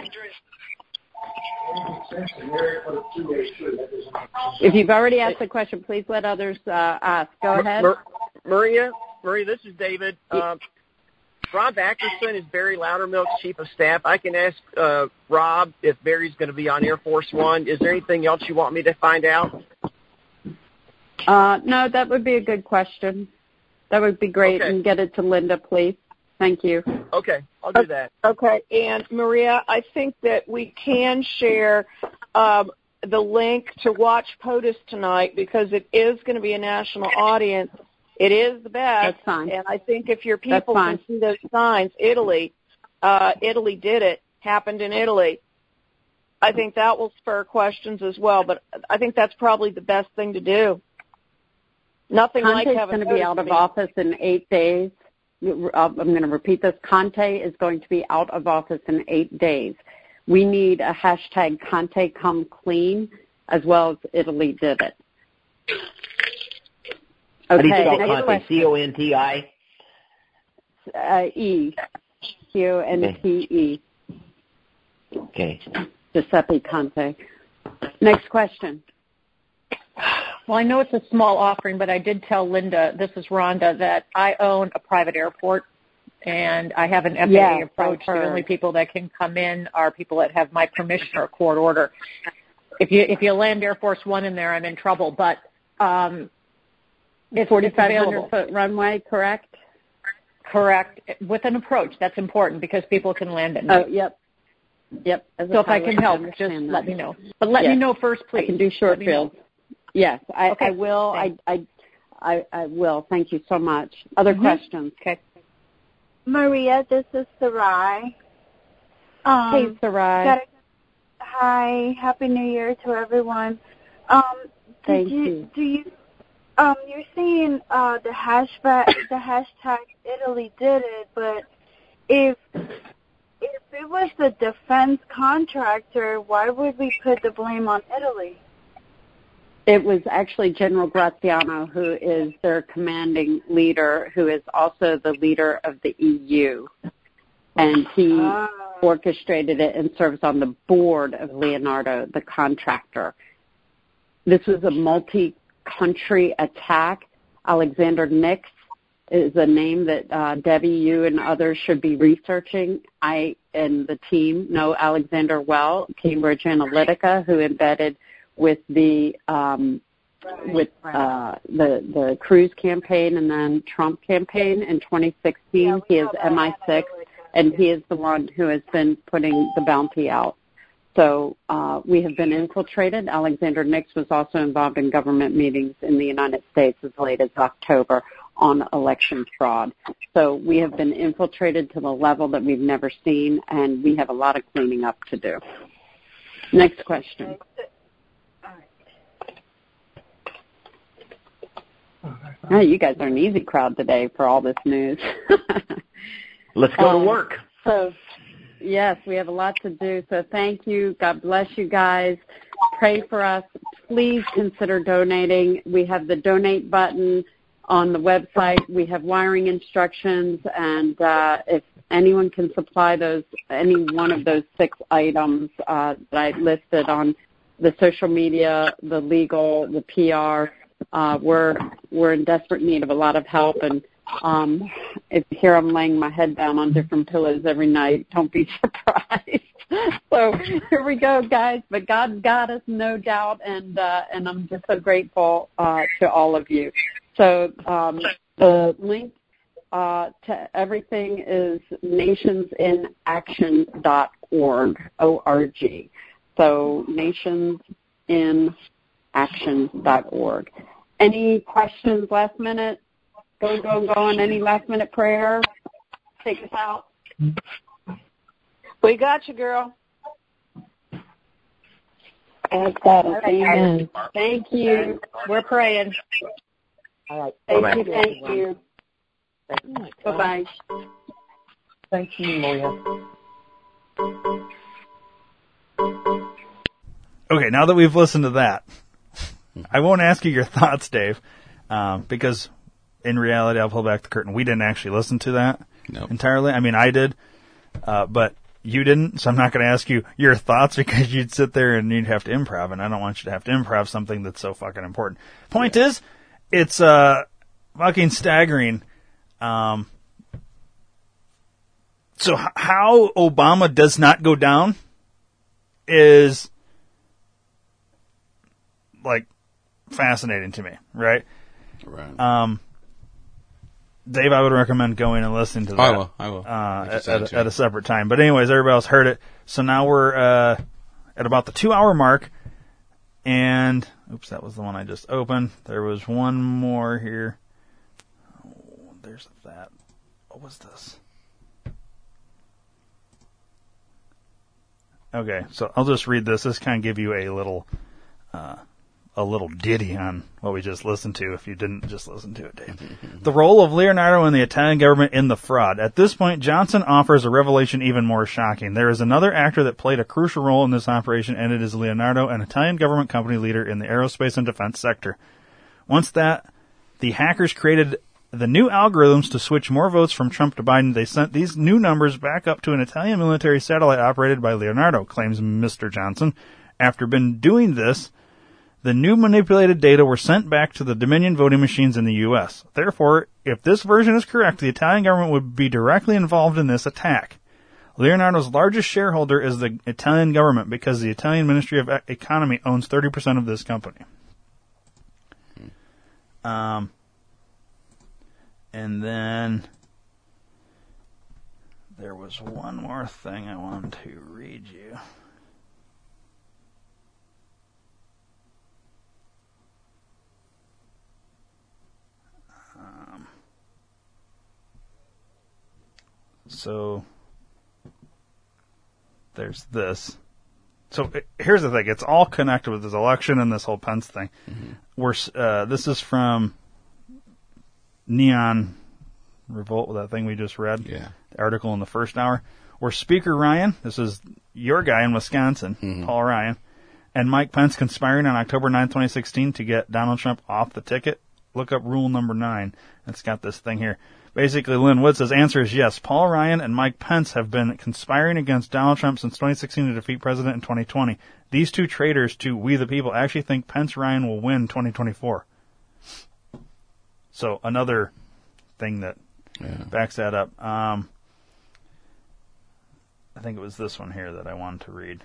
If you've already asked the question, please let others ask. Go ahead. Maria, this is David. Rob Ackerson is Barry Loudermilk's chief of staff. I can ask Rob if Barry's going to be on Air Force One. Is there anything else you want me to find out? No, that would be a good question. That would be great. Okay. And get it to Linda, please. Thank you. Okay, I'll do that. Okay, and Maria, I think that we can share the link to watch POTUS tonight because it is going to be a national audience. It is the best. That's fine. And I think if your people can see those signs, Italy did it, happened in Italy. I think that will spur questions as well, but I think that's probably the best thing to do. Nothing like having Conte's going to be out of office in 8 days. I'm going to repeat this. Conte is going to be out of office in 8 days. We need a hashtag Conte come clean as well as Italy did it. How do you Okay, spell next Conte? C-O-N-T-I? E. C-O-N-T-E. Okay. Giuseppe Conte. Next question. Well, I know it's a small offering, but I did tell Linda, this is Rhonda, that I own a private airport, and I have an FAA approach. The only people that can come in are people that have my permission or court order. If you land Air Force One in there, I'm in trouble. But it's 4,500-foot runway, correct? Correct. With an approach, that's important because people can land it. Oh, yep. So if I can help, just let me know. But let me know first, please. I can do short field. Yes, I will. Thanks. I will. Thank you so much. Other questions? Okay. Maria, this is Sarai. Hey, Sarai. Hi. Happy New Year to everyone. Thank you. Do you? You're saying the hashtag Italy did it, but if it was the defense contractor, why would we put the blame on Italy? It was actually General Graziano, who is their commanding leader, who is also the leader of the EU. And he orchestrated it and serves on the board of Leonardo, the contractor. This was a multi-country attack. Alexander Nix is a name that Debbie, you, and others should be researching. I and the team know Alexander well, Cambridge Analytica, who embedded with the Cruz campaign and then Trump campaign in 2016. He is MI6, and he is the one who has been putting the bounty out. So we have been infiltrated. Alexander Nix was also involved in government meetings in the United States as late as October on election fraud. So we have been infiltrated to the level that we've never seen, and we have a lot of cleaning up to do. Next question. Oh, you guys are an easy crowd today for all this news. Let's go to work. So, yes, we have a lot to do. So thank you. God bless you guys. Pray for us. Please consider donating. We have the donate button on the website. We have wiring instructions, and if anyone can supply any one of those 6 items that I listed on the social media, the legal, the PR, we're in desperate need of a lot of help, and if you hear I'm laying my head down on different pillows every night, don't be surprised. So here we go, guys. But God got us, no doubt, and I'm just so grateful to all of you. So the link to everything is nationsinaction.org, O-R-G. So nationsinaction.org. Any questions last minute? Go. Any last minute prayer? Take us out. We got you, girl. Amen. Thank you. We're praying. All right. Thank you. Bye-bye. Thank you, Maria. Okay, now that we've listened to that, I won't ask you your thoughts, Dave, because in reality, I'll pull back the curtain. We didn't actually listen to that entirely. I mean, I did, but you didn't, so I'm not going to ask you your thoughts because you'd sit there and you'd have to improv, and I don't want you to have to improv something that's so fucking important. Point is, it's fucking staggering. So how Obama does not go down is like fascinating to me, right? Right. Dave, I would recommend going and listening to that. I will. At a separate time. But anyways, everybody else heard it. So now we're at about the 2-hour mark. And, oops, that was the one I just opened. There was one more here. Oh, there's that. What was this? Okay, so I'll just read this. This kind of give you a little ditty on what we just listened to, if you didn't just listen to it, Dave. The role of Leonardo and the Italian government in the fraud. At this point, Johnson offers a revelation even more shocking. There is another actor that played a crucial role in this operation, and it is Leonardo, an Italian government company leader in the aerospace and defense sector. Once the hackers created the new algorithms to switch more votes from Trump to Biden, they sent these new numbers back up to an Italian military satellite operated by Leonardo, claims Mr. Johnson. After been doing this, the new manipulated data were sent back to the Dominion voting machines in the U.S. Therefore, if this version is correct, the Italian government would be directly involved in this attack. Leonardo's largest shareholder is the Italian government because the Italian Ministry of Economy owns 30% of this company. And then there was one more thing I wanted to read you. So there's this. So here's the thing. It's all connected with this election and this whole Pence thing. Mm-hmm. This is from Neon Revolt, that thing we just read. Yeah. The article in the first hour. Where Speaker Ryan, this is your guy in Wisconsin, mm-hmm. Paul Ryan, and Mike Pence conspiring on October 9, 2016 to get Donald Trump off the ticket. Look up rule number 9. It's got this thing here. Basically, Lynn Wood says, answer is yes. Paul Ryan and Mike Pence have been conspiring against Donald Trump since 2016 to defeat President in 2020. These two traitors to we the people actually think Pence-Ryan will win 2024. So another thing that backs that up. I think it was this one here that I wanted to read.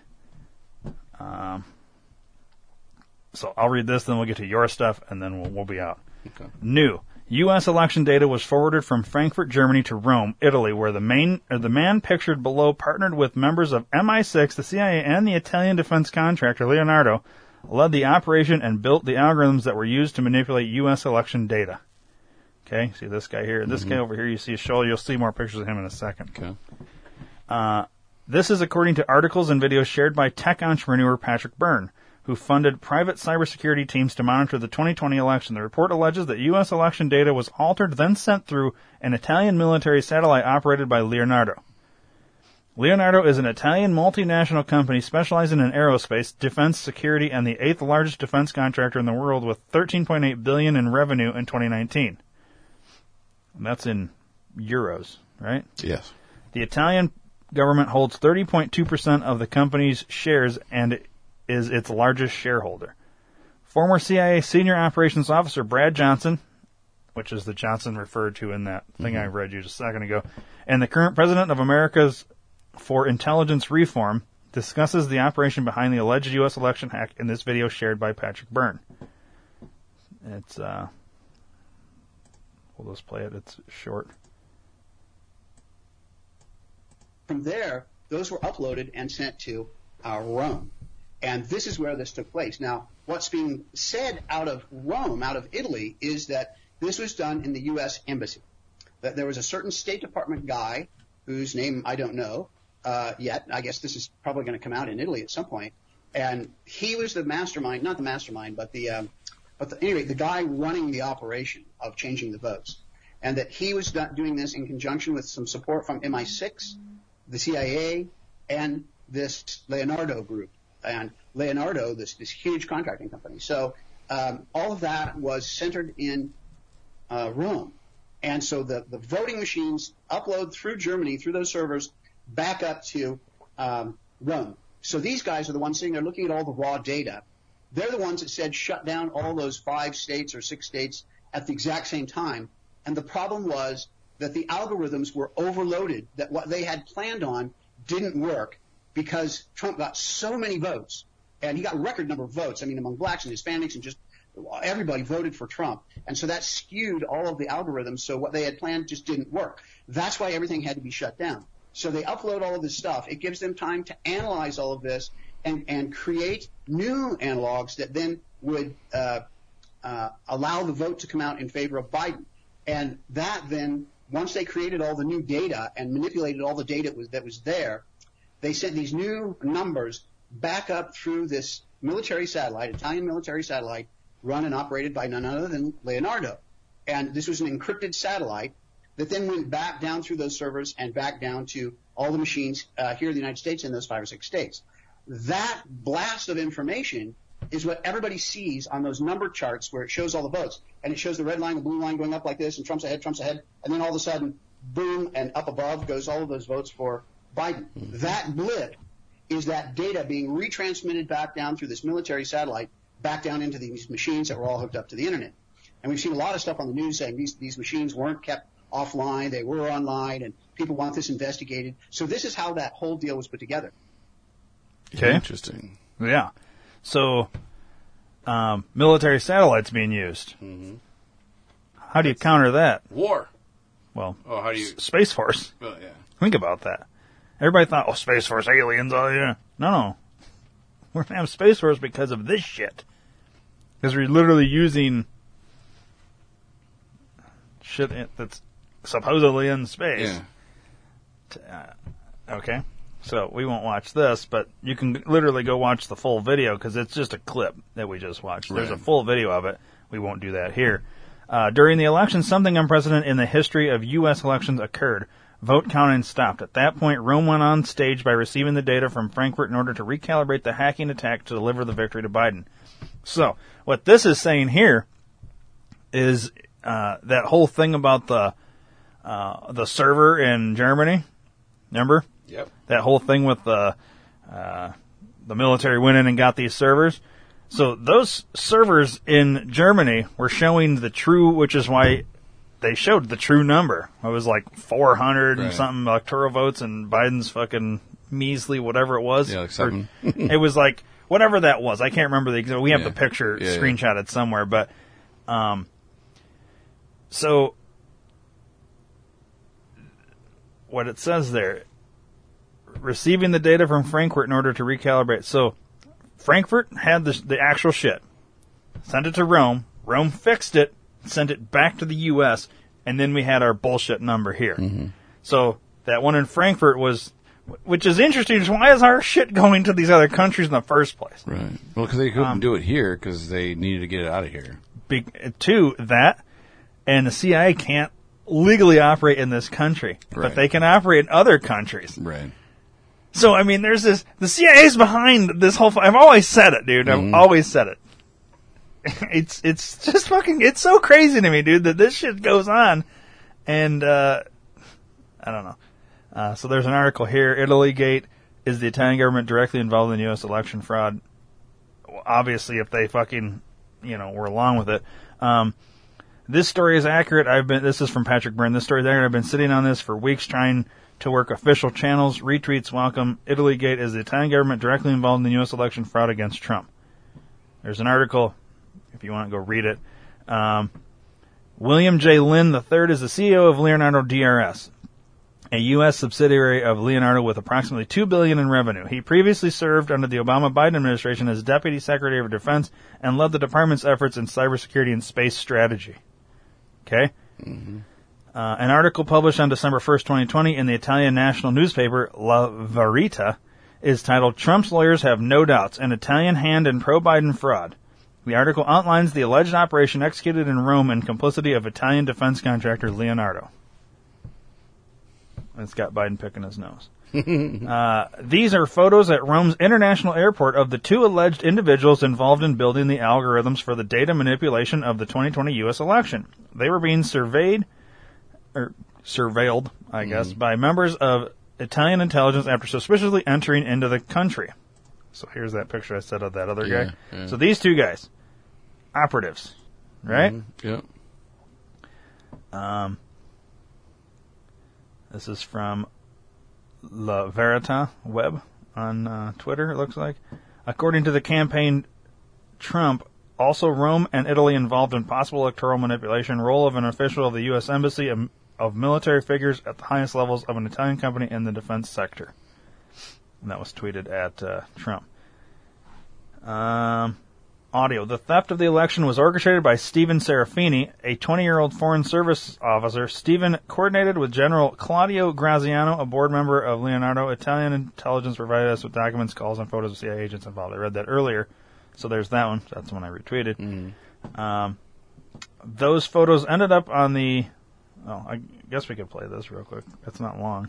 So I'll read this, then we'll get to your stuff, and then we'll be out. Okay. New. U.S. election data was forwarded from Frankfurt, Germany to Rome, Italy, where the man pictured below partnered with members of MI6, the CIA, and the Italian defense contractor Leonardo, led the operation and built the algorithms that were used to manipulate U.S. election data. Okay, see this guy here. This guy over here, you see a show. You'll see more pictures of him in a second. Okay. This is according to articles and videos shared by tech entrepreneur Patrick Byrne, who funded private cybersecurity teams to monitor the 2020 election. The report alleges that U.S. election data was altered, then sent through an Italian military satellite operated by Leonardo. Leonardo is an Italian multinational company specializing in aerospace, defense, security, and the 8th largest defense contractor in the world with $13.8 billion in revenue in 2019. And that's in euros, right? Yes. The Italian government holds 30.2% of the company's shares and is its largest shareholder. Former CIA senior operations officer Brad Johnson, which is the Johnson referred to in that thing I read you just a second ago, and the current president of America's for Intelligence Reform, discusses the operation behind the alleged U.S. election hack in this video shared by Patrick Byrne. It's, we'll just play it. It's short. From there, those were uploaded and sent to Rome. And this is where this took place. Now, what's being said out of Rome, out of Italy, is that this was done in the U.S. Embassy. That there was a certain State Department guy, whose name I don't know, yet. I guess this is probably going to come out in Italy at some point. And he was the mastermind, not the mastermind, but anyway, the guy running the operation of changing the votes. And that he was doing this in conjunction with some support from MI6, the CIA, and this Leonardo group. And Leonardo, this huge contracting company. So all of that was centered in Rome. And so the voting machines upload through Germany, through those servers, back up to Rome. So these guys are the ones sitting there looking at all the raw data. They're the ones that said shut down all those 5 states or 6 states at the exact same time. And the problem was that the algorithms were overloaded, that what they had planned on didn't work because Trump got so many votes. And he got a record number of votes, I mean, among blacks and Hispanics and just everybody voted for Trump. And so that skewed all of the algorithms, so what they had planned just didn't work. That's why everything had to be shut down. So they upload all of this stuff. It gives them time to analyze all of this and create new analogs that then would allow the vote to come out in favor of Biden. And that then, once they created all the new data and manipulated all the data that was there, they sent these new numbers back up through this military satellite, Italian military satellite, run and operated by none other than Leonardo. And this was an encrypted satellite that then went back down through those servers and back down to all the machines here in the United States in those 5 or 6 states. That blast of information is what everybody sees on those number charts where it shows all the votes. And it shows the red line, the blue line going up like this, and Trump's ahead, and then all of a sudden, boom, and up above goes all of those votes for Biden. Mm-hmm. That blip is that data being retransmitted back down through this military satellite, back down into these machines that were all hooked up to the internet. And we've seen a lot of stuff on the news saying these machines weren't kept offline, they were online, and people want this investigated. So this is how that whole deal was put together. Okay. Interesting. Yeah. So, military satellites being used. Mm-hmm. How do you counter that? War. Well, how do you... Space Force. Well, yeah. Think about that. Everybody thought, Space Force, aliens, oh yeah. No. We're going to have Space Force because of this shit. Because we're literally using shit that's supposedly in space. Yeah. Okay. So we won't watch this, but you can literally go watch the full video because it's just a clip that we just watched. Right. There's a full video of it. We won't do that here. During the election, something unprecedented in the history of U.S. elections occurred. Vote counting stopped. At that point, Rome went on stage by receiving the data from Frankfurt in order to recalibrate the hacking attack to deliver the victory to Biden. So what this is saying here is that whole thing about the server in Germany. Remember? Yep. That whole thing with the military went in and got these servers. So those servers in Germany were showing the true, which is why they showed the true number. It was like 400 and something electoral votes, and Biden's fucking measly whatever it was. Yeah, like 7. It was like whatever that was. I can't remember the exact. We have the picture screenshotted somewhere, but so what it says there. Receiving the data from Frankfurt in order to recalibrate. So Frankfurt had the actual shit. Sent it to Rome. Rome fixed it, sent it back to the U.S., and then we had our bullshit number here. Mm-hmm. So that one in Frankfurt was, which is interesting, is why is our shit going to these other countries in the first place? Right. Well, because they couldn't do it here because they needed to get it out of here. Two, that, and the CIA can't legally operate in this country, but they can operate in other countries. Right. So, I mean, there's this, the CIA's behind this whole, I've always said it, dude. I've always said it. It's just fucking, it's so crazy to me, dude, that this shit goes on. And, I don't know. So there's an article here, Italy Gate, is the Italian government directly involved in U.S. election fraud? Well, obviously, if they fucking, were along with it. This story is accurate. This is from Patrick Byrne. This story is accurate. I've been sitting on this for weeks trying to work official channels. Retweets welcome. Italy Gate is the Italian government directly involved in the U.S. election fraud against Trump. There's an article, if you want to go read it. William J. Lynn III is the CEO of Leonardo DRS, a U.S. subsidiary of Leonardo with approximately $2 billion in revenue. He previously served under the Obama-Biden administration as Deputy Secretary of Defense and led the department's efforts in cybersecurity and space strategy. Okay? Mm-hmm. An article published on December 1st, 2020 in the Italian national newspaper La Verità is titled, Trump's Lawyers Have No Doubts, an Italian Hand in Pro-Biden Fraud. The article outlines the alleged operation executed in Rome in complicity of Italian defense contractor Leonardo. It's got Biden picking his nose. These are photos at Rome's International Airport of the two alleged individuals involved in building the algorithms for the data manipulation of the 2020 U.S. election. They were being surveilled, I guess, by members of Italian intelligence after suspiciously entering into the country. So here's that picture I said of that other guy. Yeah. So these two guys, operatives, right? Yep. This is from La Verità web on Twitter, it looks like. According to the campaign, Trump, also Rome and Italy involved in possible electoral manipulation, role of an official of the U.S. Embassy, of military figures at the highest levels of an Italian company in the defense sector. And that was tweeted at Trump. Audio. The theft of the election was orchestrated by Stephen Serafini, a 20-year-old Foreign Service officer. Stephen coordinated with General Claudio Graziano, a board member of Leonardo. Italian intelligence provided us with documents, calls, and photos of CIA agents involved. I read that earlier. So there's that one. That's the one I retweeted. Those photos ended up on the... Oh, I guess we could play this real quick. It's not long.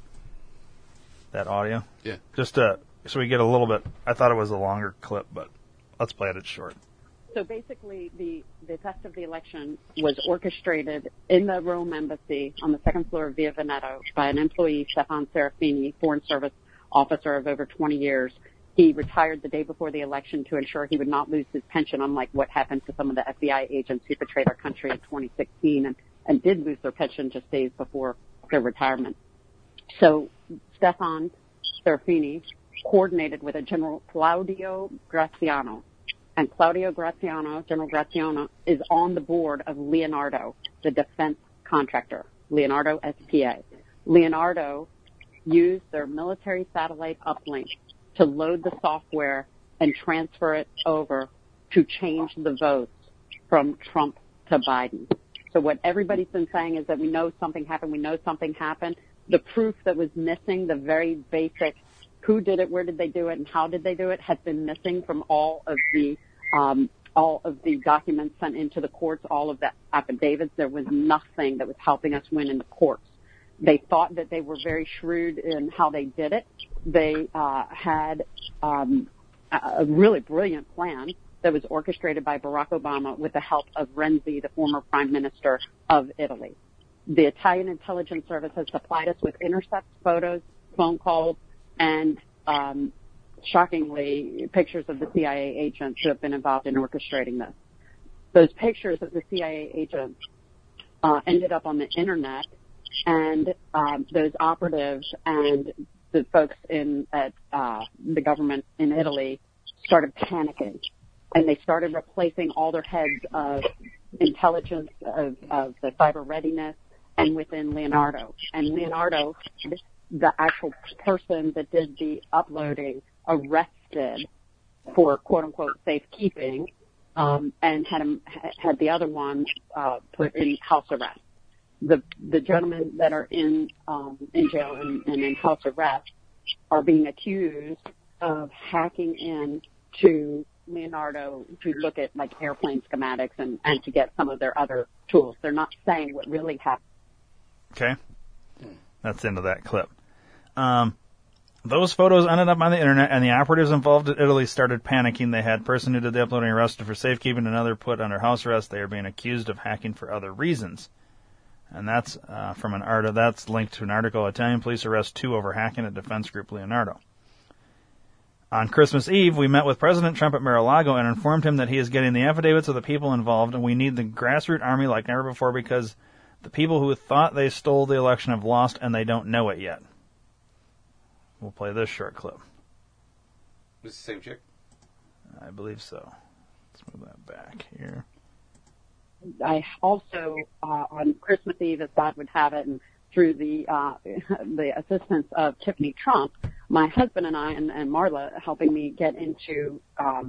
That audio. Yeah. Just so we get a little bit... I thought it was a longer clip, but let's play it. It's short. So basically, the theft of the election was orchestrated in the Rome embassy on the second floor of Via Veneto by an employee, Stefan Serafini, Foreign Service officer of over 20 years. He retired the day before the election to ensure he would not lose his pension, unlike what happened to some of the FBI agents who betrayed our country in 2016 and did lose their pension just days before their retirement. So Stefan Serafini coordinated with a General Claudio Graziano. And Claudio Graziano, General Graziano, is on the board of Leonardo, the defense contractor, Leonardo SPA. Leonardo used their military satellite uplink to load the software and transfer it over to change the votes from Trump to Biden. So what everybody's been saying is that we know something happened. The proof that was missing, the very basic who did it, where did they do it, and how did they do it, has been missing from all of the documents sent into the courts, all of the affidavits. There was nothing that was helping us win in the courts. They thought that they were very shrewd in how they did it. They had a really brilliant plan that was orchestrated by Barack Obama with the help of Renzi, the former prime minister of Italy. The Italian intelligence service has supplied us with intercept photos, phone calls, and shockingly, pictures of the CIA agents who have been involved in orchestrating this. Those pictures of the CIA agents ended up on the internet, and those operatives and the folks at the government in Italy started panicking, and they started replacing all their heads of intelligence, of the cyber readiness, and within Leonardo. And Leonardo, the actual person that did the uploading, arrested for quote-unquote safekeeping, and had the other one put in house arrest. The gentlemen that are in jail and in house arrest are being accused of hacking in to Leonardo to look at like airplane schematics and to get some of their other tools. They're not saying what really happened. Okay. That's the end of that clip. Those photos ended up on the internet, and the operatives involved in Italy started panicking. They had a person who did the uploading arrested for safekeeping, another put under house arrest. They are being accused of hacking for other reasons. And that's from an article. That's linked to an article. Italian police arrest 2 over hacking at defense group Leonardo. On Christmas Eve, we met with President Trump at Mar-a-Lago and informed him that he is getting the affidavits of the people involved, and we need the grassroots army like never before because the people who thought they stole the election have lost, and they don't know it yet. We'll play this short clip. Is this the same chick? I believe so. Let's move that back here. I also, on Christmas Eve, as God would have it, and through the assistance of Tiffany Trump, my husband and I and Marla helping me get into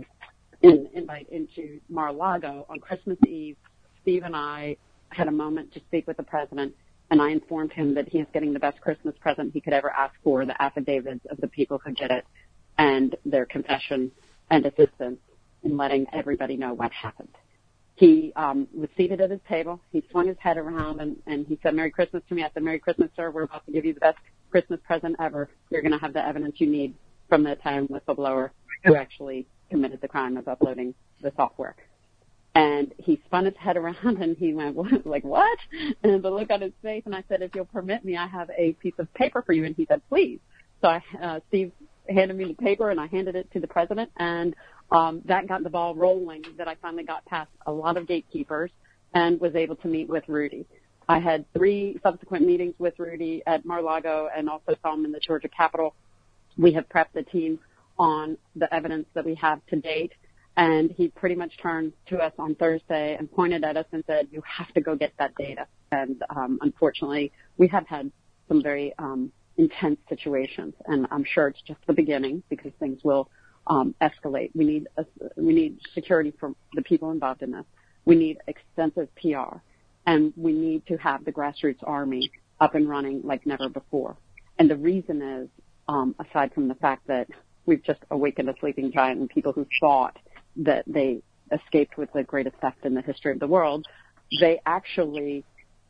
invite into Mar-a-Lago on Christmas Eve, Steve and I had a moment to speak with the president. and I informed him that he is getting the best Christmas present he could ever ask for, the affidavits of the people who did it and their confession and assistance in letting everybody know what happened. He was seated at his table. He swung his head around and he said, "Merry Christmas" to me. I said, "Merry Christmas, sir. We're about to give you the best Christmas present ever. You're going to have the evidence you need from the Italian whistleblower who actually committed the crime of uploading the software." And he spun his head around and he went, like, "What?" And the look on his face, and I said, "If you'll permit me, I have a piece of paper for you." And he said, "Please." So Steve handed me the paper and I handed it to the president, and that got the ball rolling, that I finally got past a lot of gatekeepers and was able to meet with Rudy. I had 3 subsequent meetings with Rudy at Mar-a-Lago and also saw him in the Georgia Capitol. We have prepped the team on the evidence that we have to date, and he pretty much turned to us on Thursday and pointed at us and said, "You have to go get that data." And unfortunately, we have had some very intense situations, and I'm sure it's just the beginning because things will escalate. We need security for the people involved in this. We need extensive PR, and we need to have the grassroots army up and running like never before. And the reason is, aside from the fact that we've just awakened a sleeping giant and people who thought that they escaped with the greatest theft in the history of the world, they actually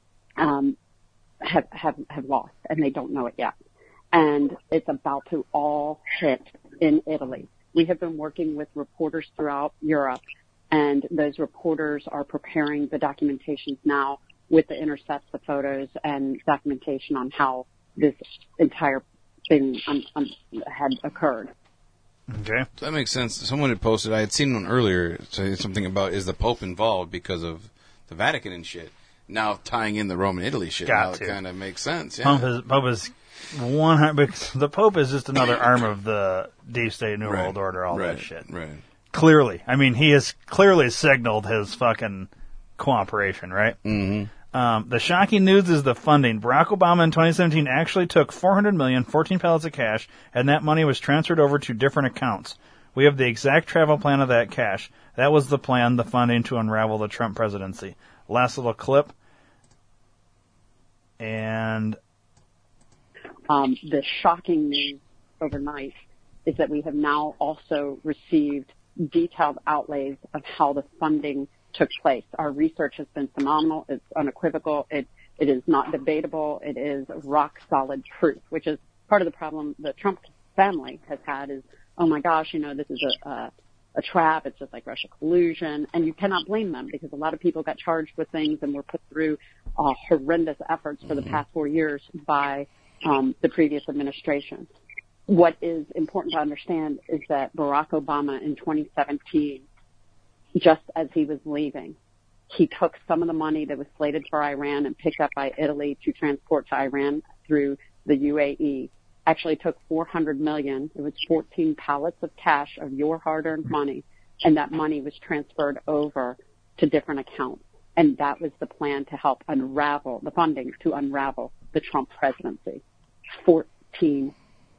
have lost, and they don't know it yet. And it's about to all hit in Italy. We have been working with reporters throughout Europe, and those reporters are preparing the documentations now with the intercepts, the photos, and documentation on how this entire thing had occurred. Okay. So that makes sense. Someone had posted, I had seen one earlier, say something about, is the Pope involved because of the Vatican and shit? Now tying in the Roman Italy shit, now it kind of makes sense. Yeah. Pope is 100, because the Pope is just another arm of the deep state New World Order, all that shit. Right. Clearly. I mean, he has clearly signaled his fucking cooperation, right? Mm-hmm. The shocking news is the funding. Barack Obama in 2017 actually took $400 million, 14 pallets of cash, and that money was transferred over to different accounts. We have the exact travel plan of that cash. That was the plan, the funding to unravel the Trump presidency. Last little clip. And the shocking news overnight is that we have now also received detailed outlays of how the funding took place. Our research has been phenomenal. It's unequivocal. It is not debatable. It is rock solid proof, which is part of the problem the Trump family has had is, oh my gosh, this is a trap. It's just like Russia collusion. And you cannot blame them because a lot of people got charged with things and were put through horrendous efforts for the past 4 years by the previous administration. What is important to understand is that Barack Obama in 2017, just as he was leaving, he took some of the money that was slated for Iran and picked up by Italy to transport to Iran through the UAE, actually took $400 million. It was 14 pallets of cash of your hard-earned money, and that money was transferred over to different accounts. And that was the plan to help unravel the funding to unravel the Trump presidency. 14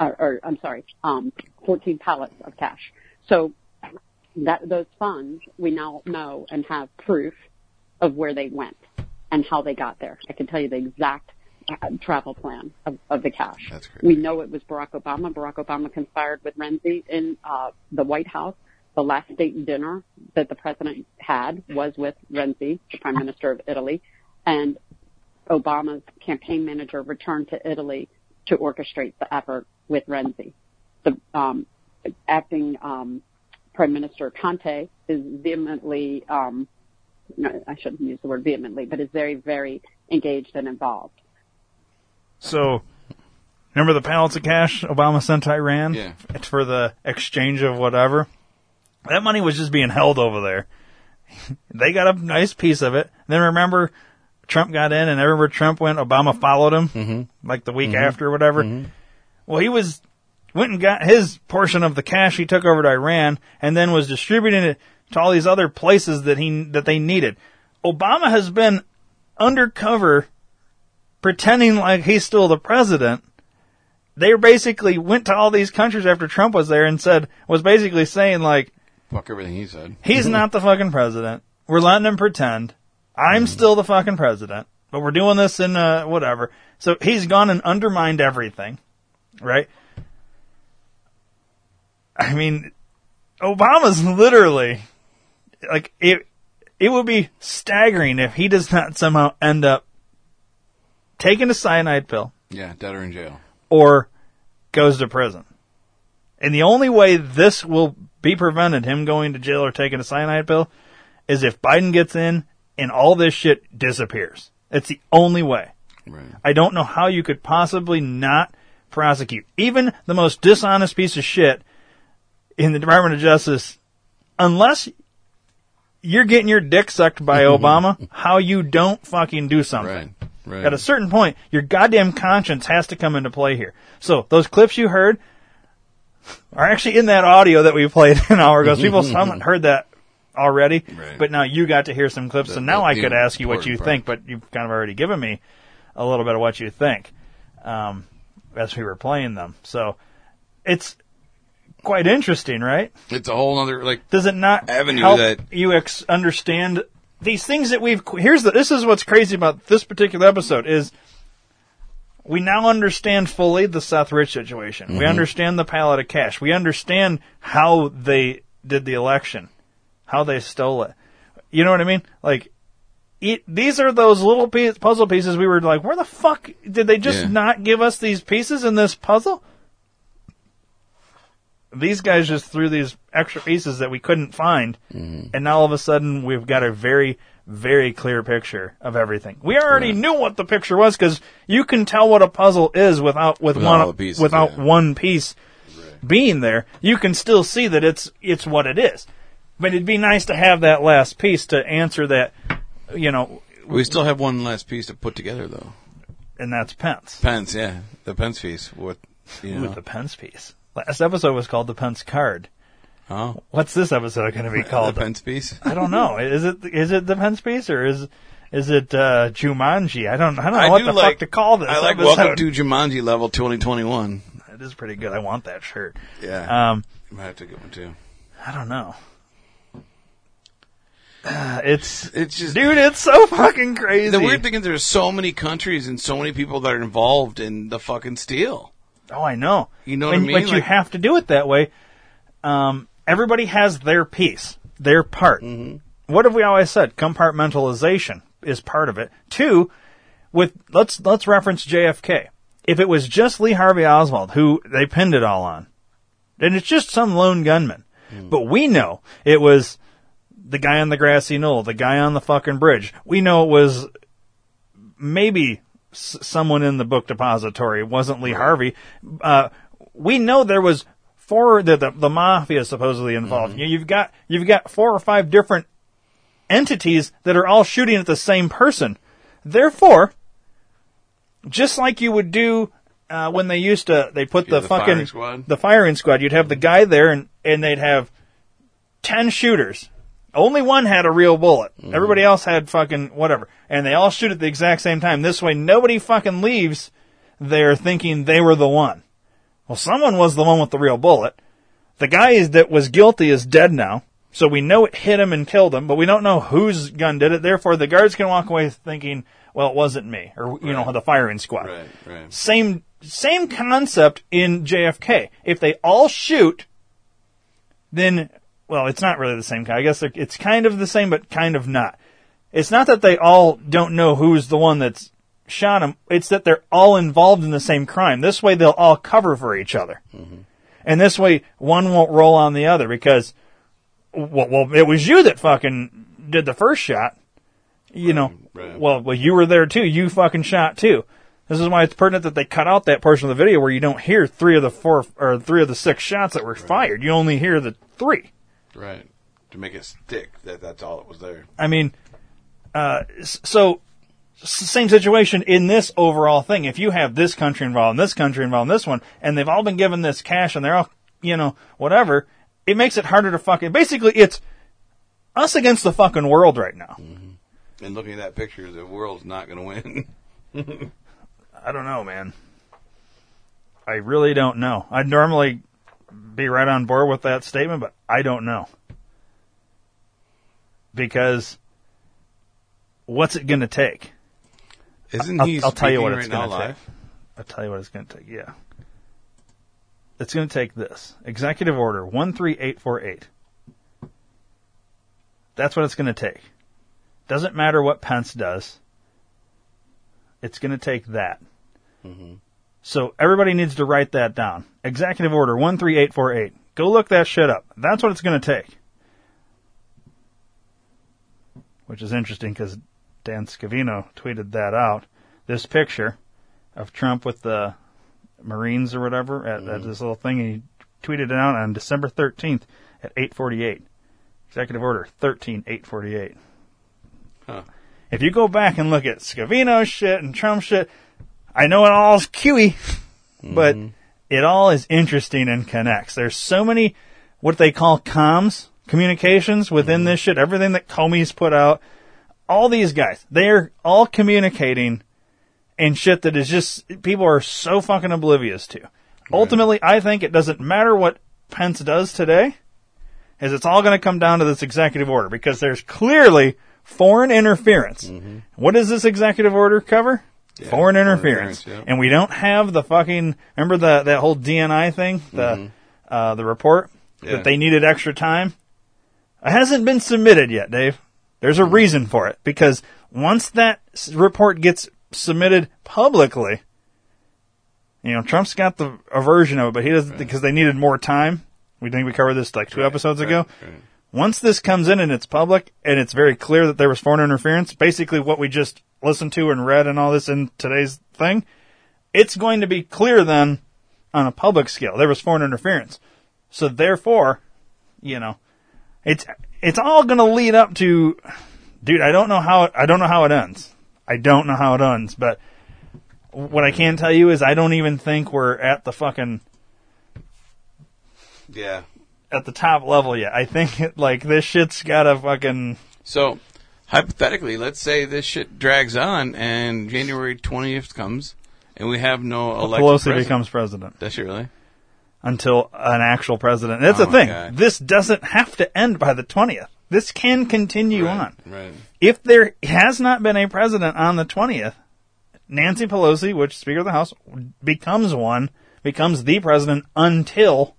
pallets of cash. So those funds, we now know and have proof of where they went and how they got there. I can tell you the exact travel plan of the cash. That's crazy. We know it was Barack Obama. Barack Obama conspired with Renzi in the White House. The last state dinner that the president had was with Renzi, the prime minister of Italy, and Obama's campaign manager returned to Italy to orchestrate the effort with Renzi. The acting Prime Minister Conte is vehemently, no, I shouldn't use the word vehemently, but is very, very engaged and involved. So, remember the pallets of cash Obama sent to Iran? Yeah. For the exchange of whatever? That money was just being held over there. They got a nice piece of it. Then remember, Trump got in, and everywhere Trump went, Obama followed him, like the week after or whatever. Well, he went and got his portion of the cash he took over to Iran, and then was distributing it to all these other places that they needed. Obama has been undercover, pretending like he's still the president. They basically went to all these countries after Trump was there and was basically saying like, fuck everything he said. He's not the fucking president. We're letting him pretend. I'm still the fucking president. but we're doing this in whatever. So he's gone and undermined everything, right? I mean, Obama's literally, like, it would be staggering if he does not somehow end up taking a cyanide pill. Yeah, dead or in jail. Or goes to prison. And the only way this will be prevented, him going to jail or taking a cyanide pill, is if Biden gets in and all this shit disappears. It's the only way. Right. I don't know how you could possibly not prosecute. Even the most dishonest piece of shit in the Department of Justice, unless you're getting your dick sucked by Obama, how you don't fucking do something. Right. At a certain point, your goddamn conscience has to come into play here. So those clips you heard are actually in that audio that we played an hour ago. So people haven't heard that already, but now you got to hear some clips, and now I could ask you what you think, but you've kind of already given me a little bit of what you think as we were playing them. So it's quite interesting, right? It's a whole other, like, does it not avenue help that you understand these things that we've... This is what's crazy about this particular episode is we now understand fully the Seth Rich situation. We understand the pallet of cash. We understand how they did the election, how they stole it. You know what I mean? Like, these are those little puzzle pieces we were like, where the fuck did they just not give us these pieces in this puzzle? These guys just threw these extra pieces that we couldn't find, and now all of a sudden we've got a very, very clear picture of everything. We already knew what the picture was because you can tell what a puzzle is without one piece being there. You can still see that it's what it is. But it'd be nice to have that last piece to answer that, you know. We still have one last piece to put together, though. And that's Pence. Pence, yeah. The Pence piece. With the Pence piece. Last episode was called The Pence Card. Oh. What's this episode going to be called? The Pence piece? I don't know. Is it The Pence piece or is it Jumanji? I don't know what the fuck to call this. I like episode. Welcome to Jumanji Level 2021. It is pretty good. I want that shirt. Yeah. You might have to get one too. I don't know. It's just, dude, it's so fucking crazy. The weird thing is there's so many countries and so many people that are involved in the fucking steal. Oh, I know. You know what I mean? But you have to do it that way. Everybody has their piece, their part. What have we always said? Compartmentalization is part of it. Two, let's reference JFK. If it was just Lee Harvey Oswald who they pinned it all on, then it's just some lone gunman. But we know it was the guy on the grassy knoll, the guy on the fucking bridge. We know it was maybe someone in the book depository. It wasn't Lee Harvey. We know there was the mafia supposedly involved. You've got 4 or 5 different entities that are all shooting at the same person. Therefore, just like you would do when they put the firing squad. You'd have the guy there and they'd have 10 shooters. Only one had a real bullet. Everybody else had fucking whatever. And they all shoot at the exact same time. This way, nobody fucking leaves there thinking they were the one. Well, someone was the one with the real bullet. The guy that was guilty is dead now. So we know it hit him and killed him, but we don't know whose gun did it. Therefore, the guards can walk away thinking, well, it wasn't me. Or, the firing squad. Right. Same concept in JFK. If they all shoot, then... Well, it's not really the same kind. I guess it's kind of the same, but kind of not. It's not that they all don't know who's the one that's shot him. It's that they're all involved in the same crime. This way, they'll all cover for each other. And this way, one won't roll on the other because, well, it was you that fucking did the first shot. Well, you were there too. You fucking shot too. This is why it's pertinent that they cut out that portion of the video where you don't hear 3 of the 6 shots that were fired. You only hear the 3. Right. To make it stick, that's all that was there. I mean, so same situation in this overall thing. If you have this country involved and this country involved in this one, and they've all been given this cash and they're all, whatever, it makes it harder to fucking... Basically, it's us against the fucking world right now. And looking at that picture, the world's not going to win. I don't know, man. I really don't know. I'd normally be right on board with that statement, but I don't know. Because what's it going to take? Isn't he I'll tell you what speaking it's right going now to take. live? I'll tell you what it's going to take. Yeah. It's going to take this. Executive Order 13848. That's what it's going to take. Doesn't matter what Pence does. It's going to take that. Mm-hmm. So everybody needs to write that down. Executive Order 13848. Go look that shit up. That's what it's going to take. Which is interesting because Dan Scavino tweeted that out. This picture of Trump with the Marines or whatever at this little thing. He tweeted it out on December 13th at 8:48. Executive Order 13848. Huh. If you go back and look at Scavino shit and Trump shit, I know it all is QE, but it all is interesting and connects. There's so many what they call comms, communications within this shit. Everything that Comey's put out, all these guys, they're all communicating and shit that is just, people are so fucking oblivious to. Right. Ultimately, I think it doesn't matter what Pence does today, is it's all going to come down to this executive order, because there's clearly foreign interference. What does this executive order cover? Yeah, foreign interference. Yeah. And we don't have the fucking, remember that whole DNI thing? The report? Yeah. That they needed extra time? It hasn't been submitted yet, Dave. There's a reason for it, because once that report gets submitted publicly, you know, Trump's got a version of it, but he doesn't, because they needed more time. We think we covered this like 2 episodes ago. Right. Once this comes in and it's public and it's very clear that there was foreign interference, basically what we just listened to and read and all this in today's thing, it's going to be clear then on a public scale. There was foreign interference. So therefore, you know, it's all going to lead up to, dude, I don't know how it ends. I don't know how it ends, but what I can tell you is I don't even think we're at the fucking, at the top level yet. I think like this shit's got a fucking. So hypothetically, let's say this shit drags on and January 20th comes and we have no elected Pelosi president. becomes president. Does she really? Until an actual president. That's the thing. God. This doesn't have to end by the 20th. This can continue on. Right. If there has not been a president on the 20th, Nancy Pelosi, which is Speaker of the House, becomes the president until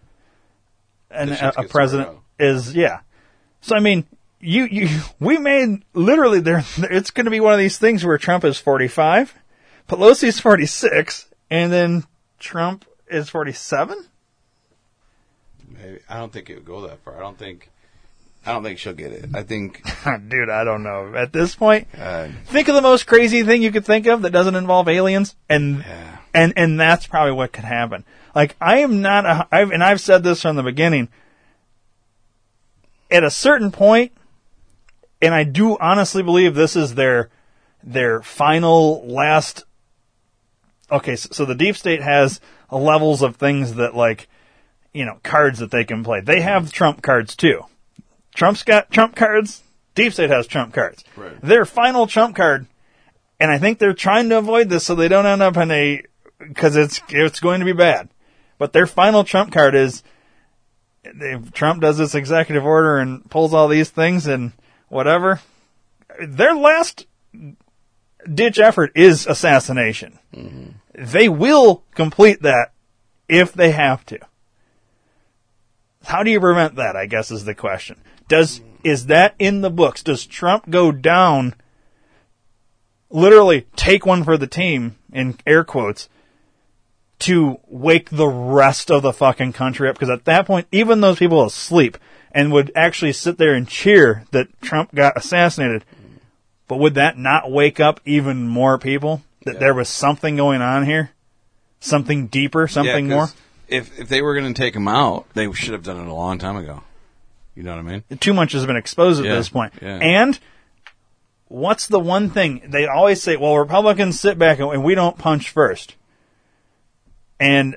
a president is, So, I mean, we made, literally, it's going to be one of these things where Trump is 45, Pelosi's 46, and then Trump is 47? Maybe. I don't think it would go that far. I don't think she'll get it. I think... Dude, I don't know. At this point, think of the most crazy thing you could think of that doesn't involve aliens, and that's probably what could happen. Like, I am not and I've said this from the beginning, at a certain point, and I do honestly believe this is their final last... Okay, so the deep state has levels of things that, like, you know, cards that they can play. They have Trump cards, too. Trump's got Trump cards. Deep state has Trump cards. Right. Their final Trump card, and I think they're trying to avoid this so they don't end up in because it's going to be bad. But their final Trump card is, if Trump does this executive order and pulls all these things and whatever, their last ditch effort is assassination. They will complete that if they have to. How do you prevent that, I guess, is the question. Is that in the books? Does Trump go down, literally take one for the team, in air quotes, to wake the rest of the fucking country up? Because at that point, even those people asleep and would actually sit there and cheer that Trump got assassinated, but would that not wake up even more people? That there was something going on here? Something deeper? Something more? If they were going to take him out, they should have done it a long time ago. You know what I mean? Too much has been exposed at this point. Yeah. And what's the one thing? They always say, well, Republicans sit back and we don't punch first. And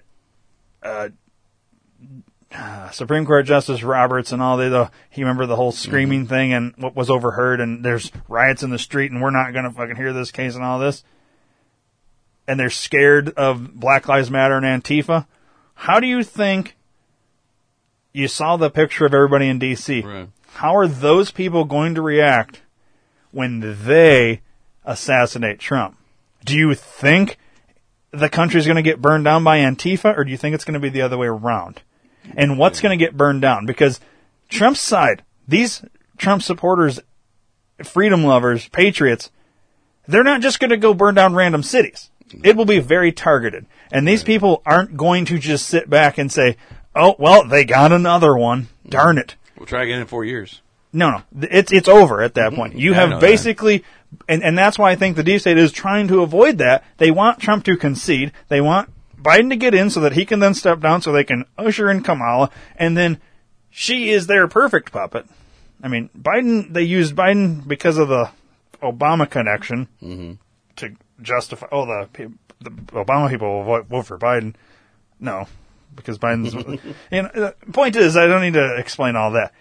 Supreme Court Justice Roberts and all, you remember the whole screaming thing and what was overheard, and there's riots in the street and we're not going to fucking hear this case and all this. And they're scared of Black Lives Matter and Antifa. How do you think, you saw the picture of everybody in D.C., right. How are those people going to react when they assassinate Trump? Do you think the country's going to get burned down by Antifa, or do you think it's going to be the other way around? And what's going to get burned down? Because Trump's side, these Trump supporters, freedom lovers, patriots, they're not just going to go burn down random cities. It will be very targeted. And these people aren't going to just sit back and say, oh, well, they got another one. Darn it. We'll try again in 4 years. No. It's over at that point. You have basically, and that's why I think the deep state is trying to avoid that. They want Trump to concede. They want Biden to get in so that he can then step down so they can usher in Kamala. And then she is their perfect puppet. I mean, they used Biden because of the Obama connection to justify, the Obama people will vote for Biden. No, because Biden's, the point is, I don't need to explain all that.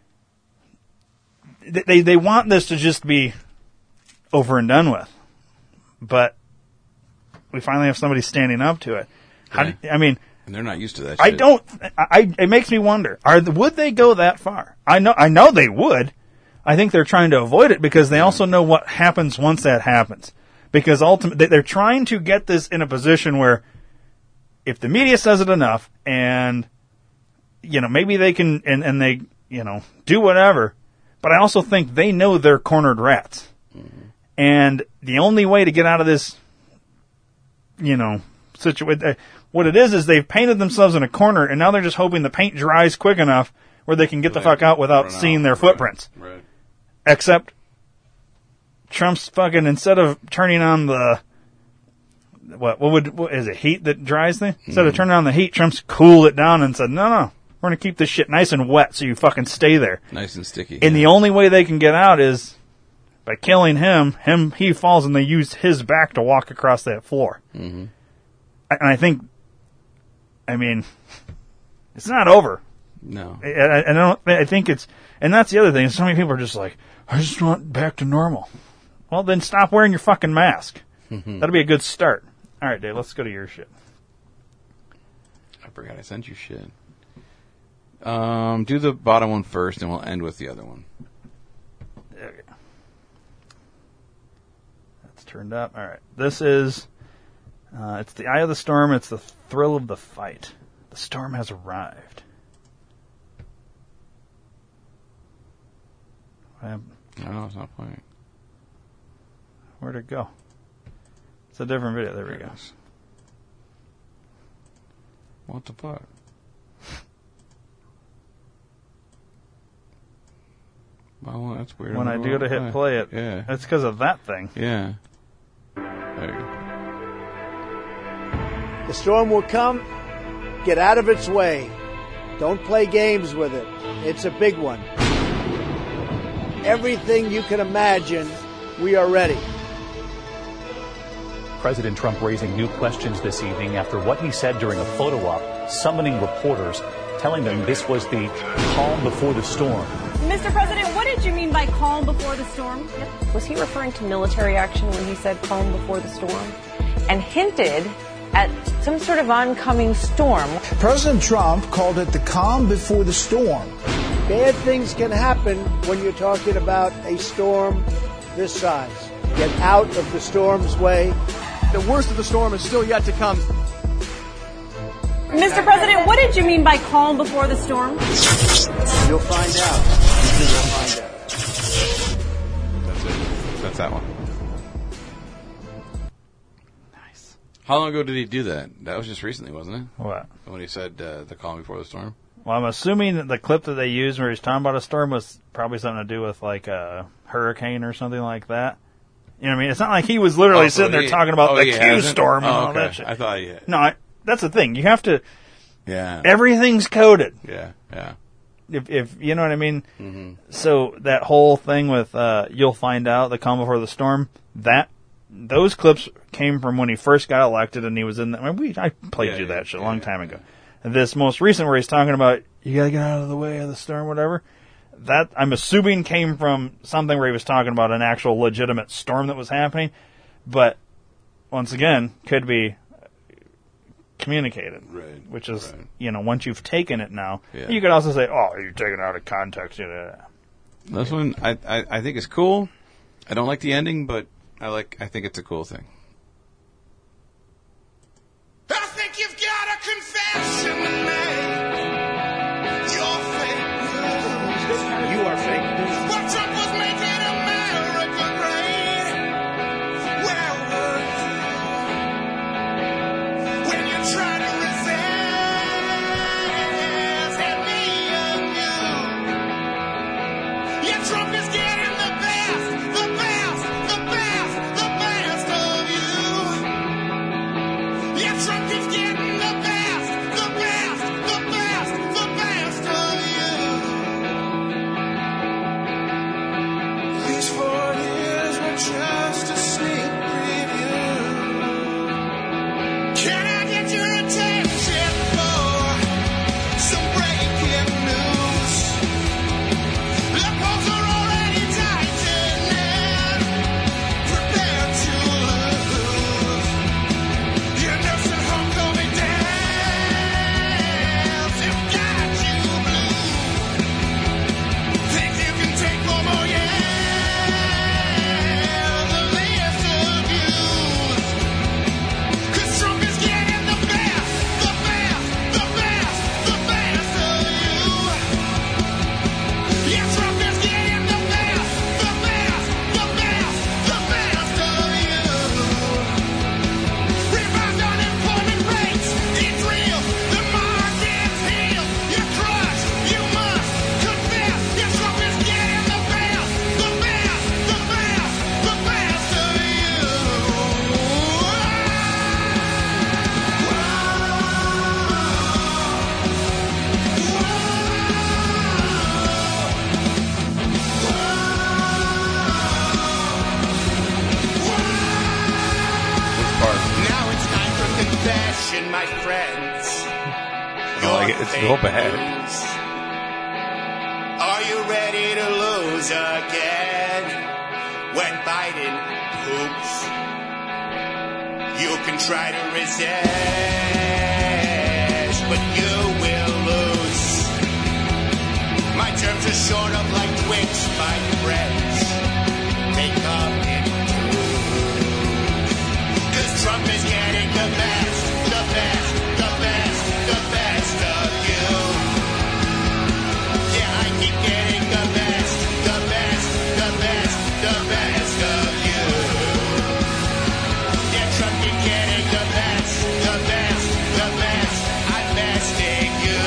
They want this to just be over and done with, but we finally have somebody standing up to it. And they're not used to that shit. It makes me wonder, would they go that far? I know they would. I think they're trying to avoid it because they also know what happens once that happens. Because ultimately, they're trying to get this in a position where if the media says it enough and, maybe they can, and they, do whatever. But I also think they know they're cornered rats. And the only way to get out of this, situation, what it is they've painted themselves in a corner and now they're just hoping the paint dries quick enough where they can get the fuck out without seeing their footprints. Right. Except Trump's fucking, instead of turning on the, what is it, heat that dries thing? Instead of turning on the heat, Trump's cooled it down and said, no, we're going to keep this shit nice and wet so you fucking stay there. Nice and sticky. And the only way they can get out is by killing him, he falls and they use his back to walk across that floor. And I think, it's not over. No. I think it's, and that's the other thing. So many people are just like, I just want back to normal. Well, then stop wearing your fucking mask. That'll be a good start. All right, Dave, let's go to your shit. I forgot I sent you shit. Do the bottom one first, and we'll end with the other one. Okay. That's turned up. All right. This is, it's the eye of the storm. It's the thrill of the fight. The storm has arrived. What happened? No, it's not playing. Where'd it go? It's a different video. There we go. What the fuck? Well, that's weird. When I do to hit play it, it's because of that thing. Yeah. There you go. The storm will come. Get out of its way. Don't play games with it. It's a big one. Everything you can imagine, we are ready. President Trump raising new questions this evening after what he said during a photo op, summoning reporters, telling them this was the calm before the storm. Mr. President, what did you mean by calm before the storm? Was he referring to military action when he said calm before the storm? And hinted at some sort of oncoming storm. President Trump called it the calm before the storm. Bad things can happen when you're talking about a storm this size. Get out of the storm's way. The worst of the storm is still yet to come. Mr. President, what did you mean by calm before the storm? You'll find out. That's it. That's that one. Nice. How long ago did he do that? That was just recently, wasn't it? What? When he said the calm before the storm? Well, I'm assuming that the clip that they used where he's talking about a storm was probably something to do with like a hurricane or something like that. You know what I mean? It's not like he was literally sitting there talking about the Q storm and all that shit. I thought he had. No, that's the thing. You have to. Yeah. Everything's coded. Yeah. If you know what I mean. So that whole thing with you'll find out, the calm before the storm, those clips came from when he first got elected and he was in. I played you that shit a long time ago. And this most recent where he's talking about you gotta get out of the way of the storm, whatever. That I'm assuming came from something where he was talking about an actual legitimate storm that was happening, but once again could be communicated, right? Which is once you've taken it now, you could also say, "Oh, you're taking it out of context." This one I think is cool. I don't like the ending, but I think it's a cool thing. my friends. It's so bad. Are you ready to lose again? When Biden poops, you can try to resist, but you will lose. My terms are short of like Twix, my friends. They come in twos. 'Cause Trump is getting the best, the best, the best, the best of you. Yeah, I keep getting the best, the best, the best, the best of you. Yeah, Trump keep getting the best, the best, the best. I'm besting you.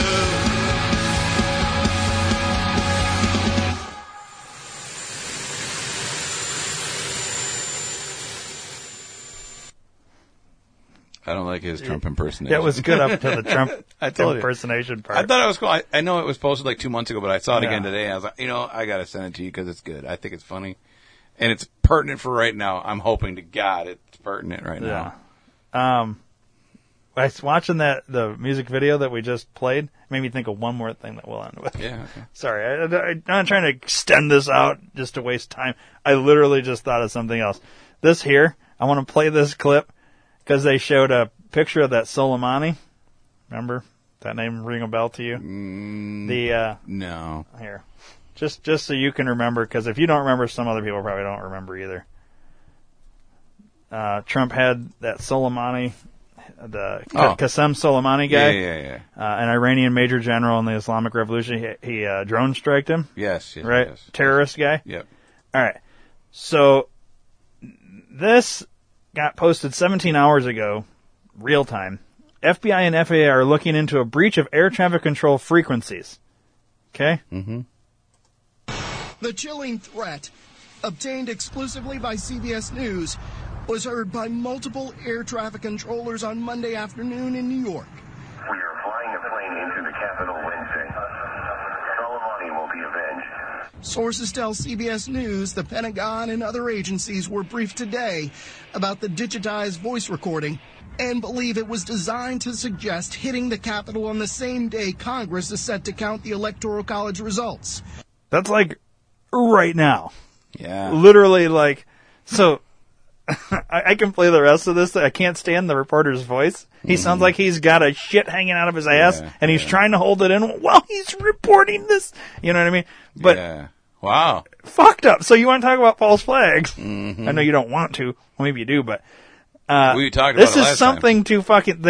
I don't like his Trump impersonation. It was good up to the Trump I told impersonation part. I thought it was cool. I know it was posted like 2 months ago, but I saw it again today. I was like, I got to send it to you because it's good. I think it's funny. And it's pertinent for right now. I'm hoping to God it's pertinent right now. I was watching the music video that we just played. It made me think of one more thing that we'll end with. Yeah, okay. Sorry, I'm not trying to extend this out just to waste time. I literally just thought of something else. This here, I want to play this clip because they showed a picture of that Soleimani. Remember that name ring a bell to you? No. Here, just so you can remember, because if you don't remember, some other people probably don't remember either. Trump had that Soleimani, the Qasem Soleimani guy, an Iranian major general in the Islamic Revolution. He drone striked him. Yes, right, yes. terrorist guy. Yep. All right, so this got posted 17 hours ago, real time. FBI and FAA are looking into a breach of air traffic control frequencies. Okay? Mm-hmm. The chilling threat, obtained exclusively by CBS News, was heard by multiple air traffic controllers on Monday afternoon in New York. We are flying a plane into the Capitol Wednesday. Soleimani will be avenged. Sources tell CBS News the Pentagon and other agencies were briefed today about the digitized voice recording and believe it was designed to suggest hitting the Capitol on the same day Congress is set to count the Electoral College results. That's like right now. Yeah. Literally like, so I can play the rest of this. I can't stand the reporter's voice. He sounds like he's got a shit hanging out of his ass and he's trying to hold it in while he's reporting this. You know what I mean? But wow. Fucked up. So you want to talk about false flags? Mm-hmm. I know you don't want to. Well, maybe you do, but we talked about this it is last something to fucking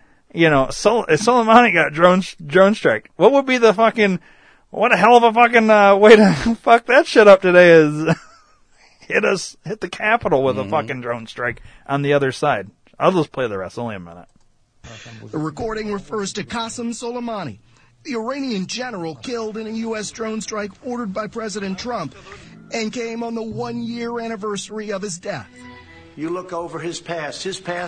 Soleimani got drone striked. What would be the fucking, what a hell of a fucking way to fuck that shit up today is hit the Capitol with a fucking drone strike on the other side. I'll just play the rest, only a minute. The recording refers to Qasem Soleimani, the Iranian general killed in a U.S. drone strike ordered by President Trump, and came on the 1-year anniversary of his death. You look over his past,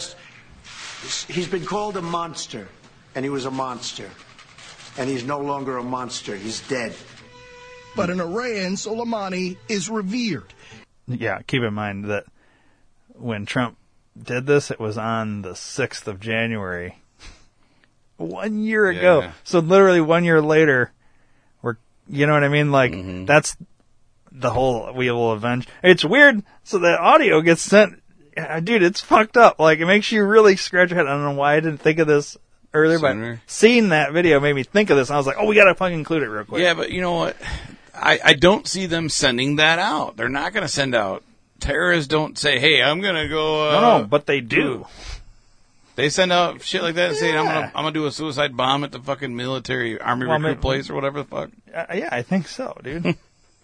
he's been called a monster, and he was a monster. And he's no longer a monster, he's dead. But in Iran, Soleimani is revered. Yeah, keep in mind that when Trump did this, it was on the 6th of January. 1 year ago. Yeah. So literally 1 year later, you know what I mean? Like, that's the whole we will avenge. It's weird. So the audio gets sent. Dude, it's fucked up. Like, it makes you really scratch your head. I don't know why I didn't think of this earlier, but seeing that video made me think of this. And I was like, oh, we got to fucking include it real quick. Yeah, but you know what? I don't see them sending that out. They're not going to send out. Terrorists don't say, hey, I'm going to go. No, but they do. They send out shit like that and say, I'm gonna do a suicide bomb at the fucking military army recruit place or whatever the fuck. Yeah, I think so, dude.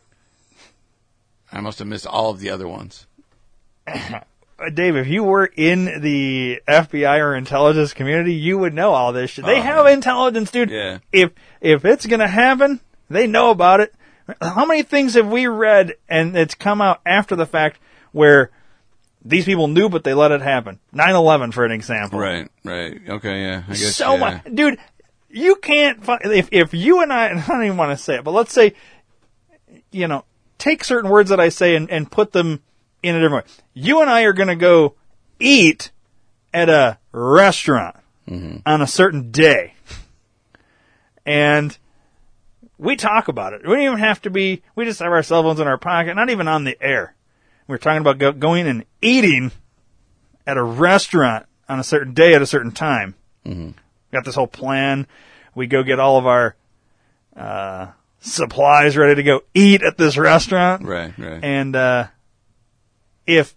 I must have missed all of the other ones. Dave, if you were in the FBI or intelligence community, you would know all this shit. They have intelligence, dude. Yeah. If it's gonna happen, they know about it. How many things have we read and it's come out after the fact where these people knew, but they let it happen? 9/11, for an example. Right. Okay, yeah. I guess so much, dude. You can't. If you and I don't even want to say it, but let's say, take certain words that I say and put them in a different way. You and I are going to go eat at a restaurant. on a certain day. And we talk about it. We don't even have to be, we just have our cell phones in our pocket, not even on the air. We're talking about going and eating at a restaurant on a certain day at a certain time. Got this whole plan. We go get all of our supplies ready to go eat at this restaurant. Right. And if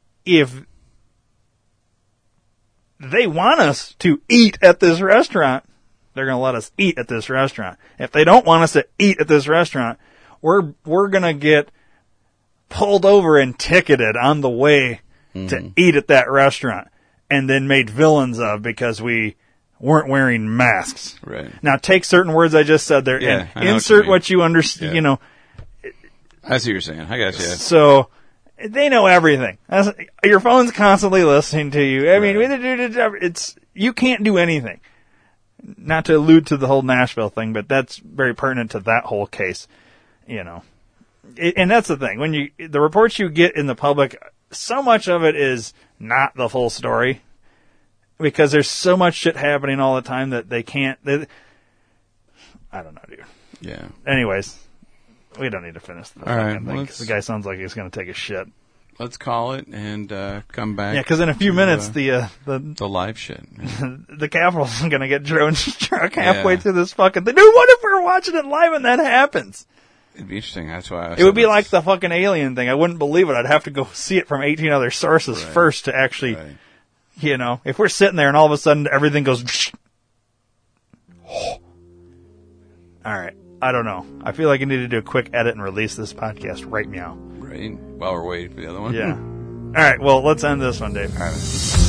they want us to eat at this restaurant, they're going to let us eat at this restaurant. If they don't want us to eat at this restaurant, we're going to get pulled over and ticketed on the way to eat at that restaurant, and then made villains of because we weren't wearing masks. Right. Now take certain words I just said there and insert what you understand. Yeah. You know. I see what you're saying. I got you. So they know everything. Your phone's constantly listening to you. I mean, it's you can't do anything. Not to allude to the whole Nashville thing, but that's very pertinent to that whole case. You know, and that's the thing. When the reports you get in the public, so much of it is not the full story because there's so much shit happening all the time that they can't. I don't know, dude. Yeah. Anyways, we don't need to finish the all right, thing because the guy sounds like he's going to take a shit. Let's call it and come back. Yeah, because in a few minutes the live shit, the Capitol's going to get drone struck halfway through this fucking thing. Dude, what if we're watching it live and that happens? It'd be interesting. That's why it would be like the fucking alien thing. I wouldn't believe it. I'd have to go see it from 18 other sources first to actually, you know, if we're sitting there and all of a sudden everything goes. All right. I don't know. I feel like I need to do a quick edit and release this podcast right meow. Right. While we're waiting for the other one. Yeah. All right. Well, let's end this one, Dave. All right.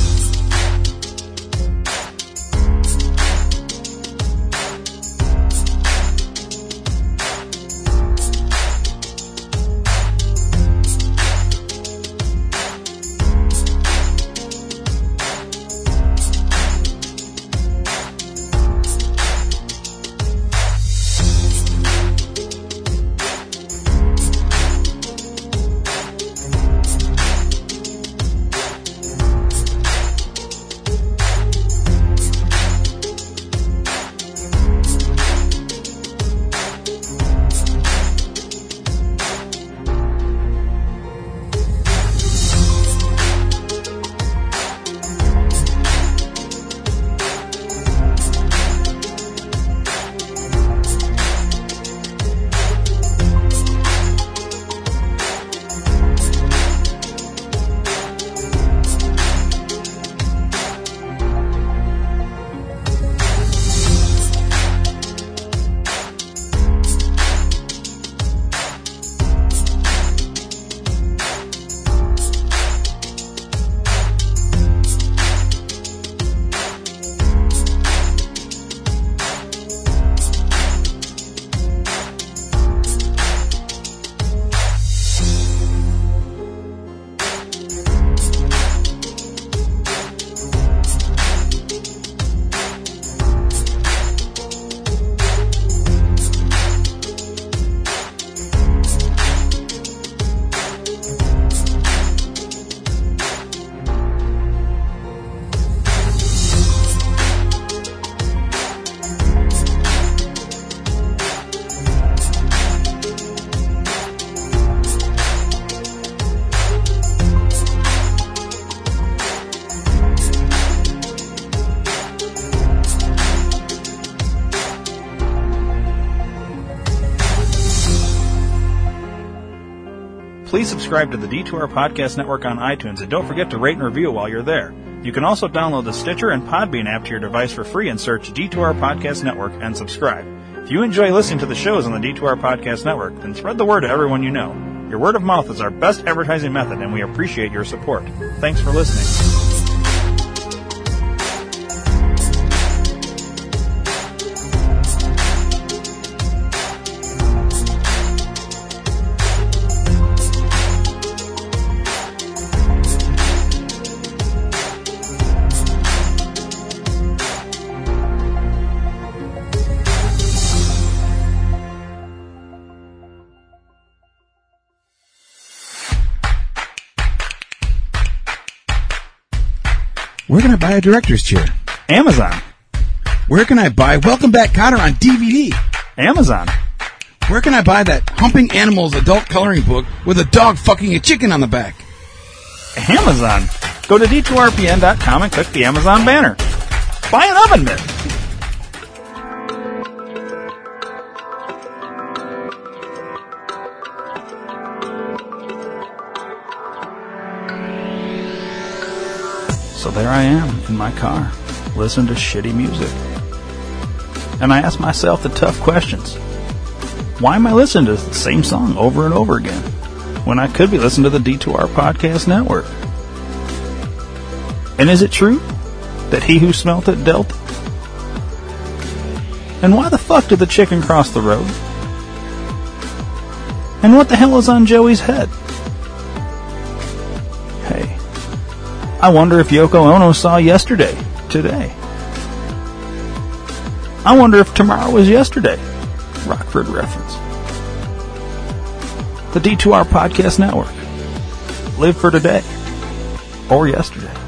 Please subscribe to the D2R Podcast Network on iTunes, and don't forget to rate and review while you're there. You can also download the Stitcher and Podbean app to your device for free and search D2R Podcast Network and subscribe. If you enjoy listening to the shows on the D2R Podcast Network, then spread the word to everyone you know. Your word of mouth is our best advertising method, and we appreciate your support. Thanks for listening. We're going to buy a director's chair. Amazon. Where can I buy Welcome Back, Kotter on DVD? Amazon. Where can I buy that Humping Animals adult coloring book with a dog fucking a chicken on the back? Amazon. Go to D2RPN.com and click the Amazon banner. Buy an oven mitt. So there I am in my car, listening to shitty music. And I ask myself the tough questions. Why am I listening to the same song over and over again when I could be listening to the D2R Podcast Network? And is it true that he who smelt it dealt it? And why the fuck did the chicken cross the road? And what the hell is on Joey's head? Hey, I wonder if Yoko Ono saw yesterday, today. I wonder if tomorrow was yesterday. Rockford reference. The D2R Podcast Network. Live for today or yesterday.